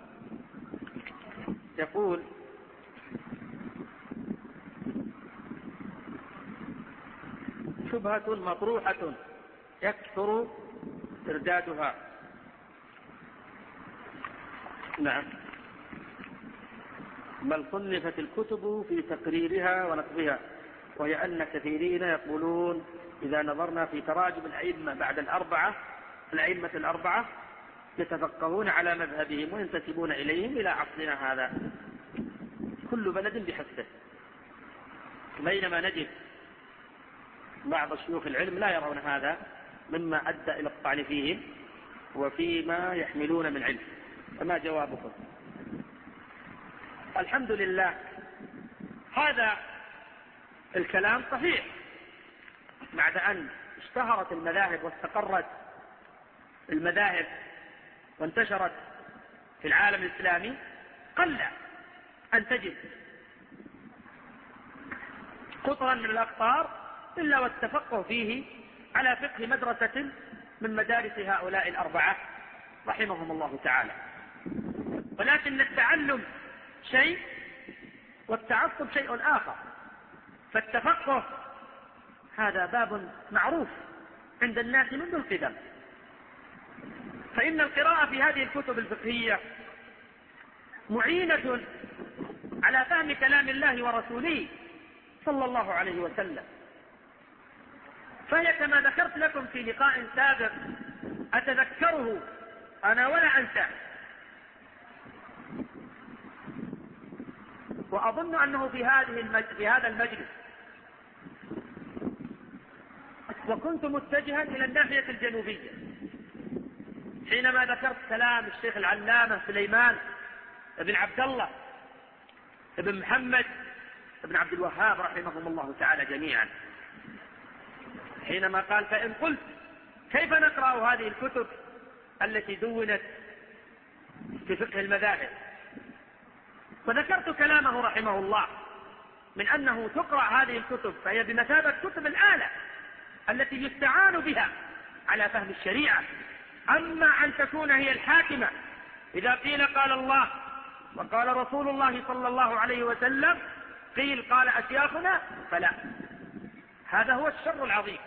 يقول: شبهة مطروحة يكثر إردادها. نعم، بل صنفت الكتب في تقريرها ونقضها، وهي أن كثيرين يقولون إذا نظرنا في تراجم الأئمة بعد الأئمة الأربعة يتفقهون على مذهبهم وينتسبون إليهم إلى عصرنا هذا. كل بلد بحسبه، بينما نجد بعض شيوخ العلم لا يرون هذا مما أدى إلى الطعن فيهم وفيما يحملون من علم. فما جوابكم؟ الحمد لله هذا الكلام صحيح. بعد أن اشتهرت المذاهب واستقرت المذاهب وانتشرت في العالم الإسلامي، قل أن تجد قطرا من الأقطار إلا والتفقه فيه على فقه مدرسة من مدارس هؤلاء الأربعة رحمهم الله تعالى. ولكن التعلم شيء والتعصب شيء آخر. فالتفقه هذا باب معروف عند الناس منذ القدم، فإن القراءة في هذه الكتب الفقهية معينة على فهم كلام الله ورسوله صلى الله عليه وسلم. فهي كما ذكرت لكم في لقاء سابق أتذكره أنا ولا أنسى، وأظن أنه في هذا المجلس وكنت متجها إلى الناحية الجنوبية حينما ذكرت كلام الشيخ العلامة سليمان بن عبد الله بن محمد بن عبد الوهاب رحمهم الله تعالى جميعا، حينما قال: فإن قلت كيف نقرأ هذه الكتب التي دونت في فقه المذاهب؟ وذكرت كلامه رحمه الله من أنه تقرأ هذه الكتب فهي بمثابة كتب الآلة التي يستعان بها على فهم الشريعة، أما أن تكون هي الحاكمة إذا قيل قال الله وقال رسول الله صلى الله عليه وسلم قيل قال أشياخنا، فلا، هذا هو الشر العظيم.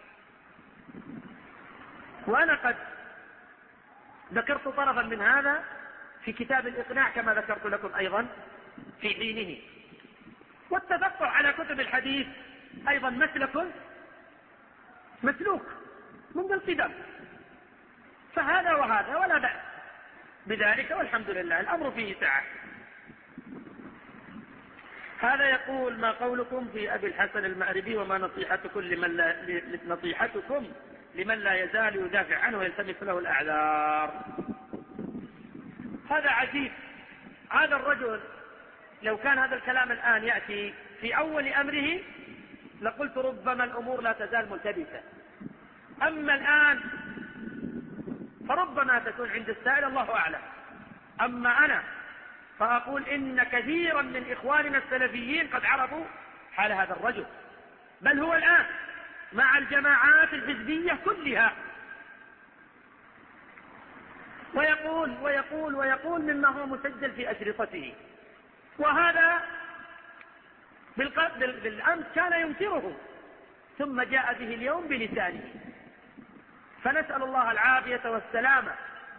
وأنا قد ذكرت طرفا من هذا في كتاب الإقناع كما ذكرت لكم أيضا في حينه. والتفقه على كتب الحديث أيضا مسلوك منذ القدم، فهذا وهذا ولا بأس بذلك، والحمد لله الأمر فيه سعة. هذا يقول: ما قولكم في أبي الحسن المأربي وما نصيحتكم لمن لا يزال يدافع عنه ويلتمس له الأعذار؟ هذا عجيب. هذا الرجل لو كان هذا الكلام الآن يأتي في أول أمره لقلت ربما الأمور لا تزال ملتبسة، أما الآن فربما تكون عند السائل الله أعلم. أما أنا فأقول إن كثيرا من إخواننا السلفيين قد عرفوا حال هذا الرجل، بل هو الآن مع الجماعات الحزبية كلها ويقول مما هو مسجل في أشرطته، وهذا بالأمس كان ينكره ثم جاء به اليوم بلسانه، فنسأل الله العافية والسلامة.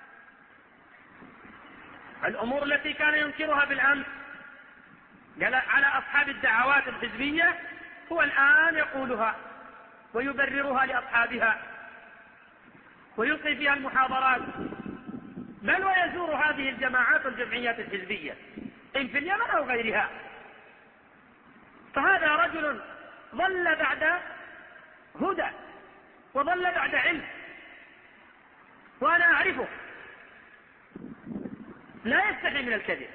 الأمور التي كان ينكرها بالأمس على أصحاب الدعوات الحزبية هو الآن يقولها ويبررها لأصحابها ويلقي فيها المحاضرات، بل ويزور هذه الجماعات والجمعيات الحزبية إن في اليمن أو غيرها. فهذا رجل ظل بعد هدى وظل بعد علم، وأنا أعرفه لا يستحي من الكذب.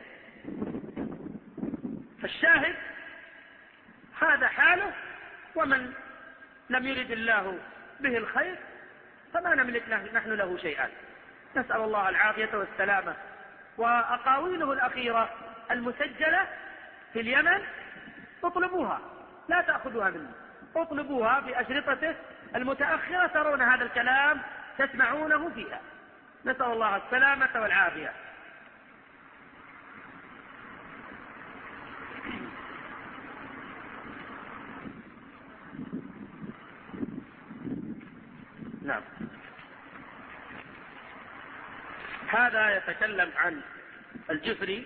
فالشاهد هذا حاله، ومن لم يرد الله به الخير فما نملك نحن له شيئا. نسأل الله العافية والسلامة. وأقاويله الأخيرة المسجلة في اليمن اطلبوها، لا تأخذوها منه، اطلبوها في أشرطته المتأخرة ترون هذا الكلام تسمعونه فيها. نسأل الله السلامة والعافية. نعم. هذا يتكلم عن الجفري،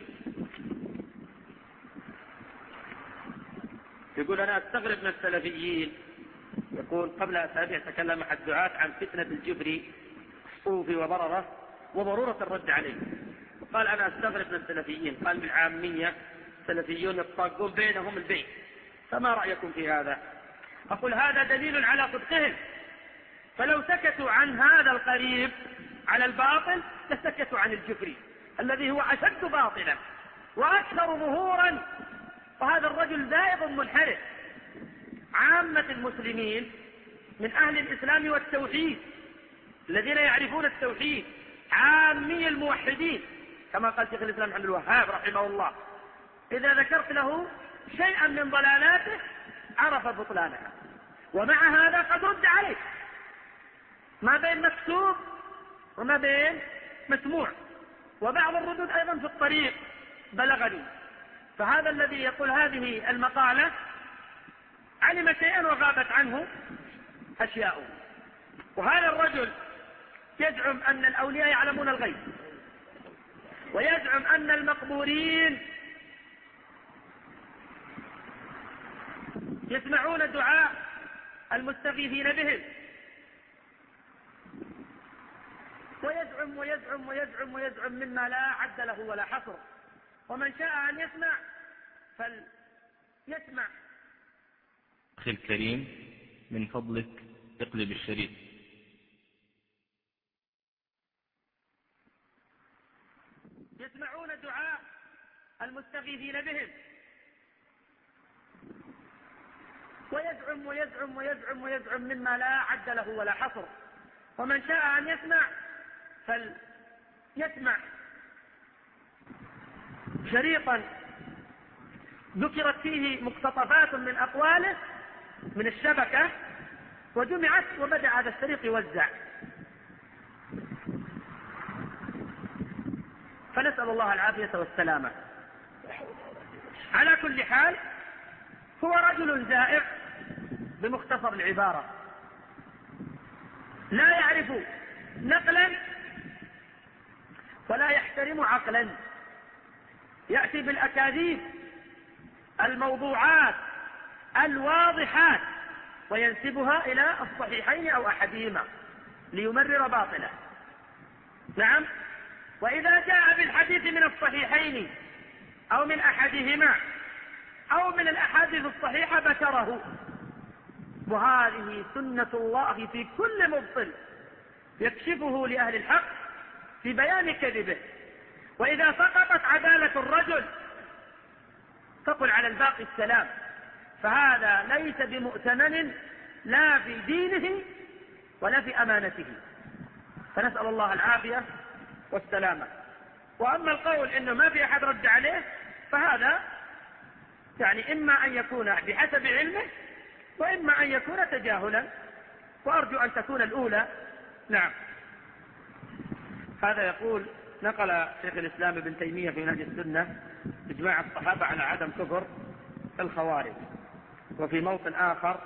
يقول: أنا أستغرب من السلفيين. يقول: قبل أسابيع تكلم أحد الدعاة عن فتنة الجفري الصوفي وضرره وضرورة الرد عليه، وقال: أنا أستغرب من السلفيين. قال بالعامية: السلفيون يطاقون بينهم البين، فما رأيكم في هذا؟ أقول هذا دليل على صدقهم، فلو سكتوا عن هذا القريب على الباطل لسكتوا عن الجفري الذي هو أشد باطلا وأكثر ظهورا، وهذا الرجل زائغ منحرف. عامة المسلمين من أهل الإسلام والتوحيد الذين يعرفون التوحيد، عامي الموحدين كما قال شيخ الإسلام عبد الوهاب رحمه الله، إذا ذكرت له شيئا من ضلالاته عرف بطلانها، ومع هذا قد رد عليه ما بين مكتوب وما بين مسموع، وبعض الردود أيضا في الطريق بلغني. فهذا الذي يقول هذه المقالة علم شيئا وغابت عنه أشياء. وهذا الرجل يزعم أن الأولياء يعلمون الغيب، ويزعم أن المقبورين يسمعون دعاء المستغيثين بهم، ويزعم ويزعم ويزعم ويزعم مما لا عد له ولا حصر. ومن شاء أن يسمع فليسمع. أخي الكريم من فضلك اقلب الشريط. يسمعون دعاء المستغيثين بهم، ويزعم ويزعم ويزعم ويزعم مما لا عد له ولا حصر. ومن شاء أن يسمع فليسمع شريطا ذكرت فيه مقتطفات من أقواله من الشبكة وجمعت، وبدأ هذا الشريط يوزع. فنسأل الله العافية والسلامة. على كل حال هو رجل زائغ بمختصر العبارة، لا يعرف نقلا ولا يحترم عقلا، يأتي بالأكاذيب الموضوعات الواضحات وينسبها إلى الصحيحين أو أحدهما ليمرر باطله. نعم، وإذا جاء بالحديث من الصحيحين أو من أحدهما أو من الأحاديث الصحيحة بشره. وهذه سنة الله في كل مبطل يكشفه لأهل الحق في بيان كذبه. وإذا سقطت عدالة الرجل تقل على الباقي السلام، فهذا ليس بمؤتمن لا في دينه ولا في أمانته، فنسأل الله العافية والسلامة. وأما القول إنه ما في أحد رد عليه فهذا يعني إما أن يكون بحسب علمه وإما أن يكون تجاهلا، وأرجو أن تكون الأولى. نعم. هذا يقول نقل شيخ الإسلام ابن تيمية في منهج السنة إجماع الصحابة على عدم كفر الخوارج، وفي موطن آخر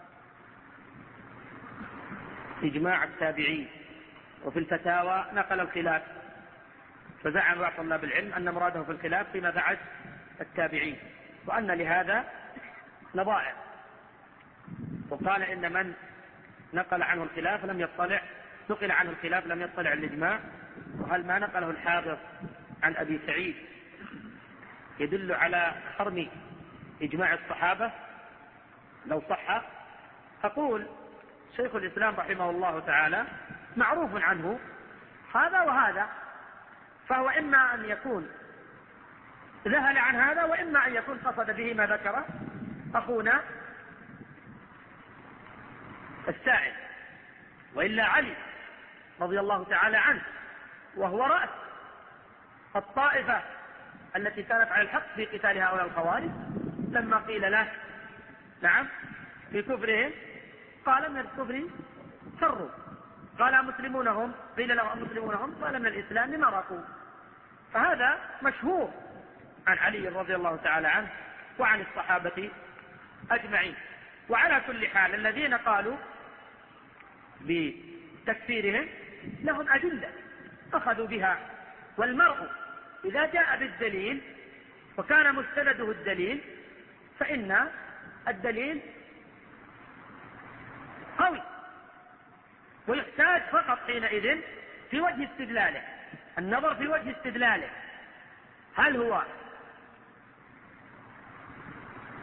إجماع التابعين، وفي الفتاوى نقل الخلاف، فزعم بعض طلاب العلم أن مراده في الخلاف فيما بعد التابعين، وأن لهذا نظائر، وقال إن من نقل عنه الخلاف لم يطلع، نقل عنه الخلاف لم يطلع الإجماع. وهل ما نقله الحافظ عن أبي سعيد يدل على حرم إجماع الصحابة لو صح؟ أقول شيخ الإسلام رحمه الله تعالى معروف عنه هذا وهذا، فهو إما أن يكون ذهل عن هذا وإما أن يكون قصد به ما ذكر أخونا السائل. وإلا علي رضي الله تعالى عنه وهو رأس الطائفة التي كانت على الحق في قتال هؤلاء الخوارج، لما قيل له نعم في كفرهم قال من الكفر فروا، قال مسلمون هم، قيل له مسلمون هم، قال من الإسلام مرقوا. فهذا مشهور عن علي رضي الله تعالى عنه وعن الصحابة أجمعين. وعلى كل حال الذين قالوا بتكفيرهم لهم أدلة أخذوا بها، والمرء إذا جاء بالدليل وكان مستنده الدليل فإن الدليل قوي، ويحتاج فقط حينئذ في وجه استدلاله، النظر في وجه استدلاله، هل هو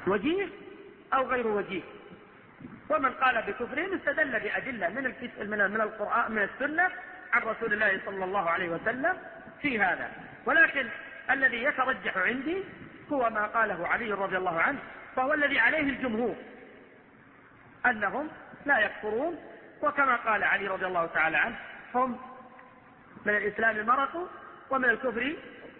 وجيه أو غير وجيه. ومن قال بكفرهم استدل بأدلة من القرآن من السنة عن رسول الله صلى الله عليه وسلم في هذا. ولكن الذي يترجح عندي هو ما قاله علي رضي الله عنه، فهو الذي عليه الجمهور أنهم لا يكفرون، وكما قال علي رضي الله تعالى عنه هم من الإسلام مرقوا ومن الكفر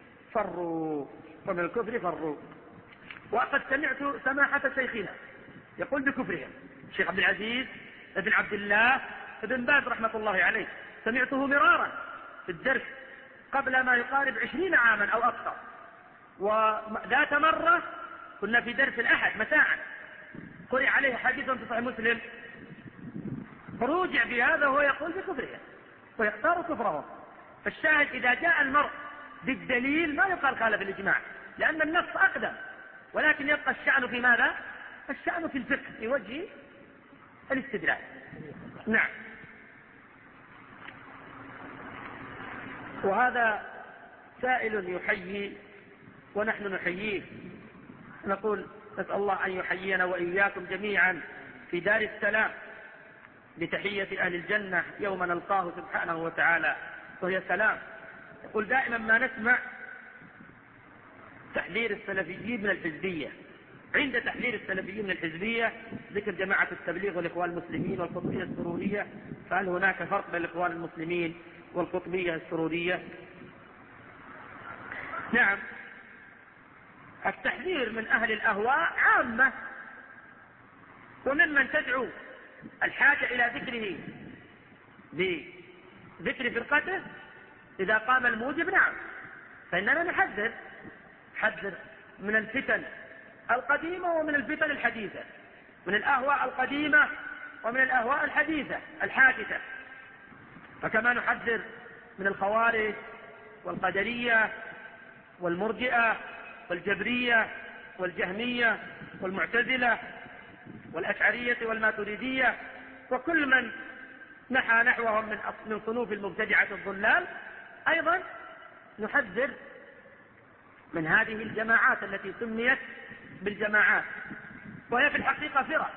فروا. وقد سمعت سماحة شيخنا يقول بكفرهم، الشيخ عبد العزيز بن عبد الله بن باز رحمة الله عليه، سمعته مرارا في الدرس قبل ما يقارب 20 عاما أو أكثر. وذات مرة كنا في درس الأحد مساء قرئ عليه حديث في صحيح مسلم فروجع بهذا وهو يقول بكفرهم ويختار كفرهم. فالشاهد إذا جاء المرء بالدليل ما يقال خالف الإجماع، لأن النص أقدم، ولكن يبقى الشأن في ماذا؟ الشأن في الفقه في وجه الاستدلال. نعم. وهذا سائل يحيي ونحن نحييه، نقول نسأل الله أن يحيينا وإياكم جميعا في دار السلام بتحية أهل الجنة يوم نلقاه سبحانه وتعالى وهي سلام. يقول دائما ما نسمع تحذير السلفيين من الحزبية. عند تحذير السلفيين من الحزبية ذكر جماعة التبليغ والإخوان المسلمين والقطبية السرورية، فهل هناك فرق بين الإخوان المسلمين والقطبية السرورية؟ نعم، التحذير من أهل الأهواء عامة، وممن تدعو الحاجة إلى ذكره بذكر فرقته إذا قام الموجب. نعم، فإننا نحذر من الفتن القديمة ومن الفتن الحديثة، من الأهواء القديمة ومن الأهواء الحديثة الحادثة. فكما نحذر من الخوارج والقدرية والمرجئة والجبرية والجهمية والمعتزلة والأشعرية والماتريدية وكل من نحى نحوهم من صنوف المبتدعة الضلال، أيضا نحذر من هذه الجماعات التي سميت بالجماعات، وهي في الحقيقة فرق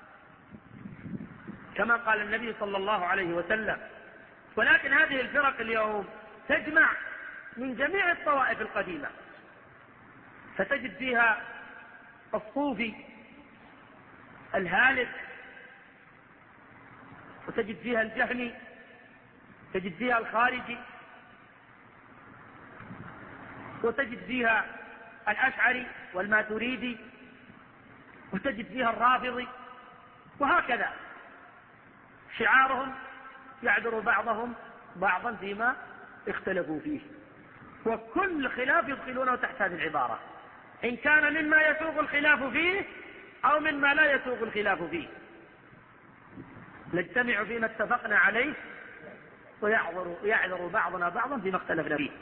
كما قال النبي صلى الله عليه وسلم. ولكن هذه الفرق اليوم تجمع من جميع الطوائف القديمة، فتجد فيها الصوفي الهالك، وتجد فيها الجهمي، تجد فيها الخارجي، وتجد فيها الأشعري والماتريدي، وتجد فيها الرافضي، وهكذا شعارهم يعذر بعضهم بعضا فيما اختلفوا فيه، وكل خلاف يدخلونه تحت هذه العبارة، إن كان مما يسوغ الخلاف فيه أو مما لا يسوغ الخلاف فيه. نجتمع فيما اتفقنا عليه ويعذر بعضنا بعضا فيما اختلفنا فيه.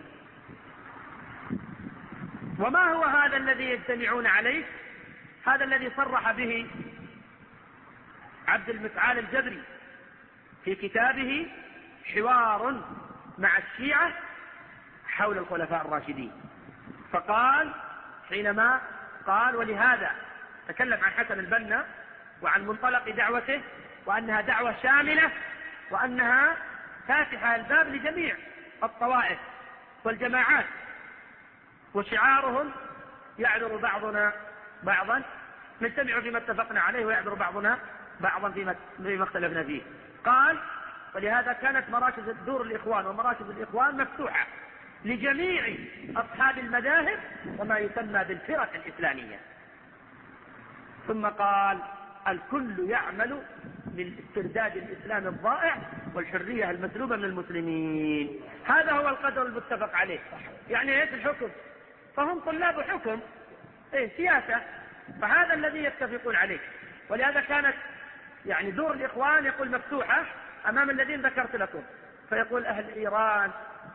وما هو هذا الذي يجتمعون عليه؟ هذا الذي صرح به عبد المتعال الجبري في كتابه حوار مع الشيعة حول الخلفاء الراشدين. فقال حينما قال ولهذا تكلم عن حسن البنا وعن منطلق دعوته وأنها دعوة شاملة وأنها فاتحة الباب لجميع الطوائف والجماعات، وشعارهم يعذر بعضنا بعضا، نجتمع فيما اتفقنا عليه ويعذر بعضنا بعضا فيما اختلفنا فيه. قال ولهذا كانت مراكز دور الإخوان ومراكز الإخوان مفتوحة لجميع أصحاب المذاهب وما يسمى بالفرق الإسلامية. ثم قال الكل يعمل لاسترداد الإسلام الضائع والحرية المسلوبة من المسلمين. هذا هو القدر المتفق عليه. يعني ايش الحكم؟ فهم طلاب حكم، سياسة، فهذا الذي يتفقون عليه. ولهذا كانت يعني دور الإخوان يقول مفتوحة أمام الذين ذكرت لكم، فيقول أهل إيران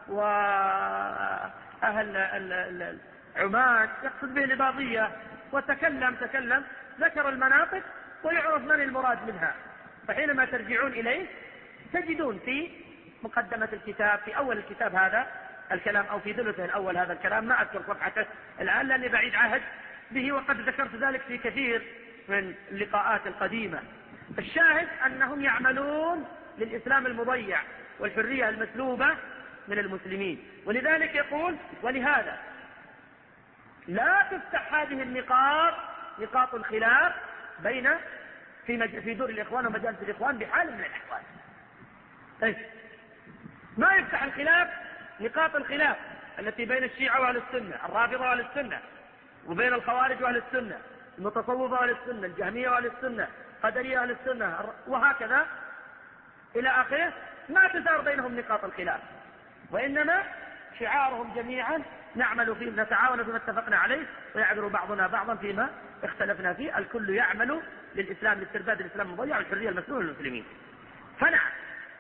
وأهل عمان، يقصد به الإباضية، وتكلم ذكر المناطق ويعرف من المراد منها. فحينما ترجعون إليه تجدون في مقدمة الكتاب في أول الكتاب هذا الكلام، أو في ثلثه الأول هذا الكلام، ما أذكر صفحته الآن لأني بعيد عهد به، وقد ذكرت ذلك في كثير من اللقاءات القديمة. الشاهد أنهم يعملون للإسلام المضيع والحرية المسلوبة من المسلمين. ولذلك يقول: ولهذا لا تفتح هذه النقاط، نقاط الخلاف بين في دور الإخوان ومجالس الإخوان بحال من الأحوال. ما يفتح الخلاف، نقاط الخلاف التي بين الشيعة وأهل السنة، الرافضة وأهل السنة، وبين الخوارج وأهل السنة، المتصوفة وأهل السنة، الجهمية وأهل السنة، قدرية وأهل السنة، وهكذا إلى آخره. ما تدار بينهم نقاط الخلاف، وإنما شعارهم جميعا: نعمل فيه، نتعاون فيما اتفقنا عليه، ويعذر بعضنا بعضا فيما اختلفنا فيه. الكل يعمل للإسلام، لاسترداد الإسلام المضيع والحرية المسلوبة للمسلمين. فنعم،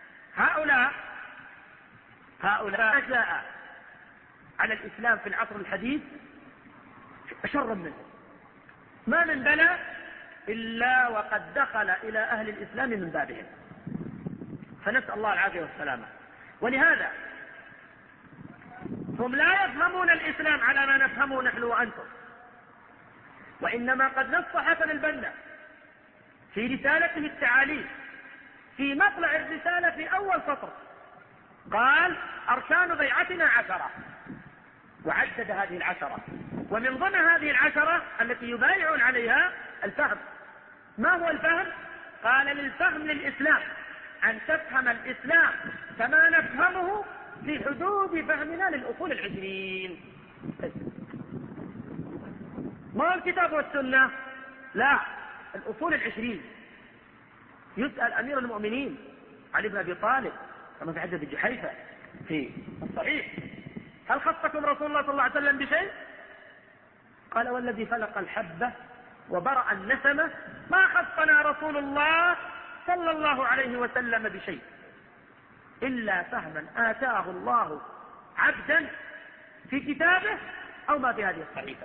هؤلاء جاء على الإسلام في العصر الحديث شر منه، ما من بلاء إلا وقد دخل إلى أهل الإسلام من بابهم، فنسأل الله العافية والسلامة. ولهذا هم لا يفهمون الإسلام على ما نفهمه نحن وأنتم، وإنما قد نص حسن البنا في رسالته التعاليم في مطلع الرسالة في أول سطر، قال: أركان بيعتنا 10، وعدد هذه 10، ومن ضمن هذه 10 التي يبايعون عليها الفهم. ما هو الفهم؟ قال: للفهم للإسلام أن تفهم الإسلام كما نفهمه في حدود فهمنا للأصول 20. ما الكتاب والسنة؟ لا، الأصول 20. يسأل أمير المؤمنين علي بن أبي طالب كما في حديث جحيفة في الصحيح: هل خصكم رسول الله صلى الله عليه وسلم بشيء؟ قال: والذي فلق الحبة وبرأ النسمة ما خصنا رسول الله صلى الله عليه وسلم بشيء إلا فهما آتاه الله عبدا في كتابه أو ما في هذه الصحيفة.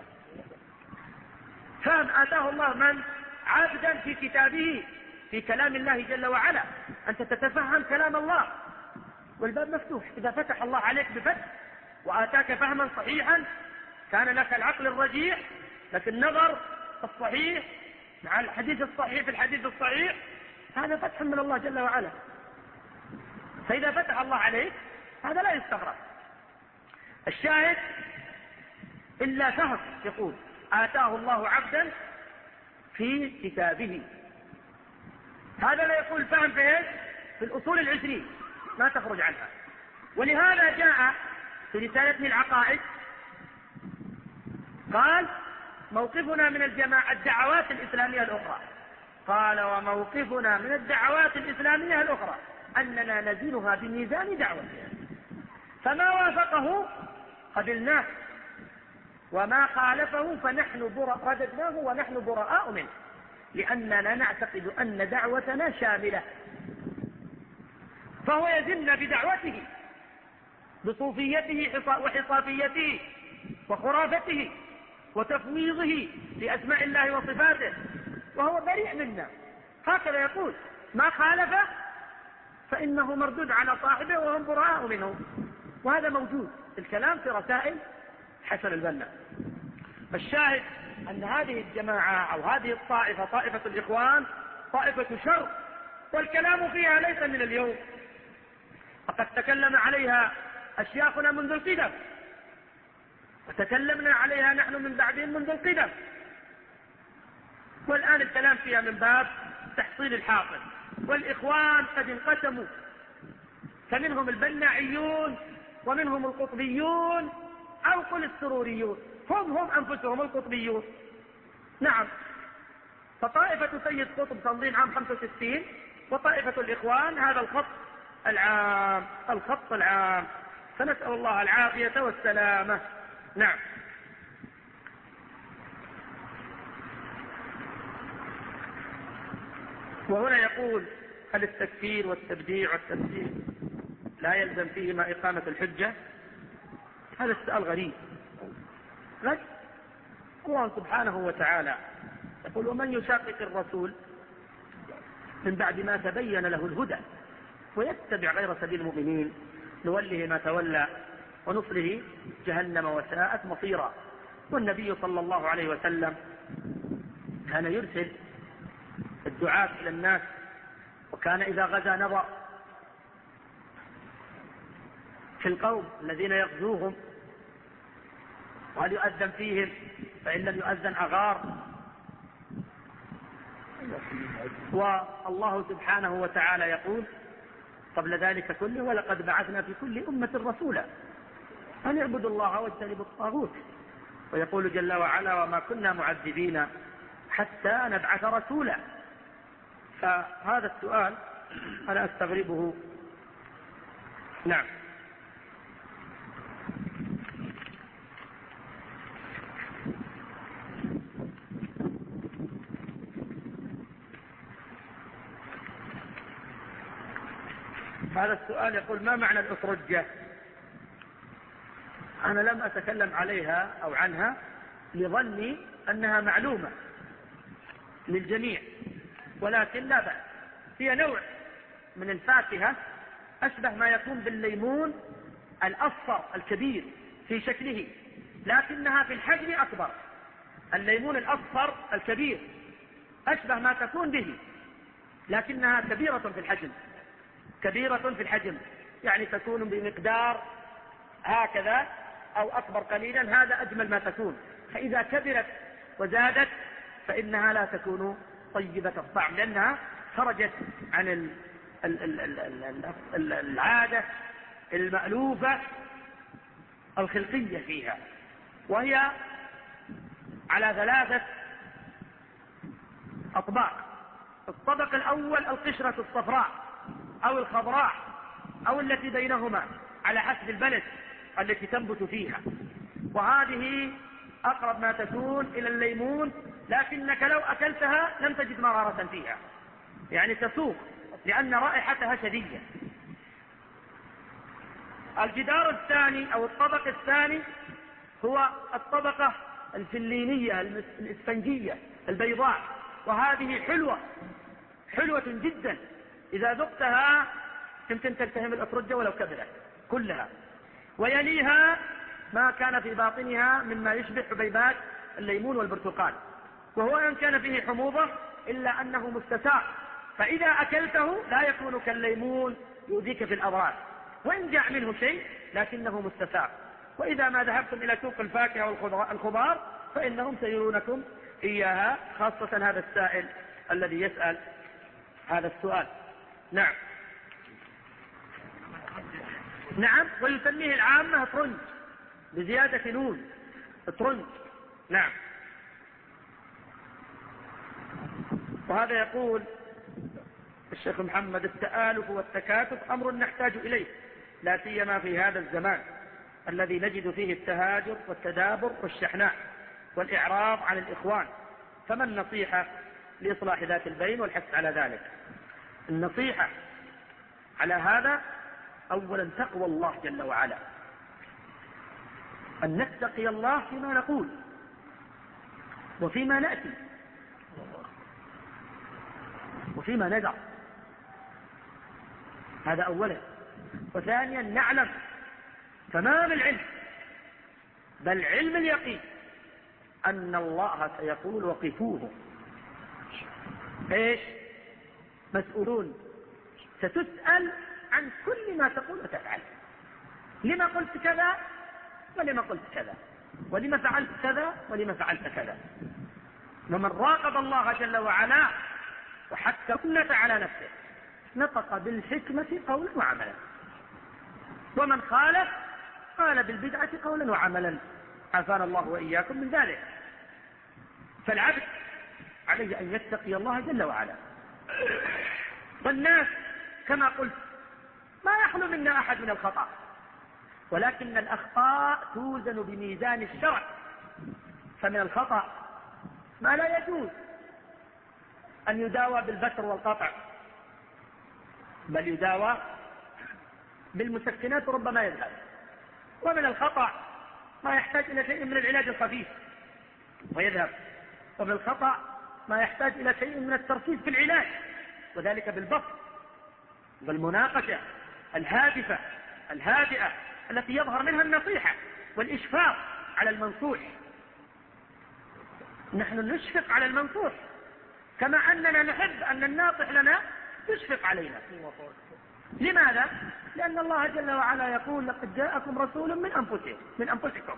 فهم آتاه الله من؟ عبدا في كتابه، في كلام الله جل وعلا. أنت تتفهم كلام الله والباب مفتوح. إذا فتح الله عليك بفتح وآتاك فهما صحيحا، كان لك العقل الرجيح، لك النظر الصحيح مع الحديث الصحيح في الحديث الصحيح، هذا فتح من الله جل وعلا. فإذا فتح الله عليك هذا لا يستغرب. الشاهد: إلا فهم. يقول: آتاه الله عبدا في كتابه. هذا لا يقول فهم في ايش؟ في الأصول 20 ما تخرج عنها. ولهذا جاء في رسالته العقائد قال: موقفنا من الدعوات الإسلامية الأخرى. قال: وموقفنا من الدعوات الإسلامية الأخرى أننا نزنها بميزان دعوتها، فما وافقه قبلناه، وما خالفه فنحن رددناه ونحن براء منه، لأننا نعتقد أن دعوتنا شاملة. فهو يزن بدعوته، بصوفيته وحصافيته وخرافته وتفويضه لأسماء الله وصفاته، وهو بريء منا. هكذا يقول: ما خالف فإنه مردود على صاحبه وهم براء منه. وهذا موجود الكلام في رسائل حسن البنا. فالشاهد أن هذه الجماعة أو هذه الطائفة، طائفة الإخوان، طائفة شر، والكلام فيها ليس من اليوم، فقد تكلم عليها أشياخنا منذ القدم، وتكلمنا عليها نحن من بعدهم منذ القدم، والآن الكلام فيها من باب تحصيل الحاصل. والإخوان قد انقسموا، فمنهم البناعيون ومنهم القطبيون أو قل السروريون، هم أنفسهم القطبيون. نعم، فطائفة سيد قطب تنظيم عام 65، وطائفة الإخوان هذا الخط العام، فنسأل الله العافية والسلامة. نعم. وهنا يقول: هل التكفير والتبديع والتمثيل لا يلزم فيهما إقامة الحجة؟ هذا السؤال غريب. الله سبحانه وتعالى يقول: ومن يشاقق الرسول من بعد ما تبين له الهدى ويتبع غير سبيل المؤمنين نوله ما تولى ونصله جهنم وساءت مصيرا. والنبي صلى الله عليه وسلم كان يرسل الدعاة إلى الناس، وكان إذا غزا نظر في القوم الذين يغزوهم وهل يؤذن فيهم، فإن لم يؤذن أغار. والله سبحانه وتعالى يقول قبل ذلك كله: ولقد بعثنا في كل أمة رسولا أن اعبدوا الله واجتنبوا الطاغوت. ويقول جل وعلا: وما كنا معذبين حتى نبعث رسولا. فهذا السؤال أنا أستغربه. نعم. هذا السؤال يقول: ما معنى الأترجة؟ أنا لم أتكلم عليها أو عنها لظني أنها معلومة للجميع، ولكن لا بأس. هي نوع من الفاكهة أشبه ما يكون بالليمون الأصفر الكبير في شكله، لكنها في الحجم أكبر. الليمون الأصفر الكبير أشبه ما تكون به، لكنها كبيرة في الحجم، كبيرة في الحجم، يعني تكون بمقدار هكذا أو أكبر قليلا، هذا أجمل ما تكون. فإذا كبرت وزادت فإنها لا تكون طيبة الطعم، لأنها خرجت عن العادة المألوفة الخلقية فيها. وهي على 3 أطباق. الطبق الأول القشرة الصفراء أو الخضراء أو التي بينهما على حسب البلد التي تنبت فيها، وهذه أقرب ما تكون إلى الليمون، لكنك لو أكلتها لم تجد مرارة فيها، يعني تسوق لأن رائحتها شديدة. الجدار الثاني أو الطبق الثاني هو الطبقة الفلينية الإسفنجية البيضاء، وهذه حلوة جدا، إذا ذقتها يمكن تلتهم الأترجة ولو كبرت كلها. ويليها ما كان في باطنها مما يشبه حبيبات الليمون والبرتقال، وهو إن كان فيه حموضة إلا أنه مستساغ، فإذا أكلته لا يكون كالليمون يؤذيك في الأضرار، وإن جاء منه شيء لكنه مستساغ. وإذا ما ذهبتم إلى سوق الفاكهة والخضار فإنهم سيرونكم إياها، خاصة هذا السائل الذي يسأل هذا السؤال. نعم. نعم. ويسميه العامة ترنج بزيادة نون، ترنج. نعم. وهذا يقول الشيخ محمد: التآلف والتكاتف أمر نحتاج إليه، لا سيما في هذا الزمان الذي نجد فيه التهاجر والتدابر والشحناء والإعراض عن الإخوان. فما النصيحة لإصلاح ذات البين والحث على ذلك؟ النصيحة على هذا: أولا تقوى الله جل وعلا، أن نتقي الله فيما نقول وفيما نأتي وفيما ندع، هذا أولا. وثانيا نعلم تمام العلم، بل علم اليقين، أن الله سيقول: وقفوه ايش؟ مسؤولون، ستسأل عن كل ما تقول وتفعل. لما قلت كذا ولما قلت كذا، ولما فعلت كذا ولما فعلت كذا. ومن راقب الله جل وعلا وحتى سنة على نفسه نطق بالحكمة قولا وعملا، ومن خالف قال بالبدعة قولا وعملا، عافانا الله وإياكم من ذلك. فالعبد عليه أن يتقي الله جل وعلا. والناس كما قلت ما يخلو منا أحد من الخطأ، ولكن الأخطاء توزن بميزان الشرع. فمن الخطأ ما لا يجوز أن يداوى بالبتر والقطع، بل يداوى بالمسكنات ربما يذهب. ومن الخطأ ما يحتاج إلى شيء من العلاج الخفيف ويذهب. ومن الخطأ ما يحتاج إلى شيء من التركيز في العلاج، وذلك بالبسط والمناقشة الهادفة الهادئة التي يظهر منها النصيحة والإشفاق على المنصوح. نحن نشفق على المنصوح كما أننا نحب أن الناصح لنا يشفق علينا. لماذا؟ لأن الله جل وعلا يقول لقد جاءكم رسول من أنفسكم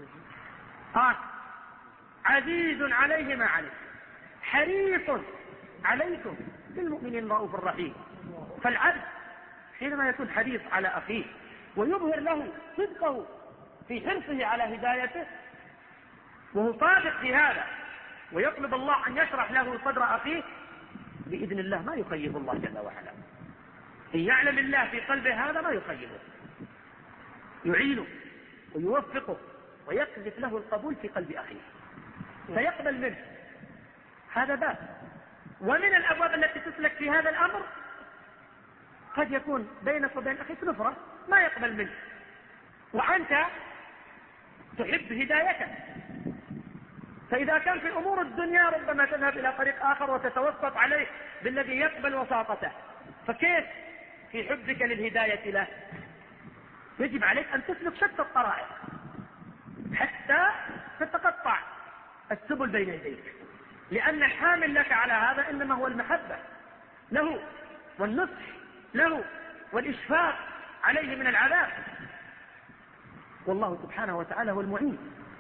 عزيز عليه ما عنتم حريص عليكم بالمؤمنين رؤوف رحيم. فالعبد حينما يكون حريص على أخيه ويظهر له صدقه في حرصه على هدايته وهو صادق في هذا ويطلب الله أن يشرح له صدر أخيه، بإذن الله ما يخيب الله جل وعلا. إن يعلم الله في قلبه هذا ما يخيبه، يعينه ويوفقه ويقذف له القبول في قلب أخيه فيقبل منه. هذا باب. ومن الأبواب التي تسلك في هذا الأمر قد يكون بينك وبين أخيك نفرة ما يقبل منه وأنت تحب هدايته، فإذا كان في أمور الدنيا ربما تذهب إلى طريق آخر وتتوسط عليه بالذي يقبل وساطته، فكيف في حبك للهداية له؟ يجب عليك أن تسلك شتى الطرائق حتى تتقطع السبل بين يديك، لأن الحامل لك على هذا إنما هو المحبة له والنصح له والإشفاق عليه من العذاب، والله سبحانه وتعالى هو المعين.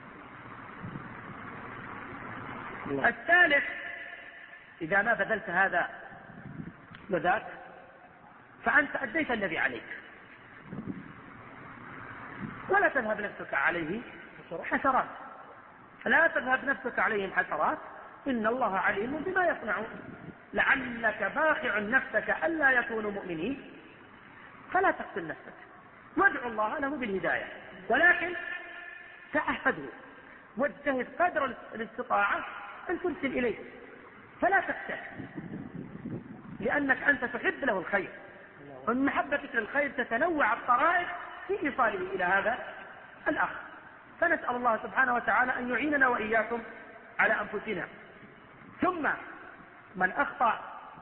الثالث، إذا ما بذلت هذا وذاك فأنت أديت الذي عليك، ولا تذهب نفسك عليه حسرات، فلا تذهب نفسك عليهم حسرات، إن الله عليم بما يصنعون. لعلك باخع نفسك ألا يكونوا مؤمنين فلا تقتل نفسك، وادعو الله له بالهداية، ولكن تعهده واجتهد قدر الاستطاعة أن ترسل إليه، فلا تخشى، لأنك أنت تحب له الخير، ومن محبتك للخير تتنوع الطرائق في إيصاله إلى هذا الأخ. فنسأل الله سبحانه وتعالى أن يعيننا وإياكم على أنفسنا. ثم من أخطأ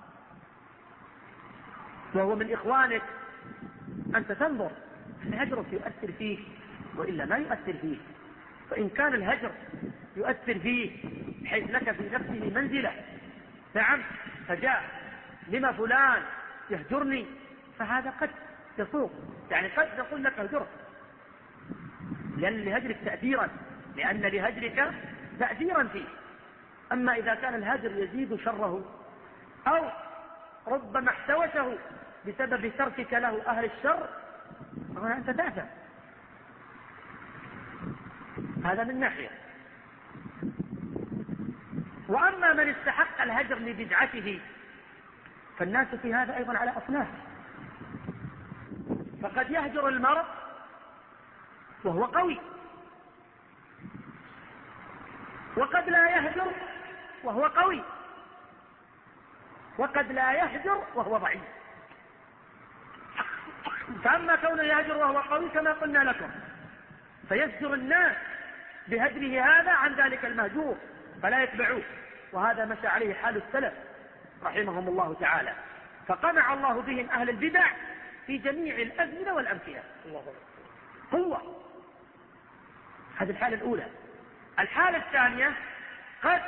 وهو من إخوانك أنت تنظر هل هجرك يؤثر فيه وإلا ما يؤثر فيه، فإن كان الهجر يؤثر فيه بحيث لك في نفسه منزلة، نعم، فجاء لما فلان يهجرني، فهذا قد يصوغ، يعني قد نقول لك اهجره لأن لهجرك تأثيرا، لأن لهجرك تأثيرا فيه. أما إذا كان الهجر يزيد شره أو ربما احتوشه بسبب تركك له أهل الشر فهنا أنت تأثم. هذا من ناحية. وأما من استحق الهجر لبدعته فالناس في هذا أيضا على أصناف، فقد يهجر المرء وهو قوي، وقد لا يهجر وهو قوي، وقد لا يهجر وهو ضعيف. فأما كونه يهجر وهو قوي كما قلنا لكم فيزجر الناس بهجره هذا عن ذلك المهجور فلا يتبعوه، وهذا مشى عليه حال السلف رحمهم الله تعالى، فقمع الله بهم أهل البدع في جميع الأزمنة والأمكنة. قوة. هذه الحالة الأولى. الحالة الثانية قد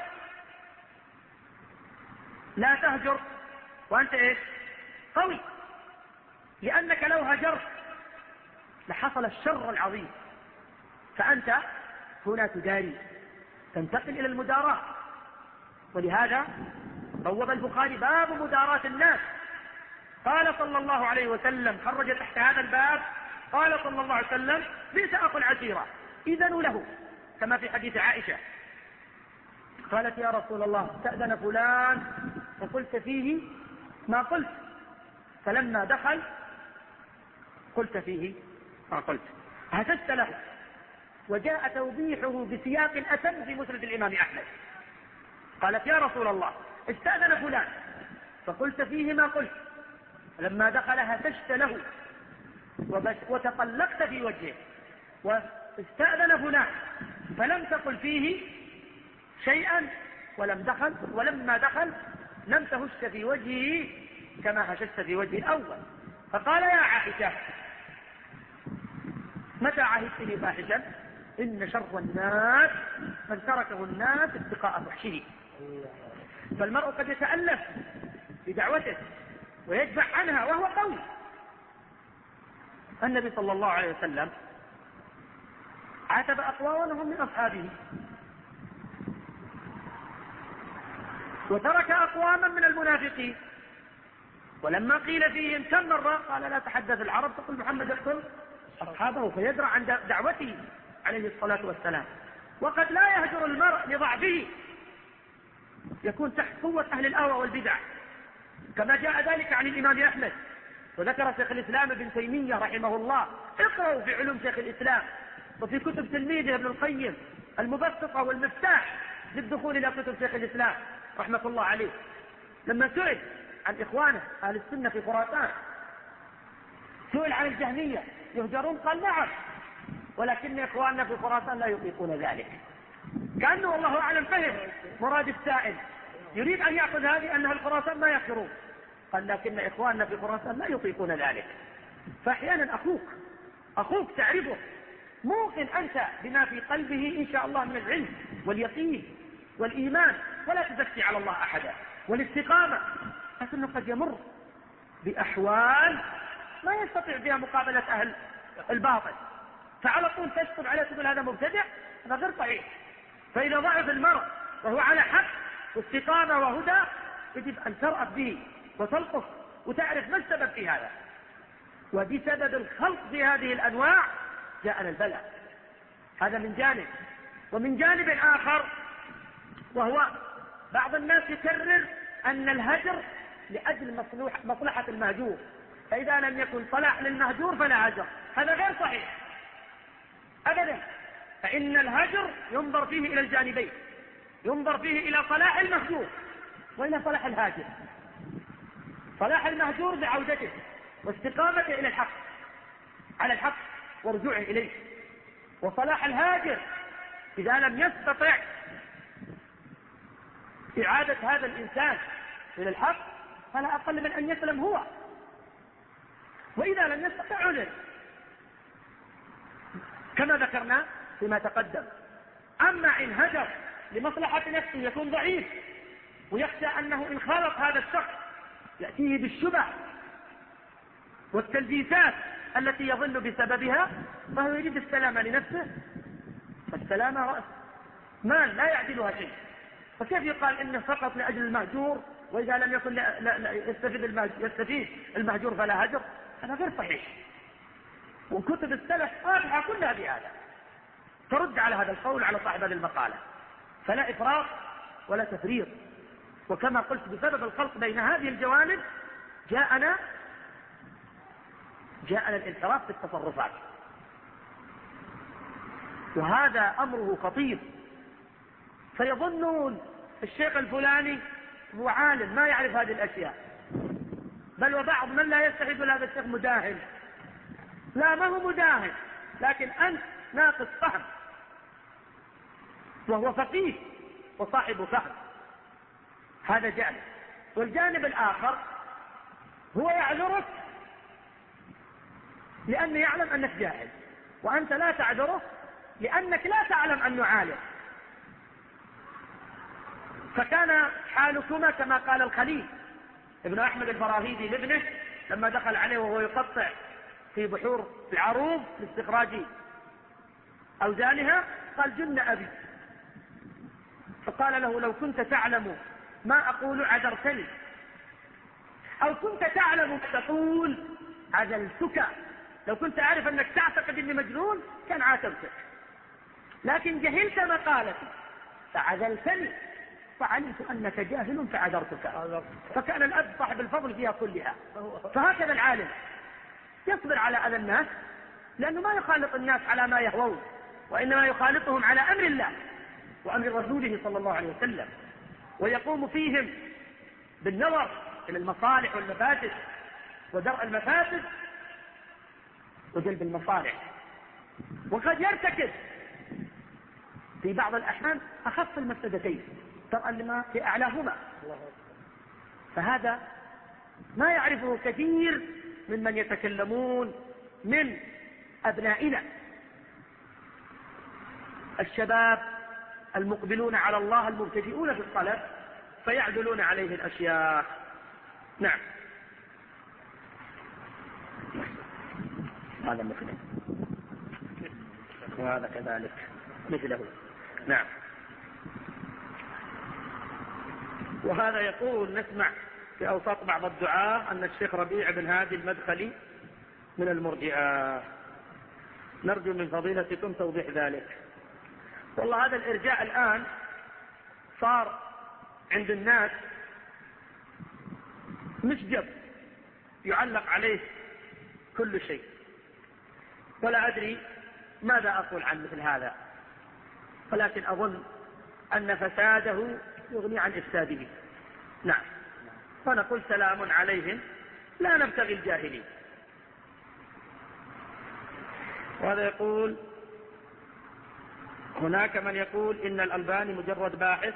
لا تهجر وأنت إيش؟ قوي، لأنك لو هجرت لحصل الشر العظيم، فأنت هنا تداري، تنتقل إلى المداراة. ولهذا بوب البخاري باب مداراة الناس، قال صلى الله عليه وسلم، خرج تحت هذا الباب، قال صلى الله عليه وسلم: بئس أخو العشيرة إذن له، كما في حديث عائشة. قالت: يا رسول الله استأذن فلان فقلت فيه ما قلت، فلما دخل قلت فيه ما قلت، هتجت له. وجاء توضيحه بسياق أتم في مسند الإمام أحمد. قالت: يا رسول الله استأذن فلان فقلت فيه ما قلت، لما دخل هتجت له وتطلقت في وجهه، واستأذن فلان فلم تقل فيه شيئا ولما دخل لم تهش في وجهه كما هششت في وجه الأول. فقال: يا عائشة متى عهدتني فاحشا؟ إن شر الناس من تركه الناس اتقاء فحشه. فالمرء قد يتألف بدعوته ويدفع عنها وهو قوي. النبي صلى الله عليه وسلم عاتب أقواما هم من أصحابه، وترك أقواما من المنافقين، ولما قيل فيهم كم مرة قال لا تحدث العرب تقول محمد يقتل أصحابه، فيدرع عن دعوته عليه الصلاة والسلام. وقد لا يهجر المرء لضعفه، يكون تحت قوة أهل الأهوى والبدع، كما جاء ذلك عن الإمام أحمد. وذكر شيخ الإسلام ابن تيمية رحمه الله، اقرأوا في علوم شيخ الإسلام وفي كتب تلميذه ابن القيم المبسطة والمفتاح للدخول إلى كتب شيخ الإسلام رحمة الله عليه، لما سئل عن إخوانه أهل السنة في خراسان، سئل عن الجهمية يهجرون، قال نعم، ولكن إخواننا في خراسان لا يطيقون ذلك. كأنه والله أعلم فهم مراد السائل، يريد أن يأخذ هذه أنها الخراسان ما يغفرون، قال لكن إخواننا في خراسان لا يطيقون ذلك. فأحيانا أخوك تعرفه موقن أنت بما في قلبه إن شاء الله من العلم واليقين والإيمان، ولا تزكي على الله أحدا، والاستقامة، لكنه قد يمر بأحوال ما يستطيع بها مقابلة أهل الباطل، فعلى طول تشطب عليه تقول هذا مبتدع، هذا غير صحيح. فإذا ضعف المرء وهو على حق واستقامة وهدى، يجب أن ترأف به وتلطف وتعرف ما السبب في هذا. وبسبب الخلط بهذه الأنواع جاءنا البلاء. هذا من جانب. ومن جانب آخر، وهو بعض الناس يكرر أن الهجر لأجل مصلحة المهجور، فإذا لم يكن صلاح للمهجور فلا هجر. هذا غير صحيح أبدا، فإن الهجر ينظر فيه إلى الجانبين، ينظر فيه إلى صلاح المهجور وإلى صلاح الهاجر. صلاح المهجور بعودته واستقامته إلى الحق على الحق ورجوعه إليه، وصلاح الهاجر إذا لم يستطع إعادة هذا الإنسان إلى الحق فلا أقل من أن يسلم هو، وإذا لم يستطع عذر كما ذكرنا فيما تقدم. أما إن هجر لمصلحة نفسه يكون ضعيف ويخشى أنه إن خالط هذا الشخص يأتيه بالشبه والتلبيسات التي يظل بسببها، فهو يريد السلامة لنفسه، فالسلامة رأس مال لا يعدلها شيء. فكيف يقال إنه فقط لأجل المهجور، وإذا لم يكن يستفيد المهجور فلا هجر؟ هذا غير صحيح. وكتب السلف واضحة كلها بهذا ترد على هذا القول على صاحب هذه المقالة، فلا إفراط ولا تفريط. وكما قلت بسبب الخلط بين هذه الجوانب جاءنا الانحراف في التصرفات، وهذا أمره خطير. فيظنون الشيخ الفلاني هو عالم ما يعرف هذه الأشياء، بل وبعض من لا يستحب هذا الشيخ مداهن. لا، ما هو مداهن، لكن أنت ناقص فهم، وهو فقيه وصاحب فهم. هذا جانب. والجانب الآخر هو يعذرك لأنه يعلم أنك جاهل، وأنت لا تعذره لأنك لا تعلم أنه عالم. فكان حالكما كما قال الخليل ابن أحمد الفراهيدي لابنه لما دخل عليه وهو يقطع في بحور العروض لاستخراج أوزانها، قال جن أبي، فقال له لو كنت تعلم ما أقول عذرتني، أو كنت تعلم ما تقول عزلتك. لو كنت أعرف أنك تعتقد أني مجنون كان عاتبتك، لكن جهلت مقالتي فعزلتني، فعلمت أنك جاهل فعذرتك. فكان الأب صاحب الفضل فيها كلها. فهكذا العالم يصبر على أذى الناس، لأنه ما يخالط الناس على ما يهوون، وإنما يخالطهم على أمر الله وأمر رسوله صلى الله عليه وسلم، ويقوم فيهم بالنظر إلى المصالح والمفاسد ودرء المفاسد وجلب المصالح. وقد يرتكب في بعض الأحيان أخف المفسدتين ترى لما في أعلاهما. فهذا ما يعرفه كثير ممن يتكلمون من أبنائنا الشباب المقبلون على الله المبتدئون في الطلب فيعدلون عليه الأشياء. نعم. هذا مثله وهذا كذلك مثله. نعم. وهذا يقول نسمع في أوساط بعض الدعاة أن الشيخ ربيع بن هادي المدخلي من المرجئة، نرجو من فضيلتكم توضيح ذلك. والله هذا الإرجاء الآن صار عند الناس مشجب يعلق عليه كل شيء، ولا أدري ماذا أقول عن مثل هذا، ولكن أظن أن فساده يغني عن إفساده. نعم. فنقول سلام عليهم لا نبتغي الجاهلين. وهذا يقول هناك من يقول إن الألباني مجرد باحث.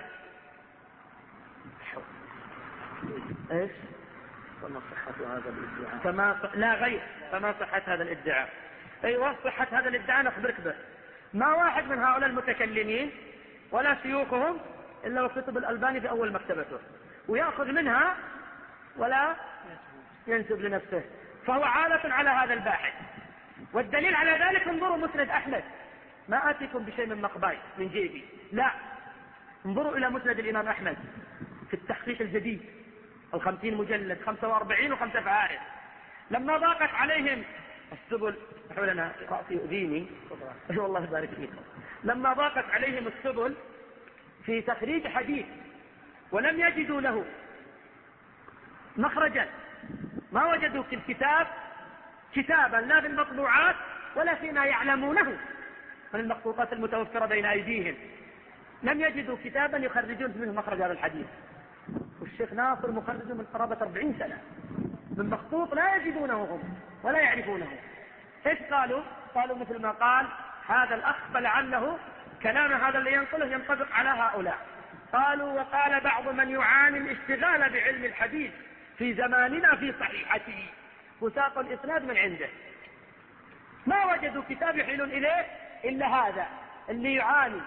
إيش؟ فما صحة هذا الادعاء؟ لا غير، فما صحة هذا الادعاء. أيوة صحة هذا الادعاء نخبرك به. ما واحد من هؤلاء المتكلمين ولا شيوخهم إلا وكتب الألباني في أول مكتبته ويأخذ منها ولا ينسب لنفسه، فهو عالة على هذا الباحث. والدليل على ذلك انظروا مسند أحمد، ما آتيكم بشيء من مقباي من جيبي، لا، انظروا إلى مسند الإمام أحمد في التحقيق الجديد 50 مجلد 45 و5 فوائد. لما ضاقت عليهم السبل، حولنا رأسي يؤذيني والله يبارك فيكم، لما ضاقت عليهم السبل في تخريج حديث ولم يجدوا له مخرجا، ما وجدوا في الكتاب كتابا لا في المطبوعات ولا فيما يعلمونه من المخطوطات المتوفرة بين أيديهم، لم يجدوا كتابا يخرجون منه مخرج هذا الحديث. والشيخ ناصر مخرج من قرابة 40 سنة من مخطوط لا يجدونه هم ولا يعرفونه. ايش قالوا؟ قالوا مثل ما قال هذا الأخ فلعله كلام هذا اللي ينقله ينطبق على هؤلاء. قالوا وقال بعض من يعاني الاشتغال بعلم الحديث في زماننا في صحيحته وساق الإسناد من عنده، ما وجدوا كتاب يحيلون إليه إلا هذا اللي يعاني.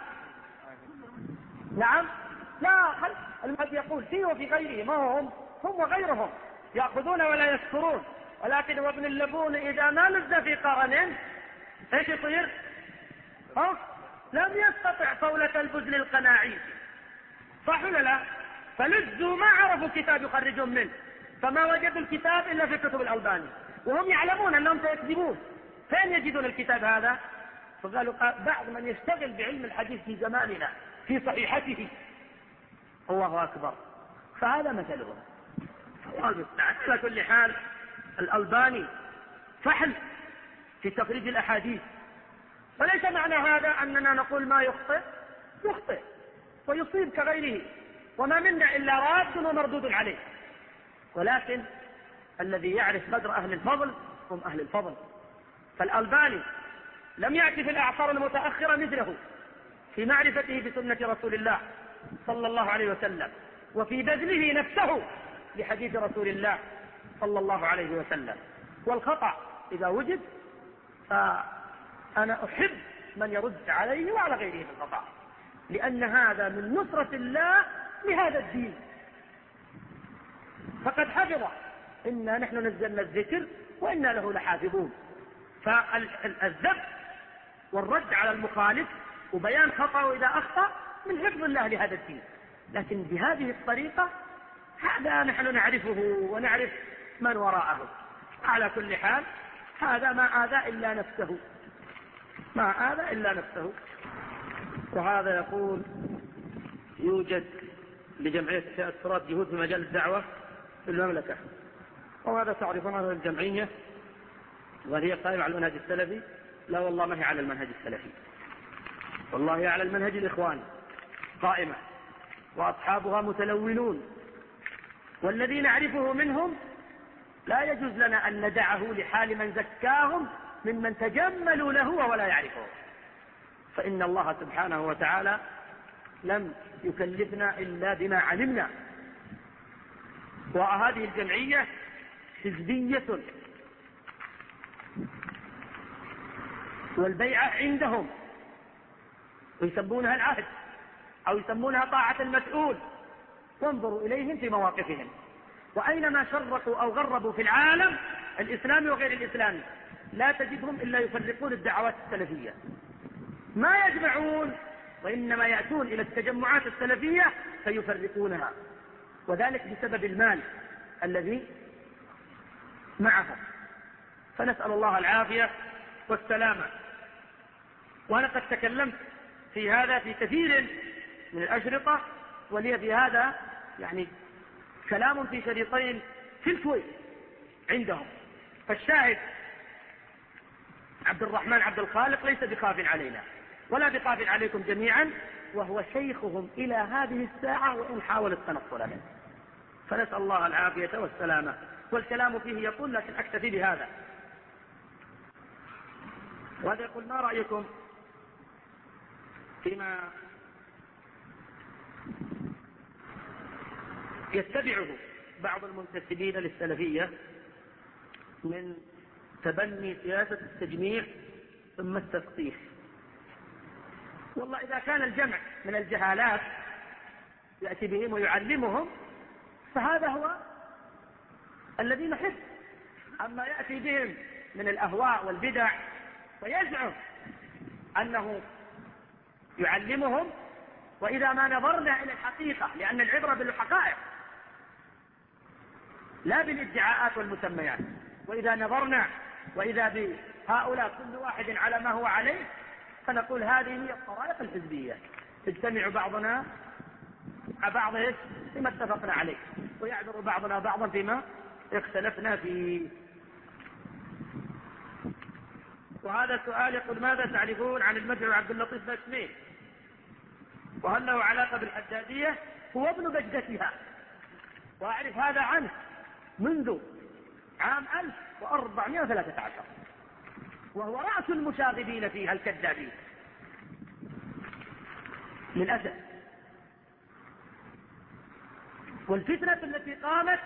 نعم. لا، المهدي يقول فيه وفي غيره، ما هم وغيرهم يأخذون ولا يذكرون، ولكن وابن اللبون إذا ما لز في قرن ايش يصير؟ لم يستطع صولة البزل القناعي، صح ولا لا؟ فلزوا ما عرفوا كتاب يخرجون منه، فما وجدوا الكتاب إلا في كتب الألباني، وهم يعلمون أنهم سيكذبون. فين يجدون الكتاب هذا؟ فقالوا بعض من يشتغل بعلم الحديث في زماننا في صحيحته. الله أكبر. فهذا مثلهم. على كل حال الألباني فحل في تخريج الأحاديث، وليس معنى هذا أننا نقول ما يخطئ ويصيب كغيره، وما منا إلا راد ومردود عليه، ولكن الذي يعرف قدر أهل الفضل هم أهل الفضل. فالألباني لم يأتي في الأعصار المتأخرة مثله في معرفته بسنة رسول الله صلى الله عليه وسلم وفي بذله نفسه لحديث رسول الله صلى الله عليه وسلم. والخطأ إذا وجد فأنا أحب من يرد عليه وعلى غيره بالخطأ، لأن هذا من نصرة الله لهذا الدين. فقد حفظ إنا نحن نزلنا الذكر وإنا له لحافظون. فالذب والرد على المخالف وبيان خطأه إذا أخطأ من حفظ الله لهذا الدين، لكن بهذه الطريقة هذا نحن نعرفه ونعرف من وراءه. على كل حال هذا ما آذى إلا نفسه، ما آذى إلا نفسه. وهذا يقول يوجد لجمعية إحياء التراث جهود في مجال الدعوة في المملكة، وهذا تعرفون هذه الجمعية وهي قائمة على المنهج السلفي. لا والله ما هي على المنهج السلفي، والله هي على المنهج الإخواني قائمة، وأصحابها متلونون، والذي نعرفه منهم لا يجوز لنا أن ندعه لحال من زكاهم ممن تجملوا له ولا يعرفه، فإن الله سبحانه وتعالى لم يكلفنا إلا بما علمنا. وهذه الجمعية حزبية والبيعة عندهم ويسمونها العهد، أو يسمونها طاعة المسؤول. وانظروا إليهم في مواقفهم، وأينما شرقوا أو غربوا في العالم الإسلامي وغير الإسلامي لا تجدهم إلا يفرقون الدعوات السلفية، ما يجمعون، وإنما يأتون إلى التجمعات السلفية فيفرقونها، وذلك بسبب المال الذي معهم. فنسأل الله العافية والسلامة. وأنا قد تكلمت في هذا في كثير من الأشرطة، ولي في هذا يعني كلام في شريطين في الكويت عندهم. فالشاهد عبد الرحمن عبد الخالق ليس بخاف علينا ولا بخاف عليكم جميعا، وهو شيخهم إلى هذه الساعة وإن حاول التنصل منه، فنسأل الله العافية والسلامة. والكلام فيه يقول، لكن أكتفي بهذا. وهذا يقول: ما رأيكم فيما يتبعه بعض المنتسبين للسلفية من تبني سياسة التجميع ثم التثقيف؟ والله إذا كان الجمع من الجهالات يأتي بهم ويعلمهم فهذا هو الذي نحب. أما يأتي بهم من الأهواء والبدع ويزعم أنه يعلمهم، وإذا ما نظرنا إلى الحقيقة، لأن العبرة بالحقائق لا بالادعاءات والمسميات، وإذا نظرنا وإذا بهؤلاء كل واحد على ما هو عليه فنقول هذه هي الطرائق الحزبية، تجتمع بعضنا مع بعض فيما اتفقنا عليه، ويعذر بعضنا بعضا فيما اختلفنا فيه. وهذا السؤال يقول: ماذا تعرفون عن المدعو عبد اللطيف باشميل؟ وهل له علاقة بالحدادية؟ هو ابن بجدتها، وأعرف هذا عنه منذ عام 1413، وهو رأس المشاغبين فيها الكذابين للأسف. والفتنة التي قامت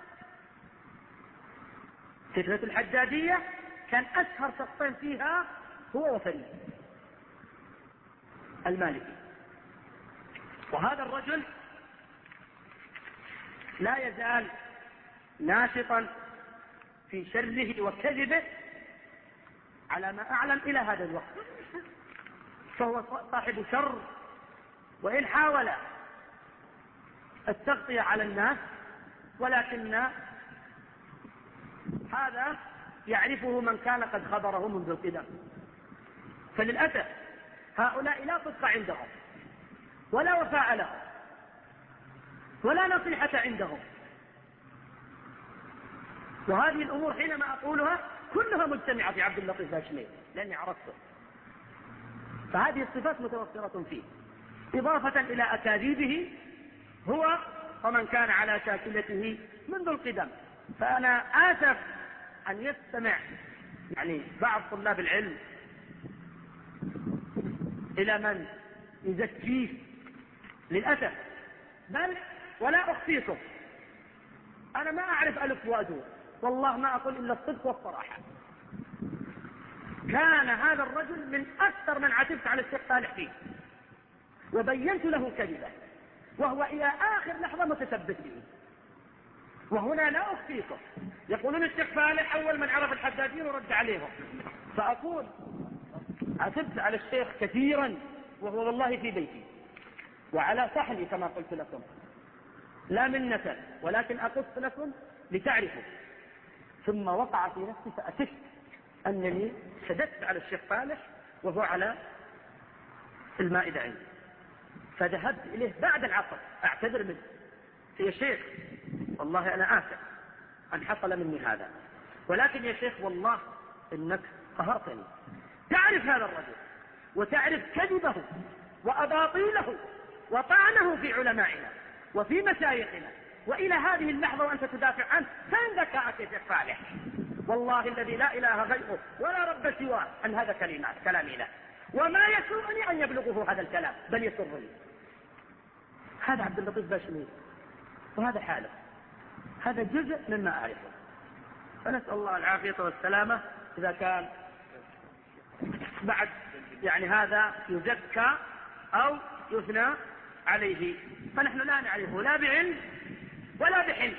فتنة الحدادية كان أشهر شخصين فيها هو وفريد المالكي، وهذا الرجل لا يزال ناشطا في شره وكذبه على ما أعلم إلى هذا الوقت، فهو صاحب شر، وإن حاول التغطية على الناس ولكن هذا يعرفه من كان قد خبره منذ القدم. فللأسف هؤلاء لا صدق عندهم ولا وفاء لهم ولا نصيحة عندهم، وهذه الأمور حينما أقولها كلها مجتمعة في عبد اللطيف باشميل لأني عرفته. فهذه الصفات متوفرة فيه، إضافة إلى أكاذيبه هو ومن كان على شاكلته منذ القدم. فأنا آسف أن يستمع يعني بعض طلاب العلم إلى من يزكيه للأسف، بل ولا أخفيكم أنا ما أعرف ألف وأدور، والله ما أقول إلا الصدق والصراحة. كان هذا الرجل من أكثر من عتبت على الشيخ صالح فيه، وبينت له كذبه، وهو إلى آخر لحظة متثبت به. وهنا لا أخفيكم، يقولون الشيخ صالح أول من عرف الحدادين ورد عليهم، فأقول عتبت على الشيخ كثيرا وهو والله في بيتي وعلى صحني كما قلت لكم، لا منة ولكن أقص لكم لتعرفوا. ثم وقع في نفسي فأسفت أنني شددت على الشيخ صالح وهو على المائدة عندي، فذهبت إليه بعد العصر أعتذر منه: يا شيخ والله أنا آسف أن حصل مني هذا، ولكن يا شيخ والله إنك قهرتني. تعرف هذا الرجل وتعرف كذبه وأباطيله وطعنه في علمائنا وفي مشايخنا، وإلى هذه اللحظة وأنت تدافع عنه. فين ذكاءك يا شيخ صالح؟ والله الذي لا إله غيره ولا رب سواه عن هذا كلامي له، وما يسوءني أن يبلغه هذا الكلام بل يسرني. هذا عبد اللطيف باشميل وهذا حاله، هذا جزء مما أعرفه. فنسأل الله العافية والسلامة. إذا كان بعد يعني هذا يزكى أو يثنى عليه، فنحن لا نعرفه لا بعلم ولا بحلم.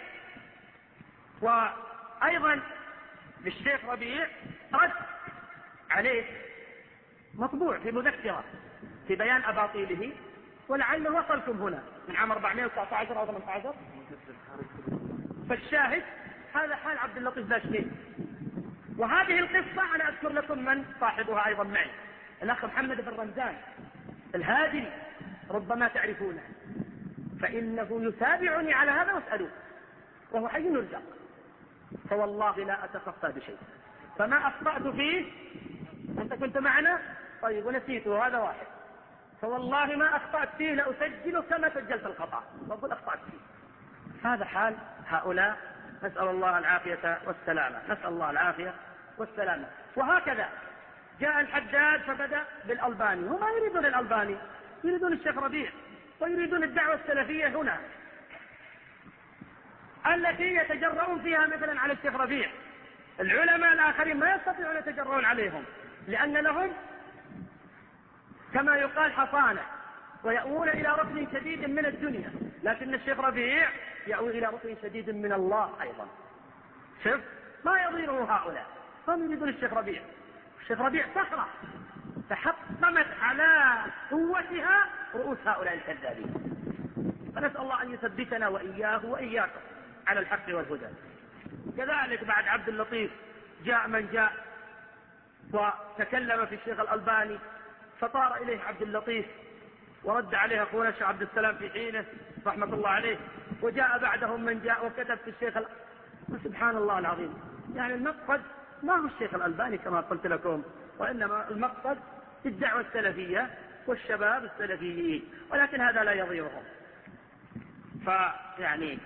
وأيضا للشيخ ربيع رد عليه مطبوع في مذكرة في بيان أباطيله، ولعله وصلكم هنا من عام 419 أو 18. فالشاهد هذا حال عبد اللطيف باشكين. وهذه القصة أنا أذكر لكم من صاحبها أيضا معي، الأخ محمد بن رمزان الهادي، ربما تعرفونه، فإنه يتابعني على هذا واسألوه، وهو حي يرزق، فوالله لا أتخطى بشيء، فما أخطأت فيه. أنت كنت معنا طيب ونسيته، هذا واحد، فوالله ما أخطأت فيه لأسجل كما سجلت الخطأ وأقول أخطأت فيه. هذا حال هؤلاء، نسأل الله العافية والسلامة، نسأل الله العافية والسلامة. وهكذا جاء الحداد فبدأ بالألباني، هم يريدون الألباني، يريدون الشيخ ربيع، ويريدون الدعوة السلفية هنا التي يتجرؤون فيها مثلا على الشيخ ربيع. العلماء الآخرين ما يستطيعون يتجرؤون عليهم، لأن لهم كما يقال حصانة، ويأوون إلى ركن شديد من الدنيا، لكن الشيخ ربيع يأوي إلى ركن شديد من الله أيضا. شوف ما يضيره هؤلاء، هم يريدون الشيخ ربيع. الشيخ ربيع صخرة تحطمت على قوتها رؤوس هؤلاء الكذابين، فنسأل الله أن يثبتنا وإياه وإياكم على الحق والهدى. كذلك بعد عبد اللطيف جاء من جاء وتكلم في الشيخ الألباني، فطار إليه عبد اللطيف ورد عليه أخونا الشيخ عبد السلام في حينه رحمة الله عليه، وجاء بعدهم من جاء وكتب في الشيخ سبحان الله العظيم. يعني المقصد ما هو الشيخ الألباني كما قلت لكم، وإنما المقصد الدعوة السلفية والشباب السلفيين، ولكن هذا لا يضيرهم. فيعني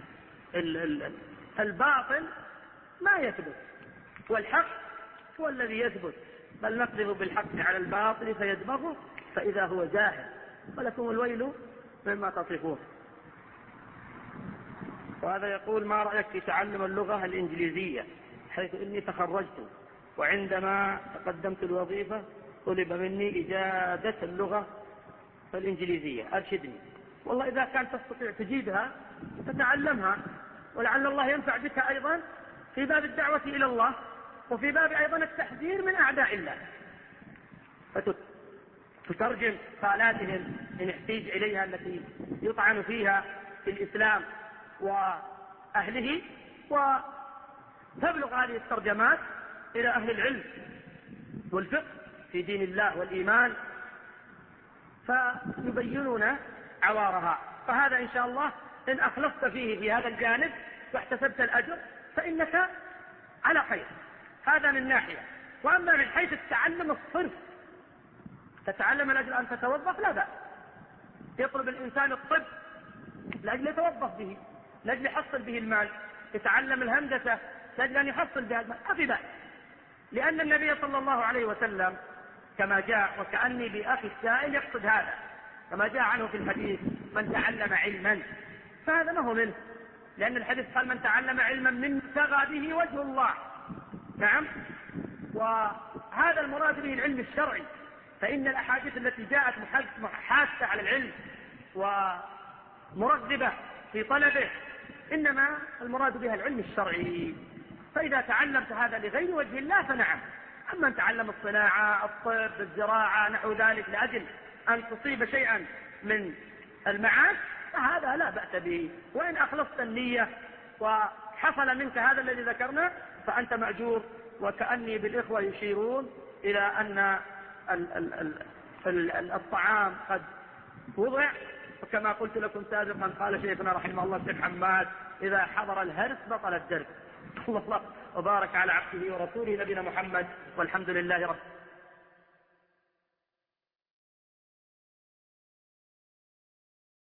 الباطل ما يثبت، والحق هو الذي يثبت، بل نقذف بالحق على الباطل فيدمغه فإذا هو زاهد، ولكم الويل مما تصفون. وهذا يقول: ما رأيك في تعلم اللغة الإنجليزية، حيث إني تخرجت وعندما تقدمت الوظيفة طلب مني إجادة اللغة الإنجليزية، أرشدني. والله إذا كانت تستطيع تجيدها تتعلمها، ولعل الله ينفع بك أيضا في باب الدعوة إلى الله، وفي باب أيضا التحذير من أعداء الله، فتترجم قالاتهم إن احتيج إليها التي يطعن فيها في الإسلام وأهله، وتبلغ هذه الترجمات إلى أهل العلم والفقه في دين الله والإيمان، فيبينون عوارها. فهذا إن شاء الله إن أخلصت فيه في هذا الجانب واحتسبت الأجر فإنك على خير. هذا من ناحية. وأما من حيث التعلم الصرف، تتعلم من أجل أن تتوظف لا بأس، يطلب الإنسان الطب لأجل يتوظف به، لأجل يحصل به المال، يتعلم الهندسة لأجل أن يحصل بها المال، ما في بأس، لأن النبي صلى الله عليه وسلم كما جاء، وكأني بأخي السائل يقصد هذا، كما جاء عنه في الحديث: من تعلم علما، فهذا ما هو منه، لأن الحديث قال: من تعلم علما من ابتغى به وجه الله. نعم، وهذا المراد به العلم الشرعي، فإن الأحاديث التي جاءت حاثة على العلم ومرغبة في طلبه إنما المراد بها العلم الشرعي. فإذا تعلمت هذا لغير وجه الله فنعم، أما أن تعلم الصناعة، الطب، الزراعة، نحو ذلك لأجل أن تصيب شيئا من المعاش فهذا لا بأس به، وإن أخلصت النية وحصل منك هذا الذي ذكرنا فأنت مأجور. وكأني بالإخوة يشيرون إلى أن الطعام قد وضع، وكما قلت لكم سابقا قال شيخنا رحمه الله الشيخ حماد: إذا حضر الهرس بطل الدرس. الله وبارك على عبده ورسوله نبينا محمد، والحمد لله رب